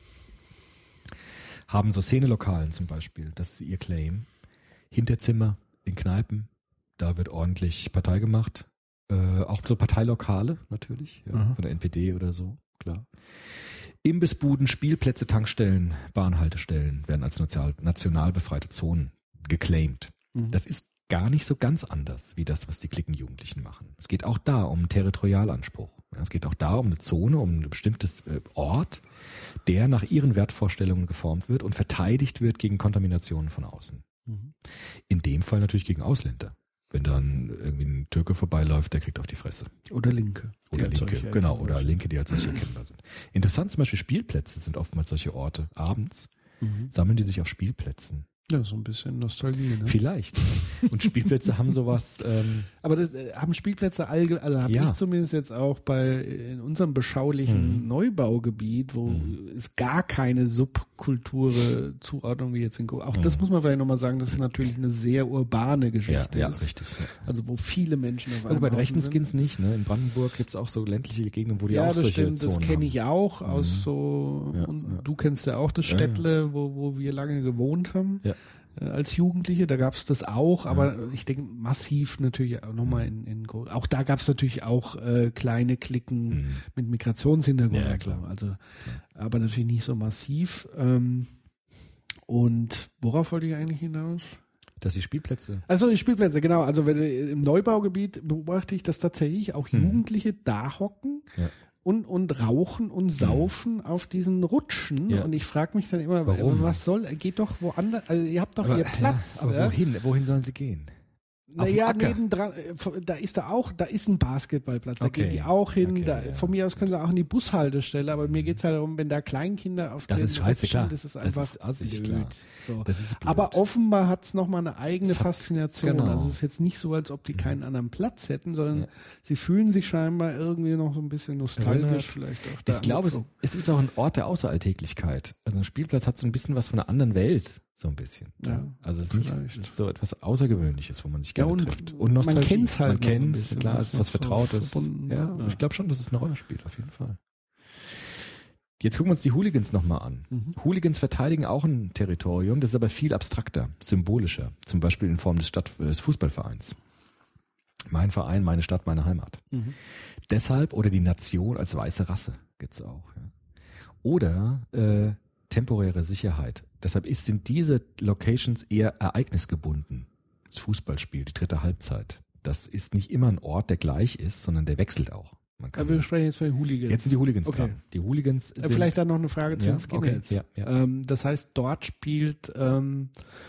haben so Szenelokalen zum Beispiel. Das ist ihr Claim. Hinterzimmer in Kneipen, da wird ordentlich Partei gemacht. Äh, auch so Parteilokale natürlich, ja, Aha. von der N P D oder so, klar. Imbissbuden, Spielplätze, Tankstellen, Bahnhaltestellen werden als national, national befreite Zonen geclaimed. Mhm. Das ist gar nicht so ganz anders wie das, was die Klickenjugendlichen machen. Es geht auch da um einen Territorialanspruch. Ja, es geht auch da um eine Zone, um ein bestimmtes äh, Ort, der nach ihren Wertvorstellungen geformt wird und verteidigt wird gegen Kontaminationen von außen. Mhm. In dem Fall natürlich gegen Ausländer. Wenn dann irgendwie ein Türke vorbeiläuft, der kriegt auf die Fresse. Oder Linke. die Oder als Linke, solche genau, erkennbar oder sind. Linke, die als solche erkennbar sind. Interessant zum Beispiel Spielplätze sind oftmals solche Orte. Abends Mhm. sammeln die sich auf Spielplätzen. Ja, so ein bisschen Nostalgie. Ne? Vielleicht. Und Spielplätze haben sowas, ähm, Aber das äh, haben Spielplätze allge also habe Ja. ich zumindest jetzt auch bei in unserem beschaulichen Mhm. Neubaugebiet, wo Mhm. es gar keine Subkulture Zuordnung wie jetzt in Go auch das Mhm. muss man vielleicht nochmal sagen, das ist natürlich eine sehr urbane ja, Geschichte ja, ist. richtig. Ja. Also wo viele Menschen auf Aber einem bei den Haufen rechten sind. Skins nicht, ne? In Brandenburg gibt's auch so ländliche Gegenden, wo die Ja, auch das solche stimmt, das Zonen kenne haben. ich auch aus Mhm. so Ja, und ja. du kennst ja auch das Ja, ja. Städtle, wo wo wir lange gewohnt haben. Ja. äh, Als Jugendliche, da gab's das auch, Ja. aber ich denke massiv natürlich auch nochmal in, in Gro- auch da gab's natürlich auch äh, kleine Klicken Mhm. mit Migrationshintergrund Ja, und so. klar. Also aber natürlich nicht so massiv. Ähm, und worauf wollte ich eigentlich hinaus? Dass die Spielplätze. Also die Spielplätze, genau. Also wenn, du- im Neubaugebiet beobachte ich, dass tatsächlich auch Hm. Jugendliche da hocken Ja. und, und rauchen und saufen auf diesen Rutschen. Ja. Und ich frage mich dann immer, Warum? was soll, geht doch woanders, also ihr habt doch Aber, ihr Platz. ja, aber ja? wohin? Wohin sollen sie gehen? Auf dem Naja, Acker. nebendran, äh, da ist da auch, da ist ein Basketballplatz, da Okay. gehen die auch hin, Okay, da, ja. von mir aus können sie auch in die Bushaltestelle, aber mir geht's halt darum, wenn da Kleinkinder auf Das den ist scheiße, Rutschen, klar. das ist Das einfach ist assig, blöd. klar. So. Das ist blöd. Aber offenbar hat's noch mal eine eigene Es hat- Faszination. genau. Also es ist jetzt nicht so, als ob die keinen anderen Platz hätten, sondern Ja. sie fühlen sich scheinbar irgendwie noch so ein bisschen nostalgisch Erinnert. vielleicht auch. Ich glaube, es, so. es ist auch ein Ort der Außeralltäglichkeit. Also ein Spielplatz hat so ein bisschen was von einer anderen Welt, so ein bisschen. Ja, also es ist nicht, vielleicht. es ist so etwas Außergewöhnliches, wo man sich Ja, gerne und trifft. man Nostalgie. kennt's halt Man noch ein kennt's, bisschen, klar, was es ist was noch so Vertrautes. verbunden, Ja, ja. ich glaube schon, dass es eine Rolle spielt, auf jeden Fall. Jetzt gucken wir uns die Hooligans nochmal an. Mhm. Hooligans verteidigen auch ein Territorium, das ist aber viel abstrakter, symbolischer. Zum Beispiel in Form des, Stadt, des Fußballvereins. Mein Verein, meine Stadt, meine Heimat. Mhm. Deshalb, oder die Nation als weiße Rasse gibt's auch. Ja. Oder äh, temporäre Sicherheit. Deshalb ist, sind diese Locations eher ereignisgebunden. Das Fußballspiel, die dritte Halbzeit. Das ist nicht immer ein Ort, der gleich ist, sondern der wechselt auch. Man kann Aber wir sprechen jetzt von den Hooligans. jetzt sind die Hooligans Okay. dran. Die Hooligans Äh, sind Vielleicht dann noch eine Frage zu Ja, den Skinheads. okay, ja, ja. Ähm, das heißt, dort spielt ähm,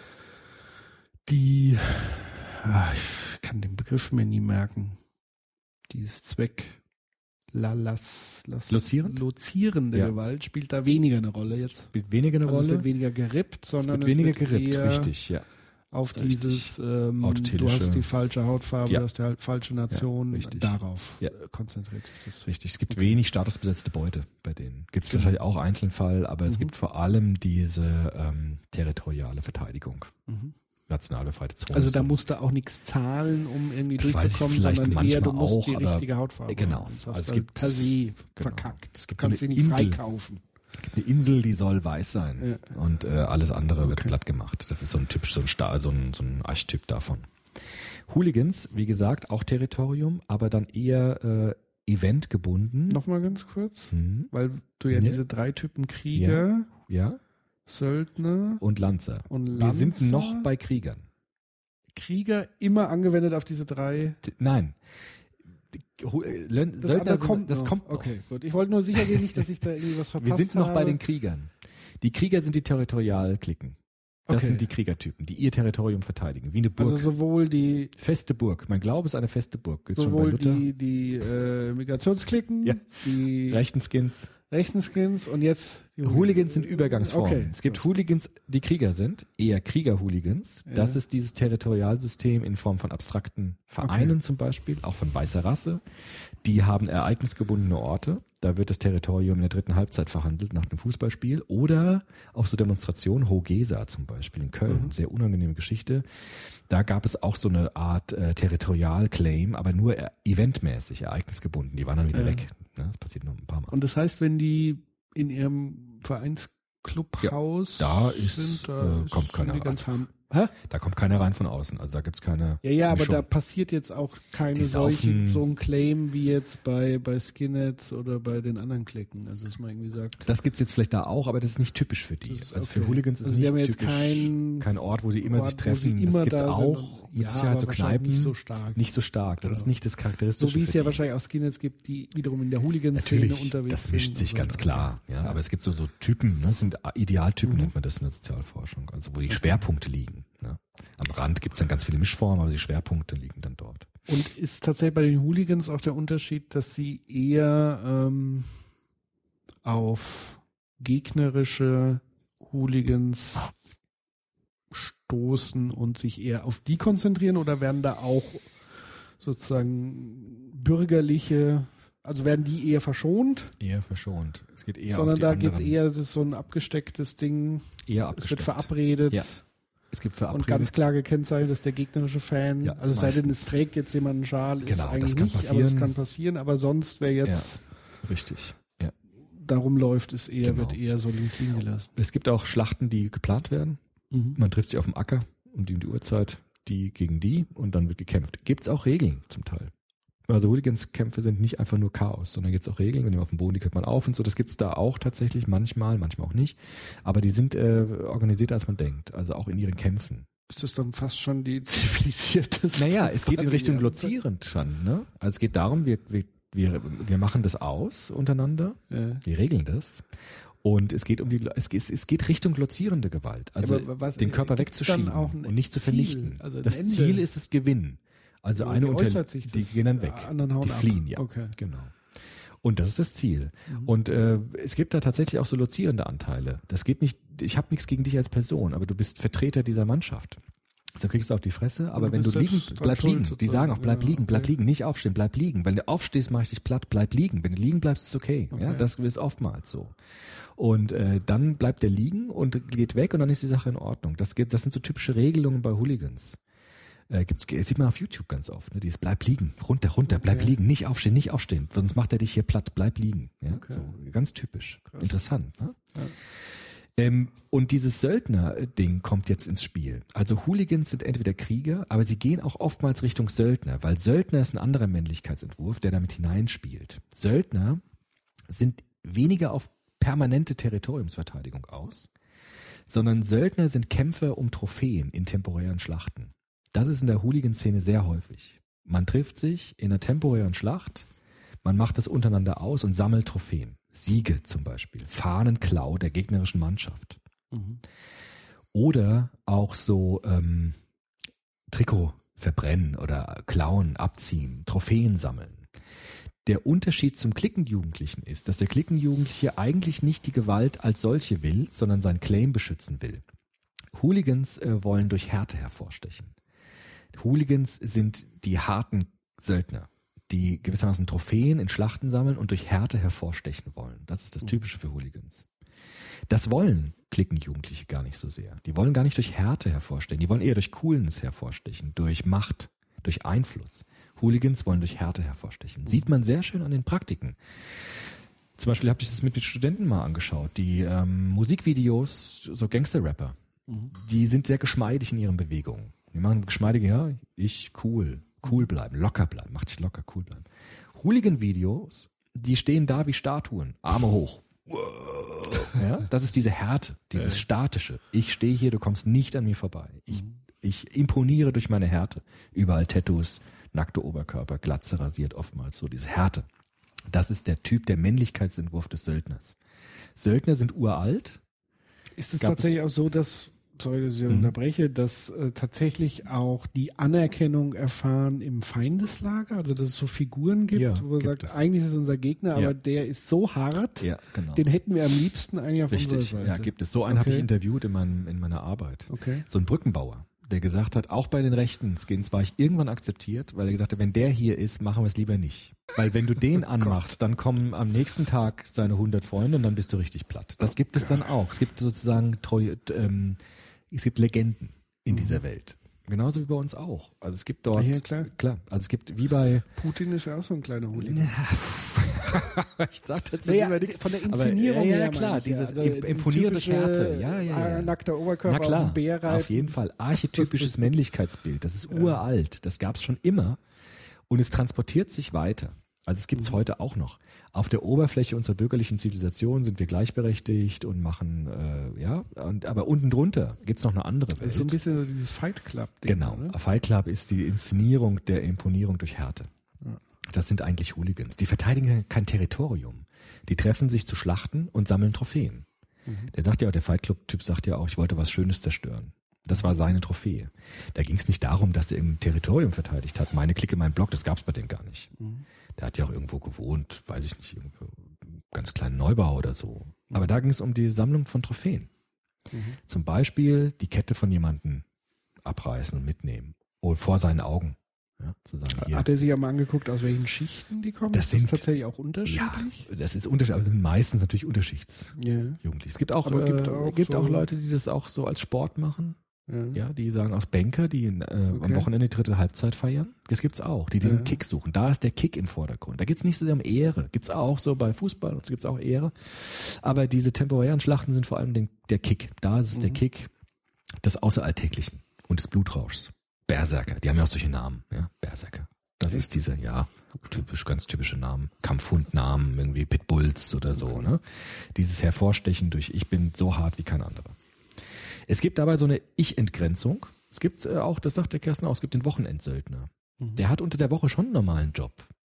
die, ah, ich kann den Begriff mir nie merken, dieses Zweck, la, las, las, Lozierend? lozierende Ja. Gewalt spielt da weniger eine Rolle jetzt. spielt weniger eine Also es Rolle. wird weniger gerippt, Es sondern wird weniger es wird gerippt, eher richtig, ja. auf Richtig. dieses, ähm, du Autotelische- hast die falsche Hautfarbe, Ja. du hast die halt falsche Nation, Ja, richtig. darauf Ja. äh, konzentriert sich das. Richtig, es gibt wenig statusbesetzte Beute bei denen. Gibt es Genau. wahrscheinlich auch Einzelfall, aber es Mhm. gibt vor allem diese ähm, territoriale Verteidigung. Mhm. National befreite Zone. Also da musst du auch nichts zahlen, um irgendwie Das weiß ich durchzukommen, vielleicht sondern eher du manchmal musst auch, die aber- richtige Hautfarbe Genau. haben. Das Also hast es du gibt- per se genau. verkackt. Es gibt so Kannst du eine nicht Insel. freikaufen. eine Insel, die soll weiß sein Ja. und äh, alles andere wird Okay. platt gemacht. Das ist so ein typisch, so ein Star, so ein, so ein Archetyp davon. Hooligans, wie gesagt, auch Territorium, aber dann eher äh, eventgebunden. Nochmal ganz kurz, Hm, weil du ja Ja. diese drei Typen Krieger, ja, Söldner und Lanzer. und Wir Lanzer, sind noch bei Kriegern. Krieger immer angewendet auf diese drei. D- Nein. Hu- äh, Lön- Das Söldner andere sind, kommt das noch. kommt noch. Okay, gut. Ich wollte nur sicher gehen, nicht, dass ich da irgendwie was verpasst Wir sind noch habe. bei den Kriegern. Die Krieger sind die Territorialklicken. Das Okay. sind die Kriegertypen, die ihr Territorium verteidigen, wie eine Burg. Also sowohl die Feste Burg. Mein Glaube ist eine feste Burg. Ist schon bei sowohl Luther. die, die äh, Migrationsklicken, Ja. die Rechten Skins. rechten Skins und jetzt die Hooligans sind Übergangsformen. Okay. Es gibt Hooligans, die Krieger sind, eher Krieger-Hooligans. Ja. Das ist dieses Territorialsystem in Form von abstrakten Vereinen zum Beispiel, auch von weißer Rasse. Die haben ereignisgebundene Orte. Da wird das Territorium in der dritten Halbzeit verhandelt nach einem Fußballspiel oder auf so Demonstrationen, Hogesa zum Beispiel in Köln, Mhm. sehr unangenehme Geschichte. Da gab es auch so eine Art äh, Territorialclaim, aber nur äh, eventmäßig, ereignisgebunden. Die waren dann wieder Ja. weg. Ne, das passiert nur ein paar Mal. Und das heißt, wenn die in ihrem Vereinsclubhaus da ist, sind, da äh, kommt sind keiner die rein. ganz harm. Hä? Da kommt keiner rein von außen. Also da gibt's keine. Ja, ja, aber Mischung. da passiert jetzt auch keine Die solche, saufen- so ein Claim wie jetzt bei, bei Skinheads oder bei den anderen Klicken. Also, dass man irgendwie sagt, Das gibt's jetzt vielleicht da auch, aber das ist nicht typisch für die. Das ist Also okay. für Hooligans ist Also die nicht haben jetzt typisch kein kein Ort, wo sie immer Ort, sich wo treffen. sie immer Das gibt's da auch sind. mit Ja, Sicherheit aber so wahrscheinlich Kneipen. nicht so stark. Nicht so stark. Das Genau. ist nicht das Charakteristische. so wie es für ja die. wahrscheinlich auch Skinheads gibt, die wiederum in der Hooligan-Szene Natürlich, unterwegs das sind. mischt sich und so. ganz klar. Ja, aber es gibt so, so Typen, ne? Das sind Idealtypen, Mhm. nennt man das in der Sozialforschung. Also wo die Schwerpunkte liegen. Ne? Am Rand gibt's dann ganz viele Mischformen, aber die Schwerpunkte liegen dann dort. Und ist tatsächlich bei den Hooligans auch der Unterschied, dass sie eher ähm, auf gegnerische Hooligans stoßen und sich eher auf die konzentrieren, oder werden da auch sozusagen bürgerliche, also werden die eher verschont, Eher verschont. Es geht eher sondern auf die da anderen. geht's eher, das ist so ein abgestecktes Ding, eher es abgesteckt. wird verabredet. Ja, Es gibt Und verabredet. ganz klar gekennzeichnet ist der gegnerische Fan. Ja, also es sei denn, meistens. es trägt jetzt jemand einen Schal, ist Genau, das eigentlich kann nicht, aber passieren. es kann passieren. Aber sonst, wer jetzt Richtig. Ja. darum läuft, ist eher, Genau. wird eher so links liegen gelassen. Es gibt auch Schlachten, die geplant werden. Man trifft sich auf dem Acker und die um die Uhrzeit, die gegen die, und dann wird gekämpft. Gibt's auch Regeln zum Teil. Also Hooliganskämpfe sind nicht einfach nur Chaos, sondern gibt's auch Regeln, wenn jemand auf dem Boden liegt, hört man auf und so. Das gibt's da auch tatsächlich manchmal, manchmal auch nicht. Aber die sind äh, organisierter, als man denkt. Also auch in ihren Kämpfen. Ist das dann fast schon die zivilisierte? Naja, es geht in Richtung Variante? lozierend schon. Ne? Also es geht darum, wir, wir, wir, wir machen das aus untereinander. Ja. Wir regeln das. Und es geht um die, es geht, es geht Richtung lozierende Gewalt. Also aber was- den Körper gibt's wegzuschieben dann auch ein und nicht zu Ziel? vernichten. Also ein das Ende? Ziel ist das Gewinn. Also Wie eine unter, äußert sich die das? gehen dann weg. Anderen hauen Die ab. fliehen, ja. Okay. Genau. Und das ist das Ziel. Und äh, es gibt da tatsächlich auch so lozierende Anteile. Das geht nicht, ich habe nichts gegen dich als Person, aber du bist Vertreter dieser Mannschaft. So kriegst du auf die Fresse, aber du wenn du bist liegen, selbst dran bleib schuld liegen. Die sozusagen. sagen auch, bleib Ja, liegen, bleib okay. liegen, nicht aufstehen, bleib liegen. Wenn du aufstehst, mach ich dich platt, bleib liegen. Wenn du liegen bleibst, ist okay. Ja, Okay. das ist oftmals so. Und äh, dann bleibt der liegen und geht weg und dann ist die Sache in Ordnung. Das geht, das sind so typische Regelungen bei Hooligans. Äh, gibt's, sieht man auf YouTube ganz oft. Ne? Dieses bleib liegen, runter, runter, bleib Okay. liegen, nicht aufstehen, nicht aufstehen, sonst macht er dich hier platt, bleib liegen. Ja? Okay. So, ganz typisch. Interessant. Ne? Ja. Ähm, und dieses Söldner-Ding kommt jetzt ins Spiel. Also Hooligans sind entweder Krieger, aber sie gehen auch oftmals Richtung Söldner, weil Söldner ist ein anderer Männlichkeitsentwurf, der damit hineinspielt. Söldner sind weniger auf permanente Territoriumsverteidigung aus, sondern Söldner sind Kämpfer um Trophäen in temporären Schlachten. Das ist in der Hooligan-Szene sehr häufig. Man trifft sich in einer temporären Schlacht Man macht das untereinander aus und sammelt Trophäen. Siege zum Beispiel, Fahnenklau der gegnerischen Mannschaft. Mhm. Oder auch so ähm, Trikot verbrennen oder klauen, abziehen, Trophäen sammeln. Der Unterschied zum Klickenjugendlichen ist, dass der Klickenjugendliche eigentlich nicht die Gewalt als solche will, sondern seinen Claim beschützen will. Hooligans äh, wollen durch Härte hervorstechen. Hooligans sind die harten Söldner, die gewissermaßen Trophäen in Schlachten sammeln und durch Härte hervorstechen wollen. Das ist das Typische für Hooligans. Das wollen Klickenjugendliche gar nicht so sehr. Die wollen gar nicht durch Härte hervorstechen. Die wollen eher durch Coolness hervorstechen, durch Macht, durch Einfluss. Hooligans wollen durch Härte hervorstechen. Sieht man sehr schön an den Praktiken. Zum Beispiel habe ich das mit den Studenten mal angeschaut. Die ähm, Musikvideos, so Gangster-Rapper, mhm. die sind sehr geschmeidig in ihren Bewegungen. Die machen geschmeidige, ja, ich cool, cool bleiben, locker bleiben, mach dich locker, cool bleiben. Hooligan-Videos, die stehen da wie Statuen, Arme hoch. Ja, das ist diese Härte, dieses Statische. Ich stehe hier, du kommst nicht an mir vorbei. Ich, ich imponiere durch meine Härte. Überall Tattoos, nackte Oberkörper, Glatze rasiert oftmals so, diese Härte. Das ist der Typ, der Männlichkeitsentwurf des Söldners. Söldner sind uralt. Ist es tatsächlich auch so, dass, sorry, dass ich mhm. unterbreche, dass äh, tatsächlich auch die Anerkennung erfahren im Feindeslager, also dass es so Figuren gibt, ja, wo man sagt, es. eigentlich ist es unser Gegner, ja. aber der ist so hart, ja, genau. den hätten wir am liebsten eigentlich auf Richtig, unserer Seite. ja, gibt es. So einen okay. habe ich interviewt in, meinem, in meiner Arbeit. Okay. So ein Brückenbauer, der gesagt hat, auch bei den rechten Skins war ich irgendwann akzeptiert, weil er gesagt hat, wenn der hier ist, machen wir es lieber nicht. Weil wenn du den oh anmachst, dann kommen am nächsten Tag seine hundert Freunde und dann bist du richtig platt. Das oh gibt es Gott. dann auch. Es gibt sozusagen treue, ähm, es gibt Legenden in mhm. dieser Welt. Genauso wie bei uns auch. Also es gibt dort, ja, klar. klar, also es gibt wie bei Putin ist ja auch so ein kleiner Hooligan. ich sag dazu naja, lieber nichts. Von der Inszenierung aber, ja, her. ja, klar, ich, dieses ja. also Imponieren durch Härte. Ja, ja, ja. Nackter Oberkörper Na klar, auf dem Bär reiten. auf jeden Fall. Archetypisches Männlichkeitsbild. Das ist uralt. Das gab es schon immer. Und es transportiert sich weiter. Also es gibt es mhm. heute auch noch. Auf der Oberfläche unserer bürgerlichen Zivilisation sind wir gleichberechtigt und machen, äh, ja, und, aber unten drunter gibt es noch eine andere Welt. Das ist so ein bisschen so dieses Fight Club Ding. Genau. Ne? Fight Club ist die Inszenierung der Imponierung durch Härte. Ja. Das sind eigentlich Hooligans. Die verteidigen kein Territorium. Die treffen sich zu Schlachten und sammeln Trophäen. Mhm. Der sagt ja auch, der Fight Club-Typ sagt ja auch, ich wollte was Schönes zerstören. Das war seine Trophäe. Da ging es nicht darum, dass er irgendein Territorium verteidigt hat. Meine Clique, mein Block, das gab es bei dem gar nicht. Mhm. Der hat ja auch irgendwo gewohnt, weiß ich nicht, irgendwo ganz kleinen Neubau oder so. Mhm. Aber da ging es um die Sammlung von Trophäen. Mhm. Zum Beispiel die Kette von jemandem abreißen und mitnehmen. Oder vor seinen Augen. Ja, zu sagen, hier. Hat er sich ja mal angeguckt, aus welchen Schichten die kommen? Das ist sind das tatsächlich auch unterschiedlich? Ja, das ist unterschiedlich, aber das sind meistens natürlich Unterschichtsjugendliche. Yeah. Es gibt auch, aber äh, gibt auch, gibt so auch Leute, die das auch so als Sport machen. Ja, ja die sagen aus Banker, die äh, okay. am Wochenende die dritte Halbzeit feiern. Das gibt's auch, die diesen ja. Kick suchen. Da ist der Kick im Vordergrund. Da geht's nicht so sehr um Ehre. Gibt's auch so bei Fußball und so gibt's auch Ehre. Aber diese temporären Schlachten sind vor allem den, der Kick. Da ist es mhm. der Kick des Außeralltäglichen und des Blutrauschs. Berserker, die haben ja auch solche Namen, ja, Berserker. Das Echt? ist diese, ja, typisch, ganz typische Namen. Kampfhundnamen, irgendwie Pitbulls oder so, okay. ne? Dieses Hervorstechen durch, ich bin so hart wie kein anderer. Es gibt dabei so eine Ich-Entgrenzung. Es gibt äh, auch, das sagt der Kersten auch, es gibt den Wochenendsöldner. Mhm. Der hat unter der Woche schon einen normalen Job.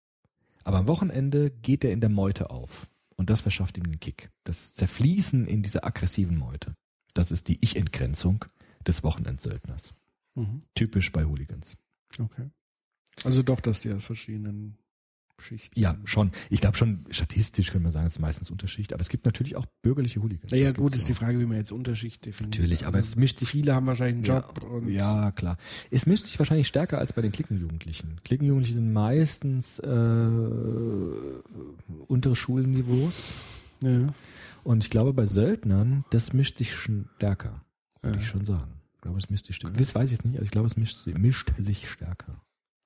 Aber am Wochenende geht er in der Meute auf. Und das verschafft ihm den Kick. Das Zerfließen in dieser aggressiven Meute. Das ist die Ich-Entgrenzung des Wochenendsöldners. Mhm. Typisch bei Hooligans. Okay. Also doch, dass die aus verschiedenen Schichten. Ja, schon. Ich glaube schon, statistisch können wir sagen, es ist meistens Unterschicht, aber es gibt natürlich auch bürgerliche Hooligans. Naja, gut, ist die Frage, wie man jetzt Unterschicht definiert. Natürlich, aber also es mischt sich. Viele haben wahrscheinlich einen Job. Ja, und ja, klar. Es mischt sich wahrscheinlich stärker als bei den Klickenjugendlichen. Klickenjugendliche sind meistens äh, untere Schulniveaus. Ja. Und ich glaube, bei Söldnern, das mischt sich stärker, würde ja. ich schon sagen. Ich glaube, es mischt sich stärker. Das weiß ich jetzt nicht, aber ich glaube, es mischt, mischt sich stärker.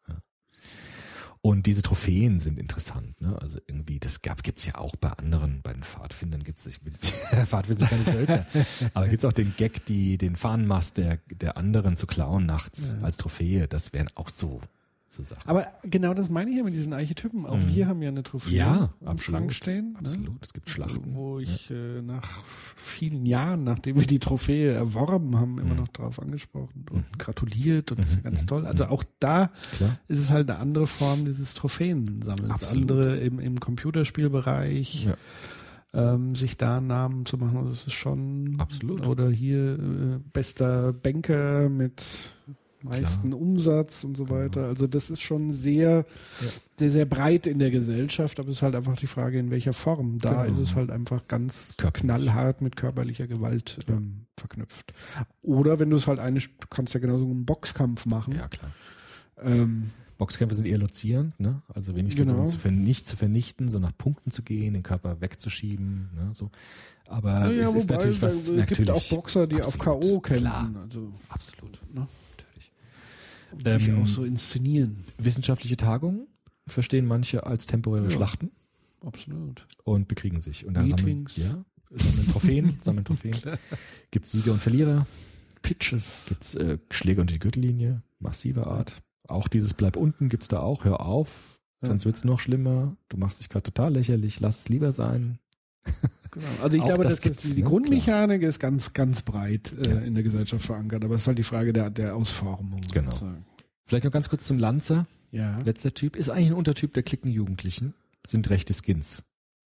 Und diese Trophäen sind interessant, ne? Also irgendwie, das gab, gibt's ja auch bei anderen, bei den Pfadfindern gibt's, ich will Pfadfinder sind keine Söldner, aber gibt's auch den Gag, die, den Fahnenmast der, der anderen zu klauen nachts ja. als Trophäe. Das wären auch so, so Sachen. Aber genau das meine ich ja mit diesen Archetypen. Auch wir haben ja eine Trophäe Ja, im absolut. Schrank stehen. Absolut, Ne? es gibt Schlachten. Wo ich äh, nach vielen Jahren, nachdem wir die Trophäe erworben haben, immer noch drauf angesprochen und gratuliert und das ist ja ganz toll. Also auch da Klar. ist es halt eine andere Form dieses Trophäensammelns. Absolut. Andere im, im Computerspielbereich. Ja. Ähm, sich da einen Namen zu machen, das ist schon Absolut. Oder hier äh, bester Banker mit meisten Klar. Umsatz und so weiter. Also das ist schon sehr, Ja. sehr, sehr breit in der Gesellschaft, aber es ist halt einfach die Frage, in welcher Form. Da Genau. ist es halt einfach ganz Körperlich. knallhart mit körperlicher Gewalt ähm, verknüpft. Oder wenn du es halt eine, du kannst ja genauso einen Boxkampf machen. Ja, klar. Ähm, Boxkämpfe sind eher lozierend, ne? Also wenig Genau. versuchen zu vernichten, nicht zu vernichten, so nach Punkten zu gehen, den Körper wegzuschieben, ne? So. Aber naja, es ist wobei, natürlich was. es gibt natürlich, auch Boxer, die auf K O absolut, kämpfen. Klar, Also absolut. Ne? Natürlich. und sich Ähm, auch so inszenieren. Wissenschaftliche Tagungen verstehen manche als temporäre Ja. Schlachten Absolut. und bekriegen sich. Und dann sammeln, Meetings. ja, sammeln Trophäen, sammeln Trophäen. Gibt's Sieger und Verlierer, Pitches. gibt's äh, Schläge unter die Gürtellinie, massive Art. Auch dieses Bleib unten gibt's da auch, hör auf, Ja. sonst wird's noch schlimmer. Du machst dich gerade total lächerlich, lass es lieber sein. Genau. Also ich Auch glaube, das dass gibt's, das, die ne? Grundmechanik ist ganz, ganz breit äh, Ja. in der Gesellschaft verankert, aber es ist halt die Frage der, der Ausformung. Genau. sozusagen. Vielleicht noch ganz kurz zum Lanzer. Ja. Letzter Typ ist eigentlich ein Untertyp der Klicken-Jugendlichen, sind rechte Skins,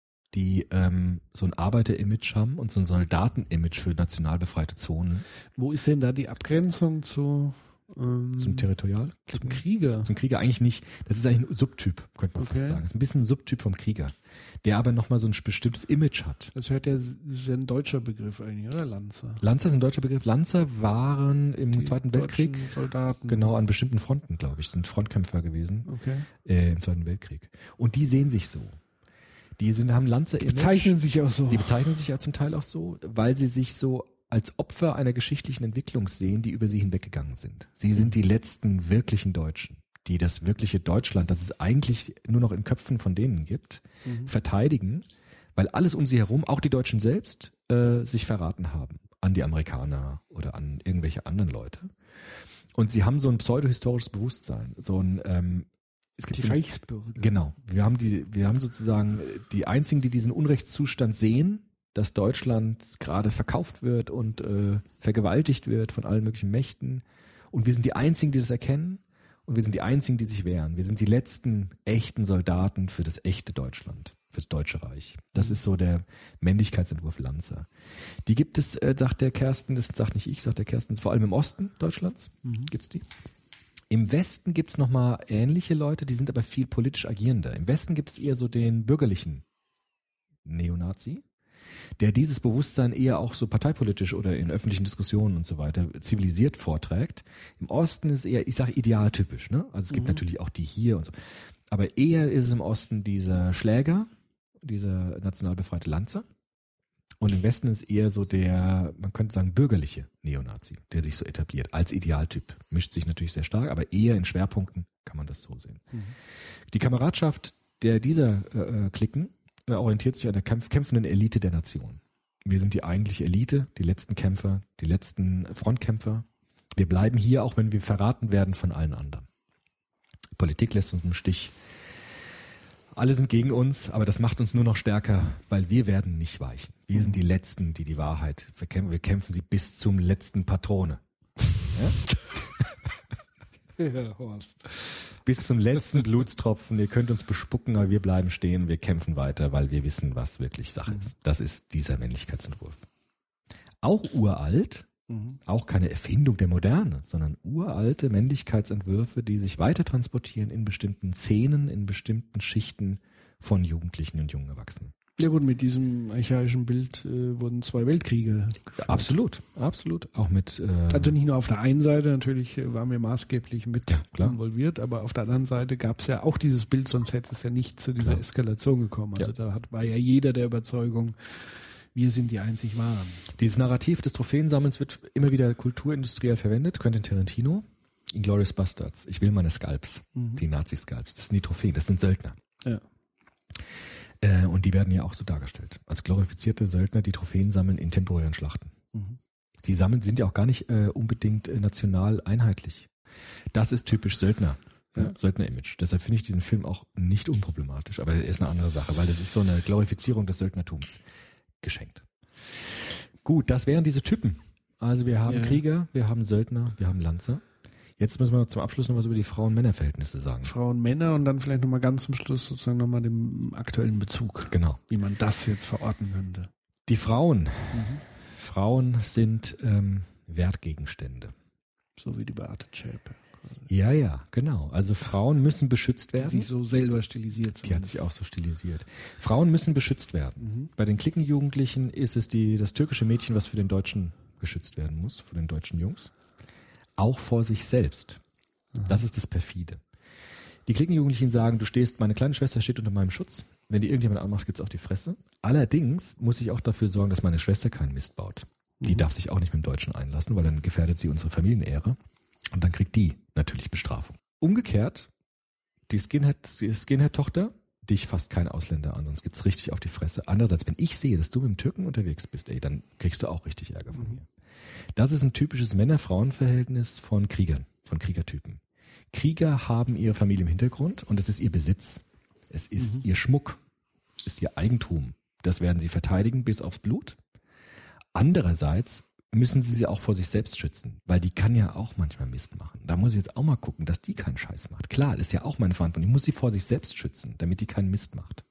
die ähm, so ein Arbeiter-Image haben und so ein Soldaten-Image für national befreite Zonen. Wo ist denn da die Abgrenzung zu ähm, Zum Territorial? zum Krieger? Zum Krieger eigentlich nicht. Das ist eigentlich ein Subtyp, könnte man Okay. fast sagen. Das ist ein bisschen ein Subtyp vom Krieger, der aber nochmal so ein bestimmtes Image hat. Das hört ja, das ist ja ein deutscher Begriff eigentlich, oder? Lanzer. Lanzer ist ein deutscher Begriff. Lanzer waren im Die Zweiten deutschen Weltkrieg, Soldaten. genau an bestimmten Fronten, glaube ich, sind Frontkämpfer gewesen Okay. äh, im Zweiten Weltkrieg. Und die sehen sich so. Die sind, haben Lanzer-Image. Bezeichnen sich auch so. Die bezeichnen sich ja zum Teil auch so, weil sie sich so als Opfer einer geschichtlichen Entwicklung sehen, die über sie hinweggegangen sind. Sie sind die letzten wirklichen Deutschen, die das wirkliche Deutschland, das es eigentlich nur noch in Köpfen von denen gibt, Mhm. verteidigen, weil alles um sie herum, auch die Deutschen selbst, äh, sich verraten haben an die Amerikaner oder an irgendwelche anderen Leute. Und sie haben so ein pseudohistorisches Bewusstsein, so ein ähm, es gibt die so ein, Reichsbürger. Genau. Wir haben die, wir haben sozusagen die einzigen, die diesen Unrechtszustand sehen, dass Deutschland gerade verkauft wird und äh, vergewaltigt wird von allen möglichen Mächten. Und wir sind die einzigen, die das erkennen. Und wir sind die einzigen, die sich wehren. Wir sind die letzten echten Soldaten für das echte Deutschland, für das Deutsche Reich. Das ist so der Männlichkeitsentwurf Lanzer. Die gibt es, äh, sagt der Kersten, das sagt nicht ich, sagt der Kersten, vor allem im Osten Deutschlands gibt's die. Im Westen gibt's noch mal ähnliche Leute, die sind aber viel politisch agierender. Im Westen gibt's eher so den bürgerlichen Neonazi, der dieses Bewusstsein eher auch so parteipolitisch oder in öffentlichen Diskussionen und so weiter zivilisiert vorträgt. Im Osten ist eher, ich sage idealtypisch, ne? Also es gibt natürlich auch die hier und so. Aber eher ist es im Osten dieser Schläger, dieser national befreite Lanzer. Und im Westen ist eher so der, man könnte sagen, bürgerliche Neonazi, der sich so etabliert als Idealtyp. Mischt sich natürlich sehr stark, aber eher in Schwerpunkten kann man das so sehen. Mhm. Die Kameradschaft der dieser äh, Klicken äh, orientiert sich an der kämpf- kämpfenden Elite der Nation. Wir sind die eigentliche Elite, die letzten Kämpfer, die letzten Frontkämpfer. Wir bleiben hier, auch wenn wir verraten werden von allen anderen. Politik lässt uns im Stich. Alle sind gegen uns, aber das macht uns nur noch stärker, weil wir werden nicht weichen. Wir sind die Letzten, die die Wahrheit verkämpfen. Wir kämpfen sie bis zum letzten Patrone. Ja? Ja, Horst. Bis zum letzten Blutstropfen. Ihr könnt uns bespucken, aber wir bleiben stehen. Wir kämpfen weiter, weil wir wissen, was wirklich Sache ist. Das ist dieser Männlichkeitsentwurf. Auch uralt, Mhm. auch keine Erfindung der Moderne, sondern uralte Männlichkeitsentwürfe, die sich weiter transportieren in bestimmten Szenen, in bestimmten Schichten von Jugendlichen und jungen Erwachsenen. Ja gut, mit diesem archaischen Bild äh, wurden zwei Weltkriege geführt. Absolut, absolut. Auch mit äh, Also nicht nur auf der einen Seite, natürlich äh, waren wir maßgeblich mit Ja, klar. involviert, aber auf der anderen Seite gab es ja auch dieses Bild, sonst hätte es ja nicht zu dieser Klar. Eskalation gekommen. Also Ja. da hat, war ja jeder der Überzeugung, wir sind die einzig Wahren. Dieses Narrativ des Trophäensammelns wird immer wieder kulturindustriell verwendet. Quentin Tarantino, Inglourious Bastards. Ich will meine Scalps, die Nazi-Scalps. Das sind die Trophäen, das sind Söldner. Ja. Äh, und die werden ja auch so dargestellt. Als glorifizierte Söldner, die Trophäen sammeln in temporären Schlachten. Mhm. Die sammeln, sind ja auch gar nicht äh, unbedingt äh, national einheitlich. Das ist typisch Söldner. Ja. Söldner-Image. Deshalb finde ich diesen Film auch nicht unproblematisch, aber er ist eine andere Sache, weil das ist so eine Glorifizierung des Söldnertums geschenkt. Gut, das wären diese Typen. Also wir haben ja. Krieger, wir haben Söldner, wir haben Lanzer. Jetzt müssen wir noch zum Abschluss noch was über die Frauen-Männer-Verhältnisse sagen. Frauen, Männer und dann vielleicht nochmal ganz zum Schluss sozusagen nochmal den aktuellen Bezug. Genau. Wie man das jetzt verorten könnte. Die Frauen. Mhm. Frauen sind ähm, Wertgegenstände. So wie die Beate Zschäpe. Ja, ja, genau. Also Frauen müssen beschützt werden. Die sich so selber stilisiert. Die hat sich auch so stilisiert. Frauen müssen beschützt werden. Mhm. Bei den Cliquenjugendlichen ist es die, das türkische Mädchen, was für den Deutschen geschützt werden muss, für den deutschen Jungs. Auch vor sich selbst. Aha. Das ist das Perfide. Die Cliquenjugendlichen sagen, du stehst, meine kleine Schwester steht unter meinem Schutz. Wenn die irgendjemand anmacht, gibt's auf die Fresse. Allerdings muss ich auch dafür sorgen, dass meine Schwester keinen Mist baut. Die mhm. darf sich auch nicht mit dem Deutschen einlassen, weil dann gefährdet sie unsere Familienehre. Und dann kriegt die natürlich Bestrafung. Umgekehrt, die Skinhead, die Skinhead-Tochter, dich fasst kein Ausländer an, sonst gibt's richtig auf die Fresse. Andererseits, wenn ich sehe, dass du mit dem Türken unterwegs bist, ey, dann kriegst du auch richtig Ärger von mhm. mir. Das ist ein typisches Männer-Frauen-Verhältnis von Kriegern, von Kriegertypen. Krieger haben ihre Familie im Hintergrund und es ist ihr Besitz. Es ist mhm. ihr Schmuck. Es ist ihr Eigentum. Das werden sie verteidigen bis aufs Blut. Andererseits müssen sie sie auch vor sich selbst schützen, weil die kann ja auch manchmal Mist machen. Da muss ich jetzt auch mal gucken, dass die keinen Scheiß macht. Klar, das ist ja auch meine Verantwortung. Ich muss sie vor sich selbst schützen, damit die keinen Mist macht.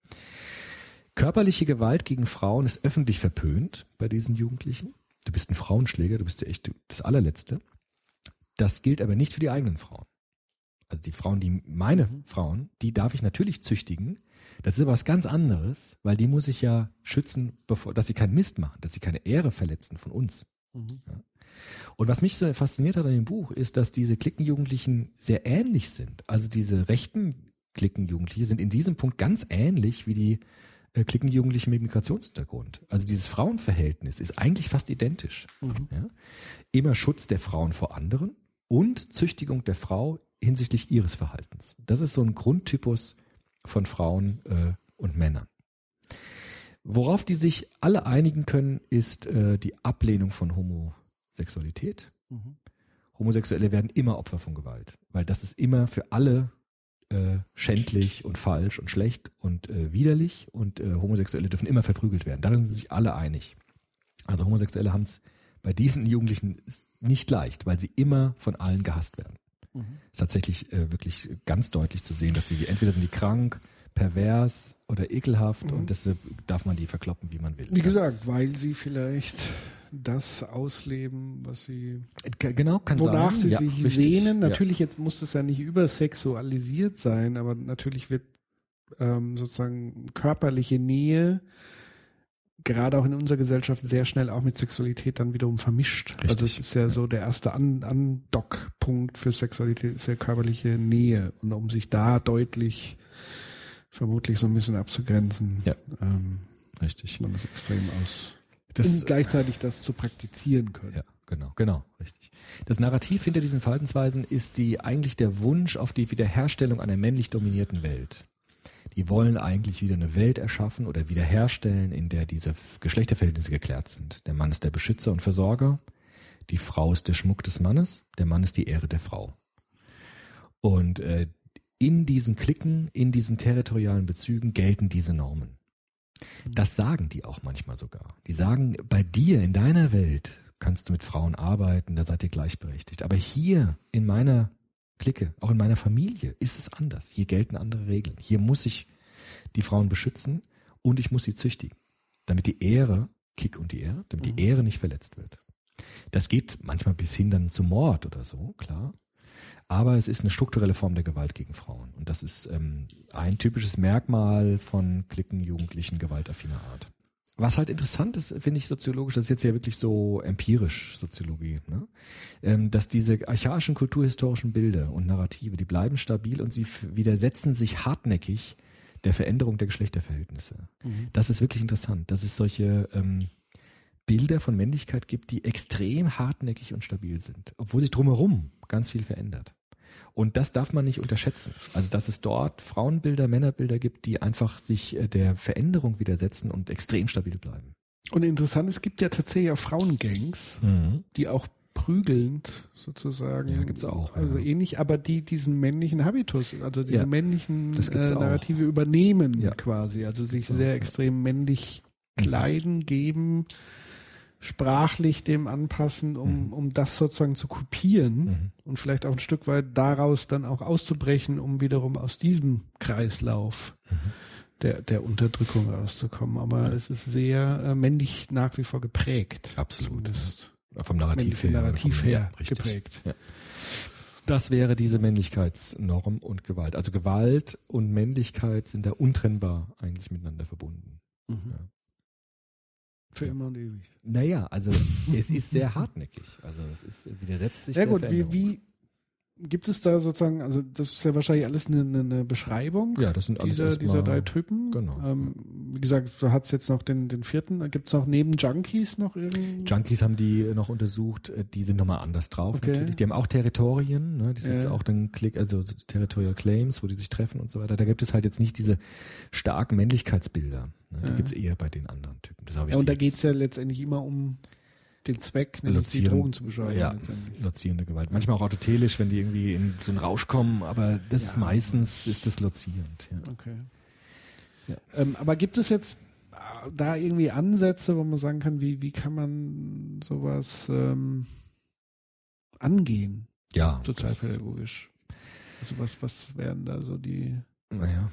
Körperliche Gewalt gegen Frauen ist öffentlich verpönt bei diesen Jugendlichen. Du bist ein Frauenschläger, du bist ja echt das Allerletzte. Das gilt aber nicht für die eigenen Frauen. Also die Frauen, die meine mhm. Frauen, die darf ich natürlich züchtigen. Das ist aber was ganz anderes, weil die muss ich ja schützen, bevor, dass sie keinen Mist machen, dass sie keine Ehre verletzen von uns. Mhm. Ja. Und was mich so fasziniert hat an dem Buch, ist, dass diese Cliquenjugendlichen sehr ähnlich sind. Also diese rechten Cliquenjugendliche sind in diesem Punkt ganz ähnlich wie die äh, Cliquenjugendlichen mit Migrationshintergrund. Also dieses Frauenverhältnis ist eigentlich fast identisch. Mhm. Ja. Immer Schutz der Frauen vor anderen und Züchtigung der Frau hinsichtlich ihres Verhaltens. Das ist so ein Grundtypus von Frauen äh, und Männern. Worauf die sich alle einigen können, ist äh, die Ablehnung von Homosexualität. Mhm. Homosexuelle werden immer Opfer von Gewalt, weil das ist immer für alle äh, schändlich und falsch und schlecht und äh, widerlich und äh, Homosexuelle dürfen immer verprügelt werden. Darin sind sich alle einig. Also Homosexuelle haben es bei diesen Jugendlichen nicht leicht, weil sie immer von allen gehasst werden. Mhm. Ist tatsächlich äh, wirklich ganz deutlich zu sehen, dass sie entweder sind die krank, pervers oder ekelhaft mhm. und deshalb darf man die verkloppen, wie man will. Wie das, gesagt, weil sie vielleicht das ausleben, was sie g- genau kann wonach sein. sie Ja, sich richtig. sehnen. Natürlich Ja. jetzt muss das ja nicht übersexualisiert sein, aber natürlich wird ähm, sozusagen körperliche Nähe gerade auch in unserer Gesellschaft sehr schnell auch mit Sexualität dann wiederum vermischt. Richtig. Also es ist ja, ja so der erste An- Andockpunkt für Sexualität ist ja körperliche Nähe. Und um sich da deutlich vermutlich so ein bisschen abzugrenzen, ja. ähm, richtig. man das extrem aus. Das, um gleichzeitig das zu praktizieren können. Ja, genau, genau, richtig. Das Narrativ hinter diesen Verhaltensweisen ist die eigentlich der Wunsch auf die Wiederherstellung einer männlich dominierten Welt. Die wollen eigentlich wieder eine Welt erschaffen oder wiederherstellen, in der diese Geschlechterverhältnisse geklärt sind. Der Mann ist der Beschützer und Versorger, die Frau ist der Schmuck des Mannes, der Mann ist die Ehre der Frau. Und äh, in diesen Klicken, in diesen territorialen Bezügen gelten diese Normen. Das sagen die auch manchmal sogar. Die sagen, bei dir, in deiner Welt, kannst du mit Frauen arbeiten, da seid ihr gleichberechtigt. Aber hier, in meiner Clique, auch in meiner Familie, ist es anders. Hier gelten andere Regeln. Hier muss ich die Frauen beschützen und ich muss sie züchtigen, damit die Ehre, Kick und die Ehre, damit die Ehre nicht verletzt wird. Das geht manchmal bis hin dann zu Mord oder so, klar. Aber es ist eine strukturelle Form der Gewalt gegen Frauen. Und das ist ähm, ein typisches Merkmal von Cliquen-Jugendlichen gewaltaffiner Art. Was halt interessant ist, finde ich soziologisch, das ist jetzt ja wirklich so empirisch Soziologie, ne? ähm, dass diese archaischen kulturhistorischen Bilder und Narrative, die bleiben stabil und sie f- widersetzen sich hartnäckig der Veränderung der Geschlechterverhältnisse. Mhm. Das ist wirklich interessant, dass es solche ähm, Bilder von Männlichkeit gibt, die extrem hartnäckig und stabil sind, obwohl sich drumherum ganz viel verändert. Und das darf man nicht unterschätzen. Also dass es dort Frauenbilder, Männerbilder gibt, die einfach sich der Veränderung widersetzen und extrem stabil bleiben. Und interessant, es gibt ja tatsächlich auch Frauengangs, mhm. die auch prügelnd sozusagen. Ja, gibt's auch, Also ja. ähnlich, aber die diesen männlichen Habitus, also diese Ja, männlichen das gibt's äh, auch. Narrative übernehmen Ja. quasi. Also sich Gibt's sehr auch, ja. extrem männlich kleiden, geben, sprachlich dem anpassen, um, Mhm. um das sozusagen zu kopieren Mhm. und vielleicht auch ein Stück weit daraus dann auch auszubrechen, um wiederum aus diesem Kreislauf Mhm. der, der Unterdrückung rauszukommen. Aber es ist sehr äh, männlich nach wie vor geprägt. Absolut, Zumindest Vom Narrativ männlichen her. Narrativ Ja, her richtig. geprägt. Ja. Das wäre diese Männlichkeitsnorm und Gewalt. Also Gewalt und Männlichkeit sind da untrennbar eigentlich miteinander verbunden. Mhm. Ja. Für immer und ewig. Naja, also es ist sehr hartnäckig. Also es ist, widersetzt sich Ja der gut, wie, Veränderung. wie gibt es da sozusagen, also das ist ja wahrscheinlich alles eine, eine, eine Beschreibung Ja, das sind alles dieser, erstmal- dieser drei Typen. Genau. Ähm, wie gesagt, so hat es jetzt noch den, den vierten. Gibt es noch neben Junkies noch irgendwie? Junkies haben die noch untersucht, äh, die sind nochmal anders drauf Okay. natürlich. Die haben auch Territorien, ne? Die sind Ja. auch dann Klick, also Territorial Claims, wo die sich treffen und so weiter. Da gibt es halt jetzt nicht diese starken Männlichkeitsbilder. Ne? Die Ja. gibt es eher bei den anderen Typen. Das habe ich Ja, und da jetzt- geht es ja letztendlich immer um den Zweck, nämlich die Lozieren. Drogen zu beschreiben. Ja, letztendlich. lozierende Gewalt. Manchmal auch autotelisch, wenn die irgendwie in so einen Rausch kommen, aber das Ja. ist meistens ist das lozierend. Ja. Okay. Ja. Ähm, aber gibt es jetzt äh, da irgendwie Ansätze, wo man sagen kann, wie, wie kann man sowas ähm, angehen, Ja, sozialpädagogisch? Also was, was wären da so die... naja.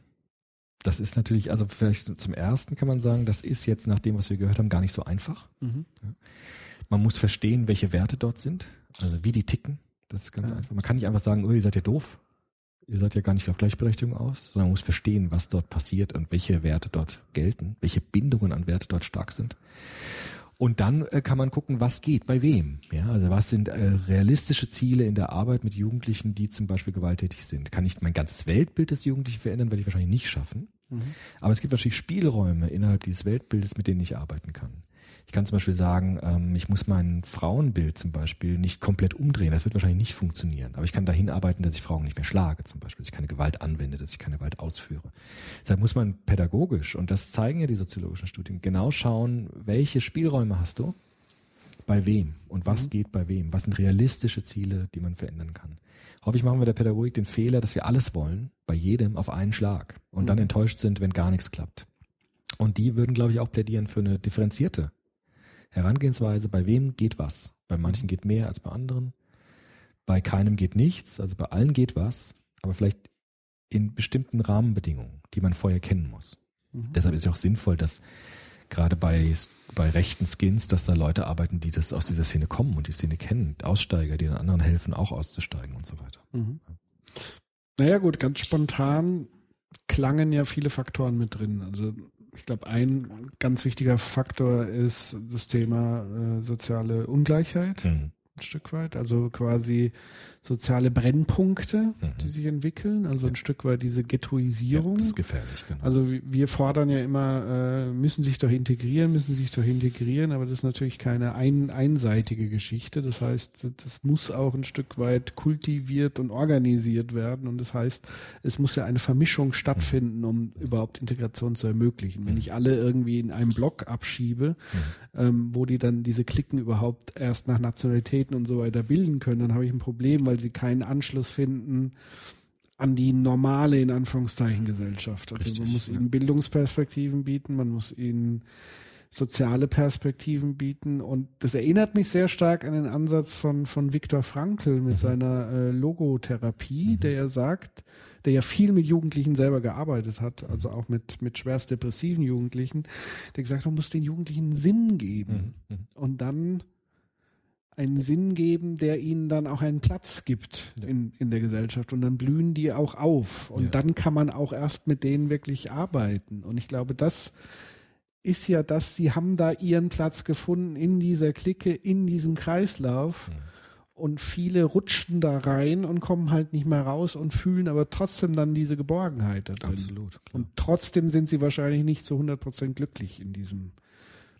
Das ist natürlich, also vielleicht zum Ersten kann man sagen, das ist jetzt nach dem, was wir gehört haben, gar nicht so einfach. Mhm. Man muss verstehen, welche Werte dort sind, also wie die ticken. Das ist ganz Ja. einfach. Man kann nicht einfach sagen, oh, ihr seid ja doof. Ihr seid ja gar nicht auf Gleichberechtigung aus, sondern man muss verstehen, was dort passiert und welche Werte dort gelten, welche Bindungen an Werte dort stark sind. Und dann äh, kann man gucken, was geht, bei wem. Ja, also was sind äh, realistische Ziele in der Arbeit mit Jugendlichen, die zum Beispiel gewalttätig sind. Kann ich mein ganzes Weltbild des Jugendlichen verändern, werde ich wahrscheinlich nicht schaffen. Mhm. Aber es gibt natürlich Spielräume innerhalb dieses Weltbildes, mit denen ich arbeiten kann. Ich kann zum Beispiel sagen, ähm, ich muss mein Frauenbild zum Beispiel nicht komplett umdrehen. Das wird wahrscheinlich nicht funktionieren. Aber ich kann dahin arbeiten, dass ich Frauen nicht mehr schlage zum Beispiel, dass ich keine Gewalt anwende, dass ich keine Gewalt ausführe. Deshalb muss man pädagogisch, und das zeigen ja die soziologischen Studien, genau schauen, welche Spielräume hast du, bei wem und was Mhm. geht bei wem. Was sind realistische Ziele, die man verändern kann. Häufig machen wir der Pädagogik den Fehler, dass wir alles wollen, bei jedem auf einen Schlag und Mhm. dann enttäuscht sind, wenn gar nichts klappt. Und die würden, glaube ich, auch plädieren für eine differenzierte Herangehensweise, bei wem geht was. Bei manchen geht mehr als bei anderen. Bei keinem geht nichts, also bei allen geht was, aber vielleicht in bestimmten Rahmenbedingungen, die man vorher kennen muss. Mhm. Deshalb ist ja auch sinnvoll, dass gerade bei, bei rechten Skins, dass da Leute arbeiten, die das aus dieser Szene kommen und die Szene kennen. Aussteiger, die den anderen helfen, auch auszusteigen und so weiter. Mhm. Naja gut, ganz spontan klangen ja viele Faktoren mit drin. Also ich glaube, ein ganz wichtiger Faktor ist das Thema äh, soziale Ungleichheit, Mhm. ein Stück weit. Also quasi soziale Brennpunkte, Mhm. die sich entwickeln. Also ein Stück weit diese Ja, Ghettoisierung. das ist gefährlich, genau. Also wir- wir fordern ja immer, äh, müssen sich doch integrieren, müssen sich doch integrieren, aber das ist natürlich keine ein, einseitige Geschichte. Das heißt, das muss auch ein Stück weit kultiviert und organisiert werden. Und das heißt, es muss ja eine Vermischung stattfinden, um überhaupt Integration zu ermöglichen. Wenn ich alle irgendwie in einem Block abschiebe, ähm, wo die dann diese Cliquen überhaupt erst nach Nationalitäten und so weiter bilden können, dann habe ich ein Problem, weil sie keinen Anschluss finden an die normale, in Anführungszeichen, Gesellschaft. Also Richtig, man muss ja. ihnen Bildungsperspektiven bieten, man muss ihnen soziale Perspektiven bieten. Und das erinnert mich sehr stark an den Ansatz von, von Viktor Frankl mit Mhm. seiner äh, Logotherapie, Mhm. der ja sagt, der ja viel mit Jugendlichen selber gearbeitet hat, also auch mit, mit schwerst depressiven Jugendlichen, der gesagt hat, man muss den Jugendlichen Sinn geben. Mhm. Mhm. Und dann einen Sinn geben, der ihnen dann auch einen Platz gibt Ja. in, in der Gesellschaft. Und dann blühen die auch auf. Und Ja. dann kann man auch erst mit denen wirklich arbeiten. Und ich glaube, das ist ja das, sie haben da ihren Platz gefunden in dieser Clique, in diesem Kreislauf. Mhm. Und viele rutschen da rein und kommen halt nicht mehr raus und fühlen aber trotzdem dann diese Geborgenheit da drin. Absolut. Klar. Und trotzdem sind sie wahrscheinlich nicht zu hundert Prozent glücklich in diesem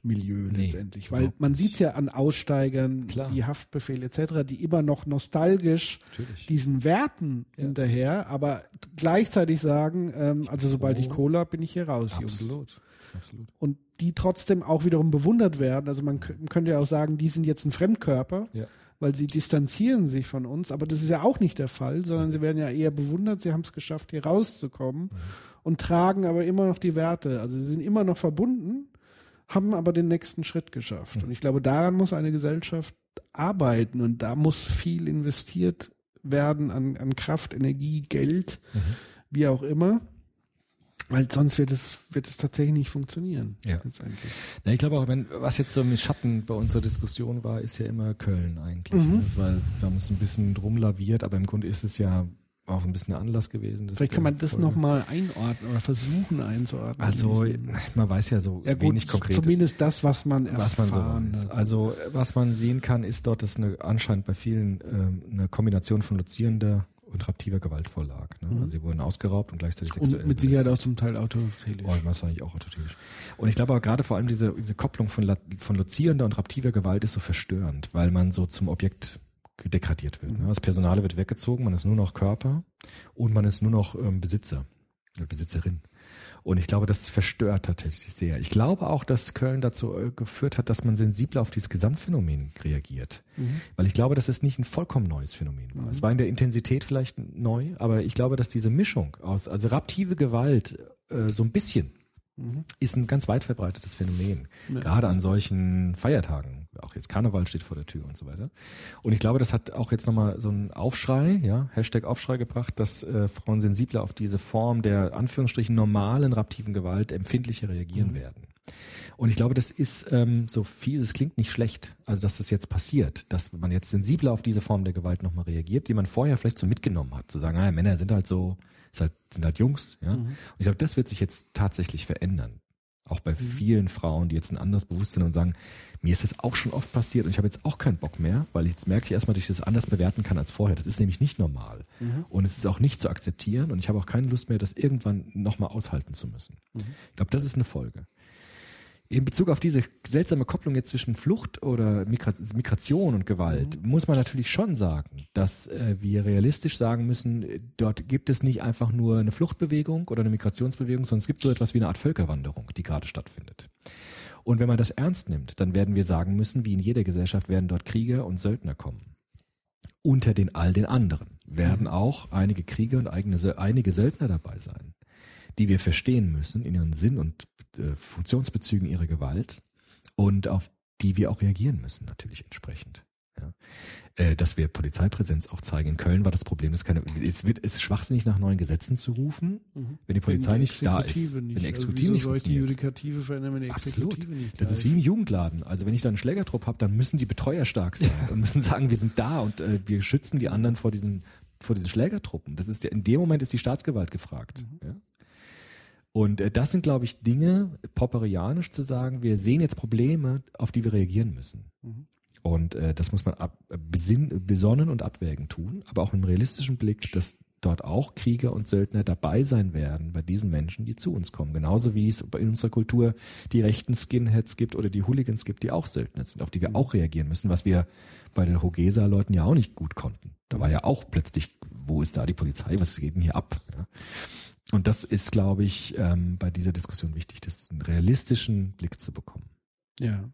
Milieu Nee, letztendlich. Weil überhaupt man nicht. sieht es ja an Aussteigern, Klar. wie Haftbefehl et cetera, die immer noch nostalgisch Natürlich. diesen Werten Ja. hinterher, aber gleichzeitig sagen, ähm, also sobald ich froh. Kohle habe, bin ich hier raus, Jungs. Absolut. Absolut. Und die trotzdem auch wiederum bewundert werden. Also man kö- könnte ja auch sagen, die sind jetzt ein Fremdkörper, Ja. weil sie distanzieren sich von uns, aber das ist ja auch nicht der Fall, sondern sie werden ja eher bewundert, sie haben es geschafft, hier rauszukommen und tragen aber immer noch die Werte. Also sie sind immer noch verbunden, haben aber den nächsten Schritt geschafft. Und ich glaube, daran muss eine Gesellschaft arbeiten und da muss viel investiert werden an, an Kraft, Energie, Geld, wie auch immer. Weil sonst wird es, wird es tatsächlich nicht funktionieren. Ja. Letztendlich. Na, ich glaube auch, wenn, was jetzt so mit Schatten bei unserer Diskussion war, ist ja immer Köln eigentlich. Mhm. Das war, wir haben es ein bisschen drum laviert, aber im Grunde ist es ja auch ein bisschen ein Anlass gewesen. dass Vielleicht kann der man das Folge- nochmal einordnen oder versuchen einzuordnen. Also, man weiß ja so ja, gut, wenig konkret. zumindest das, was man was man so erfahren weiß. hat. Also was man sehen kann, ist dort, dass eine, anscheinend bei vielen ähm, eine Kombination von lozierender und raptiver Gewalt vorlag. Ne? Also sie wurden ausgeraubt und gleichzeitig sexuell Und mit Sicherheit auch belästigt. zum Teil autoritätisch. Oh, wahrscheinlich auch autoritätisch. Und ich glaube aber gerade vor allem diese, diese Kopplung von, la- von lozierender und raptiver Gewalt ist so verstörend, weil man so zum Objekt degradiert wird. Ne? Das Personale wird weggezogen, man ist nur noch Körper und man ist nur noch ähm, Besitzer oder Besitzerin. Und ich glaube, das verstört tatsächlich sehr. Ich glaube auch, dass Köln dazu äh, geführt hat, dass man sensibler auf dieses Gesamtphänomen reagiert. Mhm. Weil ich glaube, dass es nicht ein vollkommen neues Phänomen war. Es war in der Intensität vielleicht neu, aber ich glaube, dass diese Mischung aus, also raptive Gewalt, äh, so ein bisschen, Mhm. ist ein ganz weit verbreitetes Phänomen. Ja. Gerade an solchen Feiertagen. Auch jetzt Karneval steht vor der Tür und so weiter. Und ich glaube, das hat auch jetzt nochmal so einen Aufschrei, ja, Hashtag Aufschrei gebracht, dass äh, Frauen sensibler auf diese Form der Anführungsstrichen normalen raptiven Gewalt empfindlicher reagieren Mhm. werden. Und ich glaube, das ist, ähm, so fies, es klingt nicht schlecht, also dass das jetzt passiert, dass man jetzt sensibler auf diese Form der Gewalt nochmal reagiert, die man vorher vielleicht so mitgenommen hat, zu sagen, ah, Männer sind halt so, ist halt, sind halt Jungs, ja. Und ich glaube, das wird sich jetzt tatsächlich verändern. Auch bei vielen Frauen, die jetzt ein anderes Bewusstsein haben und sagen, mir ist das auch schon oft passiert und ich habe jetzt auch keinen Bock mehr, weil ich jetzt merke ich erstmal, dass ich das anders bewerten kann als vorher. Das ist nämlich nicht normal. Und es ist auch nicht zu akzeptieren und ich habe auch keine Lust mehr, das irgendwann nochmal aushalten zu müssen. Ich glaube, das ist eine Folge. In Bezug auf diese seltsame Kopplung jetzt zwischen Flucht oder Migra- Migration und Gewalt mhm. muss man natürlich schon sagen, dass äh, wir realistisch sagen müssen, äh, dort gibt es nicht einfach nur eine Fluchtbewegung oder eine Migrationsbewegung, sondern es gibt so etwas wie eine Art Völkerwanderung, die gerade stattfindet. Und wenn man das ernst nimmt, dann werden wir sagen müssen, wie in jeder Gesellschaft werden dort Krieger und Söldner kommen. Unter den all den anderen werden auch einige Krieger und eigene, Sö- einige Söldner dabei sein, die wir verstehen müssen in ihren Sinn und äh, Funktionsbezügen ihrer Gewalt und auf die wir auch reagieren müssen, natürlich entsprechend. Ja. Äh, dass wir Polizeipräsenz auch zeigen. In Köln war das Problem, dass keine, es wird, es ist schwachsinnig, nach neuen Gesetzen zu rufen, Mhm. wenn die Polizei Wenn die nicht da ist. Exekutive Wenn die Also Exekutive wieso nicht soll ich die funktioniert. Judikative verändern, wenn die Absolut. Exekutive nicht Das ist wie im Jugendladen. Also wenn ich da einen Schlägertrupp habe, dann müssen die Betreuer stark sein und müssen sagen, wir sind da und äh, wir schützen die anderen vor diesen, vor diesen Schlägertruppen. Das ist ja, in dem Moment ist die Staatsgewalt gefragt. Mhm. Ja? Und äh, das sind, glaube ich, Dinge, popperianisch zu sagen, wir sehen jetzt Probleme, auf die wir reagieren müssen. Mhm. Und äh, das muss man ab, besinn, besonnen und abwägen tun, aber auch mit einem realistischen Blick, dass dort auch Krieger und Söldner dabei sein werden bei diesen Menschen, die zu uns kommen. Genauso wie es in unserer Kultur die rechten Skinheads gibt oder die Hooligans gibt, die auch Söldner sind, auf die wir auch reagieren müssen, was wir bei den Hogesa-Leuten ja auch nicht gut konnten. Da war ja auch plötzlich, wo ist da die Polizei, was geht denn hier ab? Ja. Und das ist, glaube ich, ähm, bei dieser Diskussion wichtig, das einen realistischen Blick zu bekommen. Ja.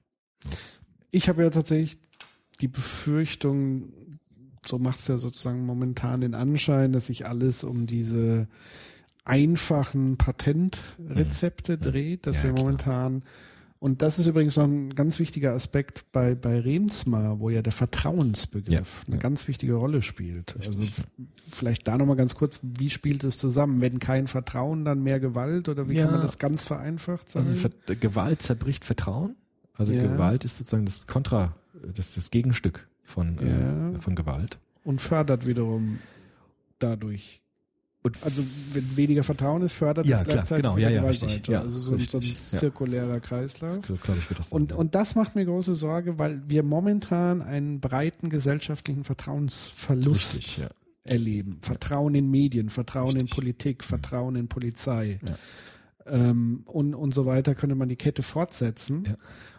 Ich habe ja tatsächlich die Befürchtung, so macht es ja sozusagen momentan den Anschein, dass sich alles um diese einfachen Patentrezepte Mhm. dreht, dass Ja, wir klar. momentan, und das ist übrigens noch ein ganz wichtiger Aspekt bei, bei Reemtsma, wo ja der Vertrauensbegriff Ja, eine ja. ganz wichtige Rolle spielt. Richtig, also f- vielleicht da nochmal ganz kurz, wie spielt es zusammen? Wenn kein Vertrauen, dann mehr Gewalt oder wie Ja. kann man das ganz vereinfacht sagen? Also Ver Gewalt zerbricht Vertrauen. Also Ja. Gewalt ist sozusagen das Kontra, das ist das Gegenstück von, Ja. äh, von Gewalt. Und fördert wiederum dadurch. Und Also wenn weniger Vertrauen ist, fördert Ja, es klar, gleichzeitig genau, wieder ja, ja, Gewalt richtig, weiter. ja, also so, ein- so ein richtig, ja. zirkulärer Kreislauf. so, glaube ich, wird das sein. Und, ja. und das macht mir große Sorge, weil wir momentan einen breiten gesellschaftlichen Vertrauensverlust Richtig, ja. erleben. Vertrauen in Medien, Vertrauen in Richtig. Politik, Vertrauen in Polizei Ja. ähm, und, und so weiter könnte man die Kette fortsetzen. Ja.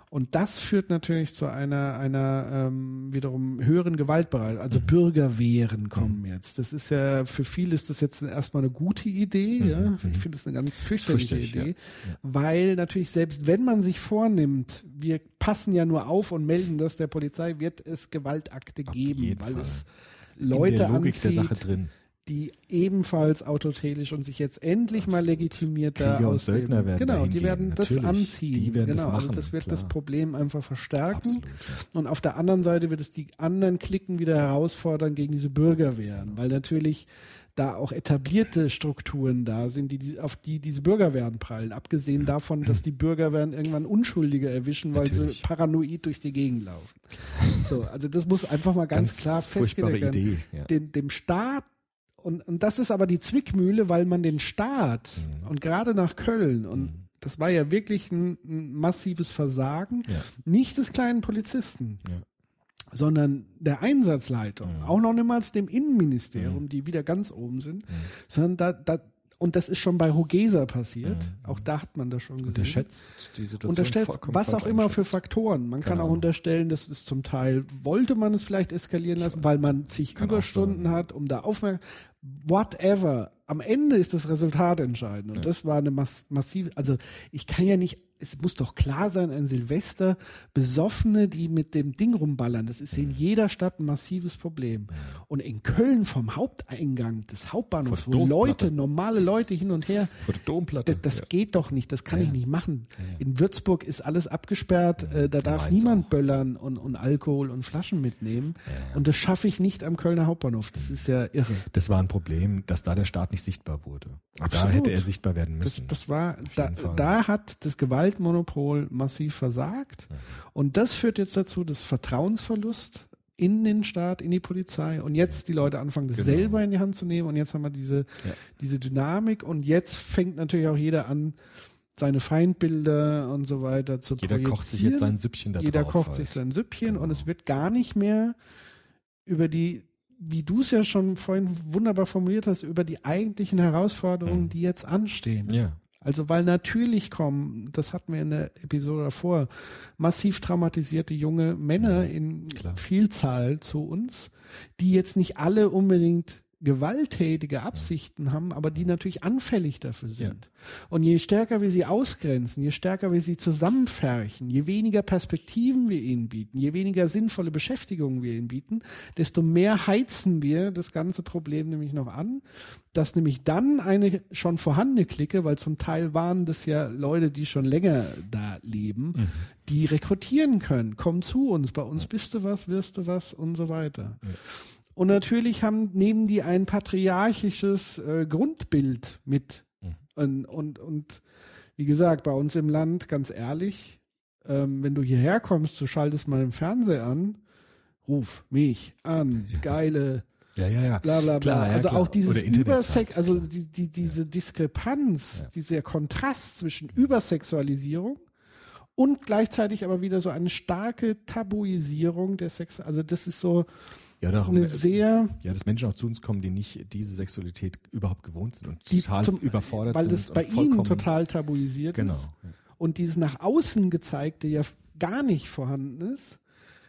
Und das führt natürlich zu einer, einer ähm, wiederum höheren Gewaltbereitschaft. Also mhm. Bürgerwehren kommen mhm. jetzt. Das ist ja, für viele ist das jetzt erstmal eine gute Idee. Mhm. Ja? Ich finde das eine ganz fürchterliche Idee, ja. Ja. weil natürlich selbst wenn man sich vornimmt, wir passen ja nur auf und melden das der Polizei, wird es Gewaltakte Auf geben, weil Fall. es In Leute der Logik anzieht, der Sache drin. die ebenfalls autotelisch und sich jetzt endlich mal legitimiert da Krieger und aus dem, Söldner werden genau, dahin die werden gehen, das natürlich. anziehen, Die werden genau, das machen, also das wird klar. das Problem einfach verstärken. Absolut, ja. Und auf der anderen Seite wird es die anderen Klicken wieder herausfordern gegen diese Bürgerwehren, weil natürlich da auch etablierte Strukturen da sind, die, die auf die diese Bürgerwehren prallen. Abgesehen davon, dass die Bürgerwehren irgendwann Unschuldige erwischen, weil Natürlich. sie paranoid durch die Gegend laufen. So, also das muss einfach mal ganz, Ganz klar furchtbare festgelegt werden. Idee, ja. Den, dem Staat und, und das ist aber die Zwickmühle, weil man den Staat Mhm. und gerade nach Köln und Mhm. das war ja wirklich ein, ein massives Versagen, Ja. nicht des kleinen Polizisten, Ja. sondern der Einsatzleitung, Mhm. auch noch niemals dem Innenministerium, Mhm. die wieder ganz oben sind, Mhm. sondern da, da, und das ist schon bei Hogesa passiert, Mhm. auch da hat man das schon gesehen. Unterschätzt die Situation. Unterstellt, vollkommen was falsch auch immer für eingeschätzt. Faktoren. Man kann Genau. auch unterstellen, das ist zum Teil, wollte man es vielleicht eskalieren lassen, weil man zig Kann auch Überstunden sein. hat, um da aufmerksam, whatever. Am Ende ist das Resultat entscheidend. Und Ja. das war eine mass massive, also ich kann ja nicht, es muss doch klar sein, ein Silvester, Besoffene, die mit dem Ding rumballern, das ist in jeder Stadt ein massives Problem. Und in Köln vom Haupteingang des Hauptbahnhofs, Vor wo der Leute, Domplatte. normale Leute hin und her, Vor der Domplatte. das, das ja. geht doch nicht, das kann Ja. ich nicht machen. Ja, ja. In Würzburg ist alles abgesperrt, Ja, äh, da darf Mainz niemand auch. böllern und, und Alkohol und Flaschen mitnehmen. Ja, ja. Und das schaffe ich nicht am Kölner Hauptbahnhof. Das ist ja irre. Das war ein Problem, dass da der Staat nicht sichtbar wurde. Da Absolut. hätte er sichtbar werden Das, müssen. das war, Auf da, jeden Fall. da hat das Gewaltmonopol massiv versagt. Ja. Und das führt jetzt dazu, dass Vertrauensverlust in den Staat, in die Polizei und jetzt die Leute anfangen, das Genau. selber in die Hand zu nehmen und jetzt haben wir diese, Ja. diese Dynamik und jetzt fängt natürlich auch jeder an, seine Feindbilder und so weiter zu Jeder kocht sich jetzt sein Süppchen da Jeder drauf kocht halt. sich sein Süppchen Genau. und es wird gar nicht mehr über die, wie du es ja schon vorhin wunderbar formuliert hast, über die eigentlichen Herausforderungen, Mhm. die jetzt anstehen. Ja. Also weil natürlich kommen, das hatten wir in der Episode davor, massiv traumatisierte junge Männer in klar. Vielzahl zu uns, die jetzt nicht alle unbedingt gewalttätige Absichten haben, aber die natürlich anfällig dafür sind. Und je stärker wir sie ausgrenzen, je stärker wir sie zusammenfärchen, je weniger Perspektiven wir ihnen bieten, je weniger sinnvolle Beschäftigungen wir ihnen bieten, desto mehr heizen wir das ganze Problem nämlich noch an, dass nämlich dann eine schon vorhandene Clique, weil zum Teil waren das ja Leute, die schon länger da leben, Mhm. die rekrutieren können, komm zu uns, bei uns bist du was, wirst du was und so weiter. Ja. Und natürlich haben, nehmen die ein patriarchisches äh, Grundbild mit. Mhm. Und, und, und wie gesagt, bei uns im Land, ganz ehrlich, ähm, wenn du hierher kommst, du schaltest mal den Fernseher an, ruf mich an, geile, Ja, ja, ja. bla bla bla. Klar, ja, also klar. auch dieses Oder Internet Übersex, halt, also klar. die, die, diese Diskrepanz, Ja. dieser Kontrast zwischen Übersexualisierung und gleichzeitig aber wieder so eine starke Tabuisierung der Sex, also das ist so Ja, doch, eine sehr, ja, dass Menschen auch zu uns kommen, die nicht diese Sexualität überhaupt gewohnt sind und die total zum, überfordert weil sind. das bei und ihnen vollkommen- total tabuisiert Genau. ist und dieses nach außen gezeigte ja gar nicht vorhanden ist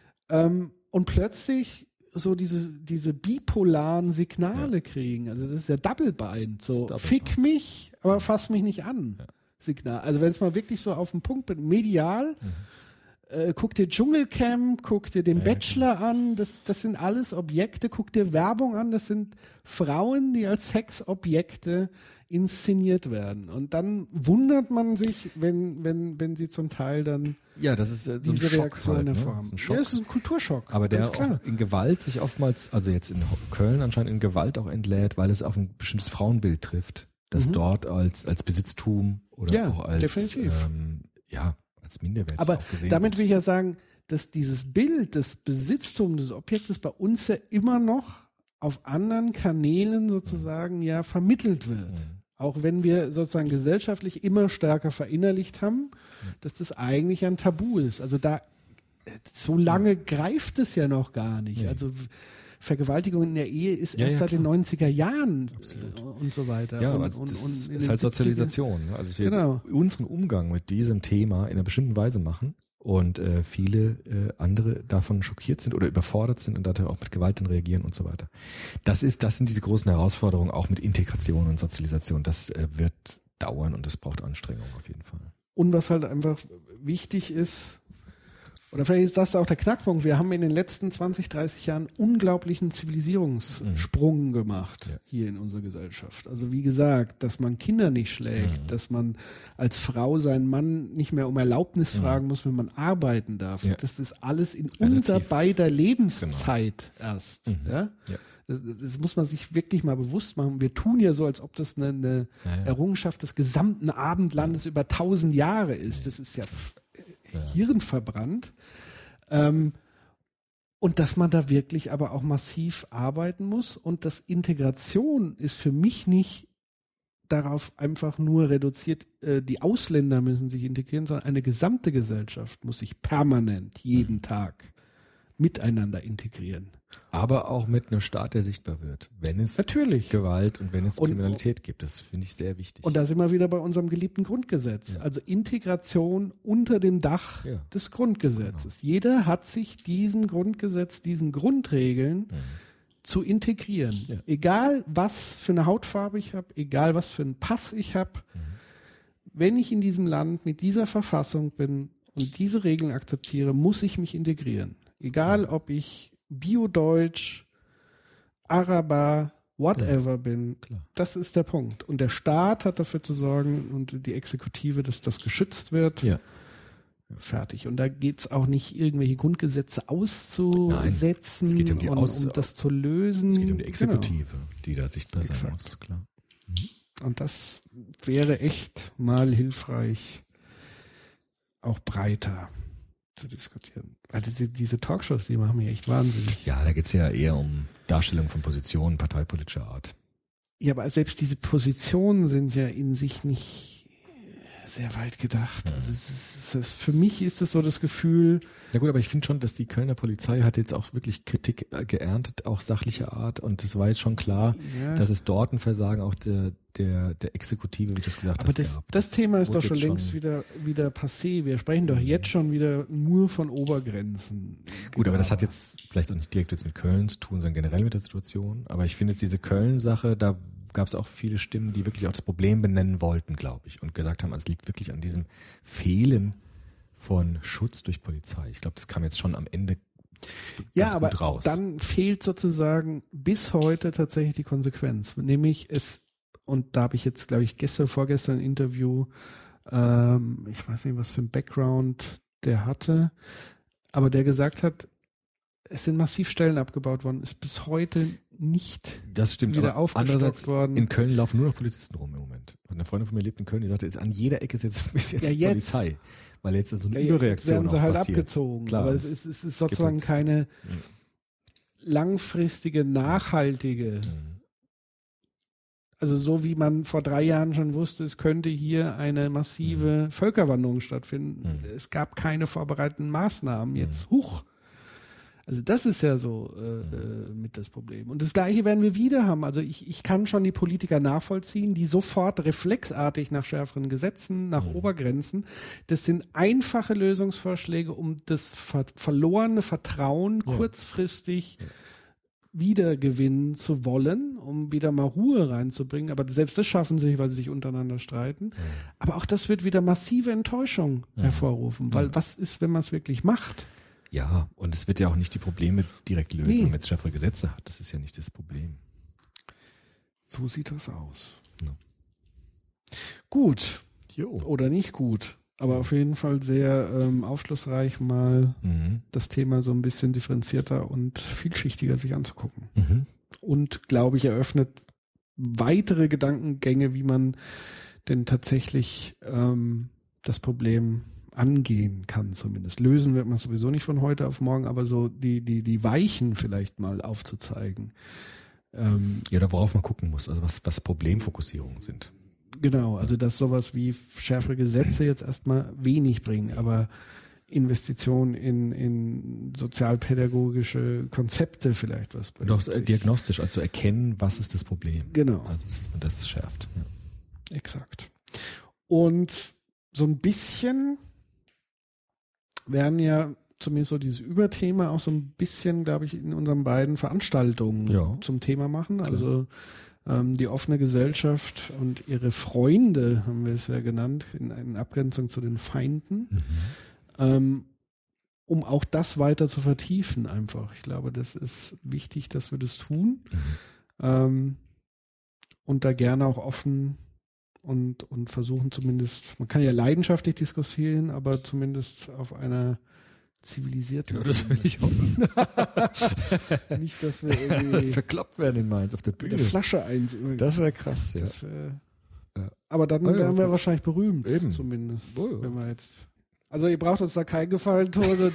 ähm, und plötzlich so diese, diese bipolaren Signale kriegen. Also das ist ja Doublebind. So, Das ist fick Doublebind. mich, aber fass mich nicht an. Ja. Signal. Also wenn es mal wirklich so auf den Punkt bin, medial, Mhm. äh, guck dir Dschungelcamp, guck dir den Ja, Bachelor an, das, das sind alles Objekte, guck dir Werbung an, das sind Frauen, die als Sexobjekte inszeniert werden. Und dann wundert man sich, wenn, wenn, wenn sie zum Teil dann Ja, das ist äh, so diese ein Schock Reaktion halt, ne? hervorhaben. Das ist ein Schock. Ja, es ist ein Kulturschock. Aber der ganz klar. auch in Gewalt sich oftmals, also jetzt in Köln anscheinend in Gewalt auch entlädt, weil es auf ein bestimmtes Frauenbild trifft, das Mhm. dort als, als Besitztum oder Ja, auch als, definitiv. ähm, ja, als minderwertig Aber auch gesehen damit wird. will ich ja sagen, dass dieses Bild des Besitztums des Objektes bei uns ja immer noch auf anderen Kanälen sozusagen ja vermittelt wird. Mhm. Auch wenn wir sozusagen gesellschaftlich immer stärker verinnerlicht haben, dass das eigentlich ein Tabu ist. Also da, so lange greift es ja noch gar nicht. Nee. Also Vergewaltigung in der Ehe ist Ja, erst ja, seit den klar. neunziger Jahren Absolut. äh, und so weiter. Ja, und, also und, das und in ist den halt siebziger Sozialisation. ne? Also wir Genau. unseren Umgang mit diesem Thema in einer bestimmten Weise machen und äh, viele äh, andere davon schockiert sind oder überfordert sind und daher auch mit Gewalt dann reagieren und so weiter. Das ist, das sind diese großen Herausforderungen, auch mit Integration und Sozialisation. Das äh, wird dauern und das braucht Anstrengung auf jeden Fall. Und was halt einfach wichtig ist, oder vielleicht ist das auch der Knackpunkt, wir haben in den letzten zwanzig, dreißig Jahren unglaublichen Zivilisierungssprung mhm. gemacht ja. hier in unserer Gesellschaft. Also wie gesagt, dass man Kinder nicht schlägt, mhm. dass man als Frau seinen Mann nicht mehr um Erlaubnis mhm. fragen muss, wenn man arbeiten darf. Ja. Das ist alles in Relativ. unser beider Lebenszeit genau. erst. Mhm. Ja? Ja. Das, das muss man sich wirklich mal bewusst machen. Wir tun ja so, als ob das eine, eine ja, ja. Errungenschaft des gesamten Abendlandes ja. über tausend Jahre ist. Das ist ja hirnverbrannt. Ähm, und dass man da wirklich aber auch massiv arbeiten muss und dass Integration ist für mich nicht darauf einfach nur reduziert, äh, die Ausländer müssen sich integrieren, sondern eine gesamte Gesellschaft muss sich permanent jeden Tag miteinander integrieren. Aber auch mit einem Staat, der sichtbar wird, wenn es Natürlich. Gewalt und wenn es und, Kriminalität gibt. Das finde ich sehr wichtig. Und da sind wir wieder bei unserem geliebten Grundgesetz. Ja. Also Integration unter dem Dach ja. des Grundgesetzes. Genau. Jeder hat sich diesem Grundgesetz, diesen Grundregeln mhm. zu integrieren. Ja. Egal, was für eine Hautfarbe ich habe, egal, was für einen Pass ich habe. Mhm. Wenn ich in diesem Land mit dieser Verfassung bin und diese Regeln akzeptiere, muss ich mich integrieren. Egal, ob ich Bio-Deutsch, Araber, whatever ja, bin. Klar. Das ist der Punkt. Und der Staat hat dafür zu sorgen und die Exekutive, dass das geschützt wird. Ja. Fertig. Und da geht's auch nicht, irgendwelche Grundgesetze auszusetzen, Nein, es geht um, die und, Aus- um das zu lösen. Es geht um die Exekutive, genau. die da sichtbar sein Exakt. muss. Klar. Mhm. Und das wäre echt mal hilfreich, auch breiter zu diskutieren. Also die, diese Talkshows, die machen mich echt wahnsinnig. Ja, da geht's ja eher um Darstellung von Positionen parteipolitischer Art. Ja, aber selbst diese Positionen sind ja in sich nicht sehr weit gedacht. Ja. Also es ist, es ist, für mich ist es so das Gefühl. Ja gut, aber ich finde schon, dass die Kölner Polizei hat jetzt auch wirklich Kritik geerntet, auch sachlicher Art. Und es war jetzt schon klar, ja. dass es dort ein Versagen auch der der der Exekutive, wie du es gesagt aber hast, das, gab. das Thema ist Wurde doch schon längst schon wieder wieder passé. Wir sprechen doch jetzt schon wieder nur von Obergrenzen. Gut, genau. aber das hat jetzt vielleicht auch nicht direkt jetzt mit Köln zu tun, sondern generell mit der Situation. Aber ich finde jetzt diese Köln-Sache, da gab es auch viele Stimmen, die wirklich auch das Problem benennen wollten, glaube ich, und gesagt haben, es liegt wirklich an diesem Fehlen von Schutz durch Polizei. Ich glaube, das kam jetzt schon am Ende ganz ja, gut aber raus. Dann fehlt sozusagen bis heute tatsächlich die Konsequenz. Nämlich es, und da habe ich jetzt, glaube ich, gestern, vorgestern ein Interview, ähm, ich weiß nicht, was für ein Background der hatte, aber der gesagt hat, es sind massiv Stellen abgebaut worden, ist bis heute nicht das stimmt, wieder aber aufgestockt andererseits worden. In Köln laufen nur noch Polizisten rum im Moment. Und eine Freundin von mir lebt in Köln, die sagte, ist an jeder Ecke ist jetzt bis jetzt, ja, jetzt Polizei. Weil jetzt so eine ja, Überreaktion werden sie auch halt passiert. abgezogen. Klar, aber es ist, es ist sozusagen halt, keine ja. langfristige, nachhaltige. Mhm. Also so wie man vor drei Jahren schon wusste, es könnte hier eine massive mhm. Völkerwanderung stattfinden. Mhm. Es gab keine vorbereiteten Maßnahmen. Jetzt, mhm. huch. Also das ist ja so äh, äh, mit das Problem. Und das Gleiche werden wir wieder haben. Also ich, ich kann schon die Politiker nachvollziehen, die sofort reflexartig nach schärferen Gesetzen, nach mhm. Obergrenzen. Das sind einfache Lösungsvorschläge, um das ver- verlorene Vertrauen ja. kurzfristig ja. wiedergewinnen zu wollen, um wieder mal Ruhe reinzubringen. Aber selbst das schaffen sie nicht, weil sie sich untereinander streiten. Mhm. Aber auch das wird wieder massive Enttäuschung mhm. hervorrufen. Weil mhm. was ist, wenn man es wirklich macht? Ja, und es wird ja auch nicht die Probleme direkt lösen, Nee. wenn man jetzt schärfere Gesetze hat. Das ist ja nicht das Problem. So sieht das aus. Ja. Gut. Jo. Oder nicht gut. Aber auf jeden Fall sehr ähm, aufschlussreich, mal Mhm. das Thema so ein bisschen differenzierter und vielschichtiger sich anzugucken. Mhm. Und, glaube ich, eröffnet weitere Gedankengänge, wie man denn tatsächlich ähm, das Problem angehen kann zumindest. Lösen wird man sowieso nicht von heute auf morgen, aber so die, die, die Weichen vielleicht mal aufzuzeigen. Ähm, Ja, oder worauf man gucken muss, also was, was Problemfokussierungen sind. genau, also dass sowas wie schärfere Gesetze jetzt erstmal wenig bringen, aber Investitionen in, in sozialpädagogische Konzepte vielleicht was Und auch bringen. äh, diagnostisch, also erkennen, was ist das Problem. Genau. Also dass man das schärft. Ja. Exakt. Und so ein bisschen werden ja zumindest so dieses Überthema auch so ein bisschen, glaube ich, in unseren beiden Veranstaltungen Ja. zum Thema machen. Also ähm, die offene Gesellschaft und ihre Freunde, haben wir es ja genannt, in, in Abgrenzung zu den Feinden, Mhm. ähm, um auch das weiter zu vertiefen einfach. Ich glaube, das ist wichtig, dass wir das tun. Mhm. Ähm, und da gerne auch offen und, und versuchen zumindest, man kann ja leidenschaftlich diskutieren, aber zumindest auf einer zivilisierten Ja, das will ich hoffen. Nicht, dass wir irgendwie Verkloppt werden in Mainz auf der mit Bühne. der Flasche eins über. Das wäre krass, ja. Das wär, Ja. Aber dann Ah ja, wären wir das- wahrscheinlich berühmt, Eben. zumindest. Oh ja. Wenn wir jetzt. Also ihr braucht uns da keinen Gefallen tun und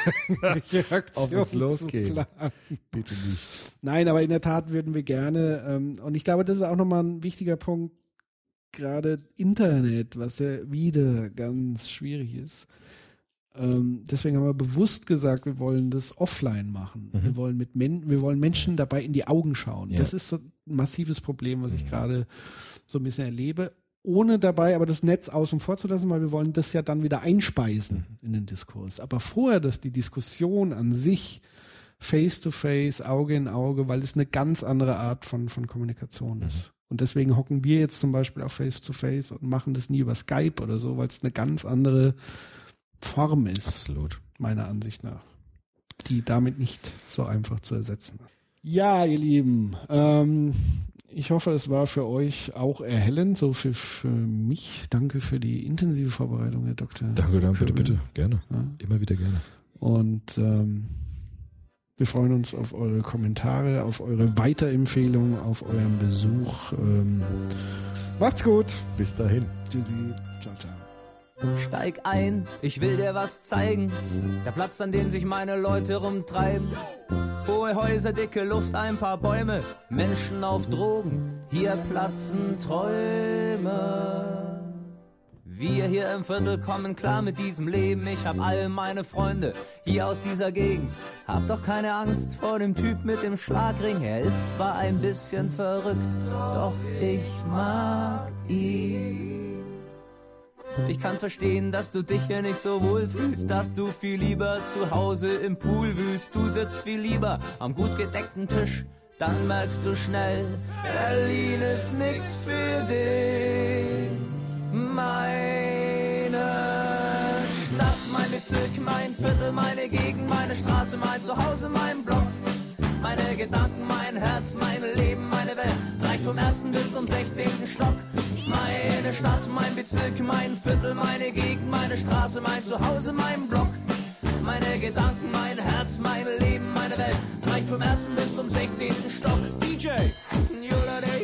Auf uns losgehen. Bitte nicht. Nein, aber in der Tat würden wir gerne, ähm, und ich glaube, das ist auch nochmal ein wichtiger Punkt, gerade Internet, was ja wieder ganz schwierig ist. Ähm, deswegen haben wir bewusst gesagt, wir wollen das offline machen. Mhm. Wir wollen mit Men wir wollen Menschen dabei in die Augen schauen. Ja. Das ist so ein massives Problem, was ich Mhm. gerade so ein bisschen erlebe. Ohne dabei aber das Netz außen vor zu lassen, weil wir wollen das ja dann wieder einspeisen in den Diskurs. Aber vorher, dass die Diskussion an sich face to face, Auge in Auge, weil es eine ganz andere Art von, von Kommunikation ist. Und deswegen hocken wir jetzt zum Beispiel auf face to face und machen das nie über Skype oder so, weil es eine ganz andere Form ist, Absolut. meiner Ansicht nach, die damit nicht so einfach zu ersetzen ist. Ja, ihr Lieben, ähm, ich hoffe, es war für euch auch erhellend, so für, für mich. Danke für die intensive Vorbereitung, Herr Doktor Danke, danke, bitte, Köbel. bitte. Gerne. Ja. Immer wieder gerne. Und ähm, wir freuen uns auf eure Kommentare, auf eure Weiterempfehlungen, auf euren Besuch. Ähm, macht's gut. Bis dahin. Tschüssi. Ciao, ciao. Steig ein, ich will dir was zeigen. Der Platz, an dem sich meine Leute rumtreiben. Hohe Häuser, dicke Luft, ein paar Bäume. Menschen auf Drogen, hier platzen Träume. Wir hier im Viertel kommen klar mit diesem Leben. Ich hab all meine Freunde hier aus dieser Gegend. Hab doch keine Angst vor dem Typ mit dem Schlagring. Er ist zwar ein bisschen verrückt, doch ich mag ihn. Ich kann verstehen, dass du dich hier nicht so wohl fühlst, dass du viel lieber zu Hause im Pool wühlst. Du sitzt viel lieber am gut gedeckten Tisch, dann merkst du schnell, Berlin ist nix für dich. Meine Stadt, mein Bezirk, mein Viertel, meine Gegend, meine Straße, mein Zuhause, mein Block. Meine Gedanken, mein Herz, mein Leben, meine Welt reicht vom ersten bis zum sechzehnten Stock. Meine Stadt, mein Bezirk, mein Viertel, meine Gegend, meine Straße, mein Zuhause, mein Block. Meine Gedanken, mein Herz, mein Leben, meine Welt reicht vom ersten bis zum sechzehnten Stock. D J, Yoda Day.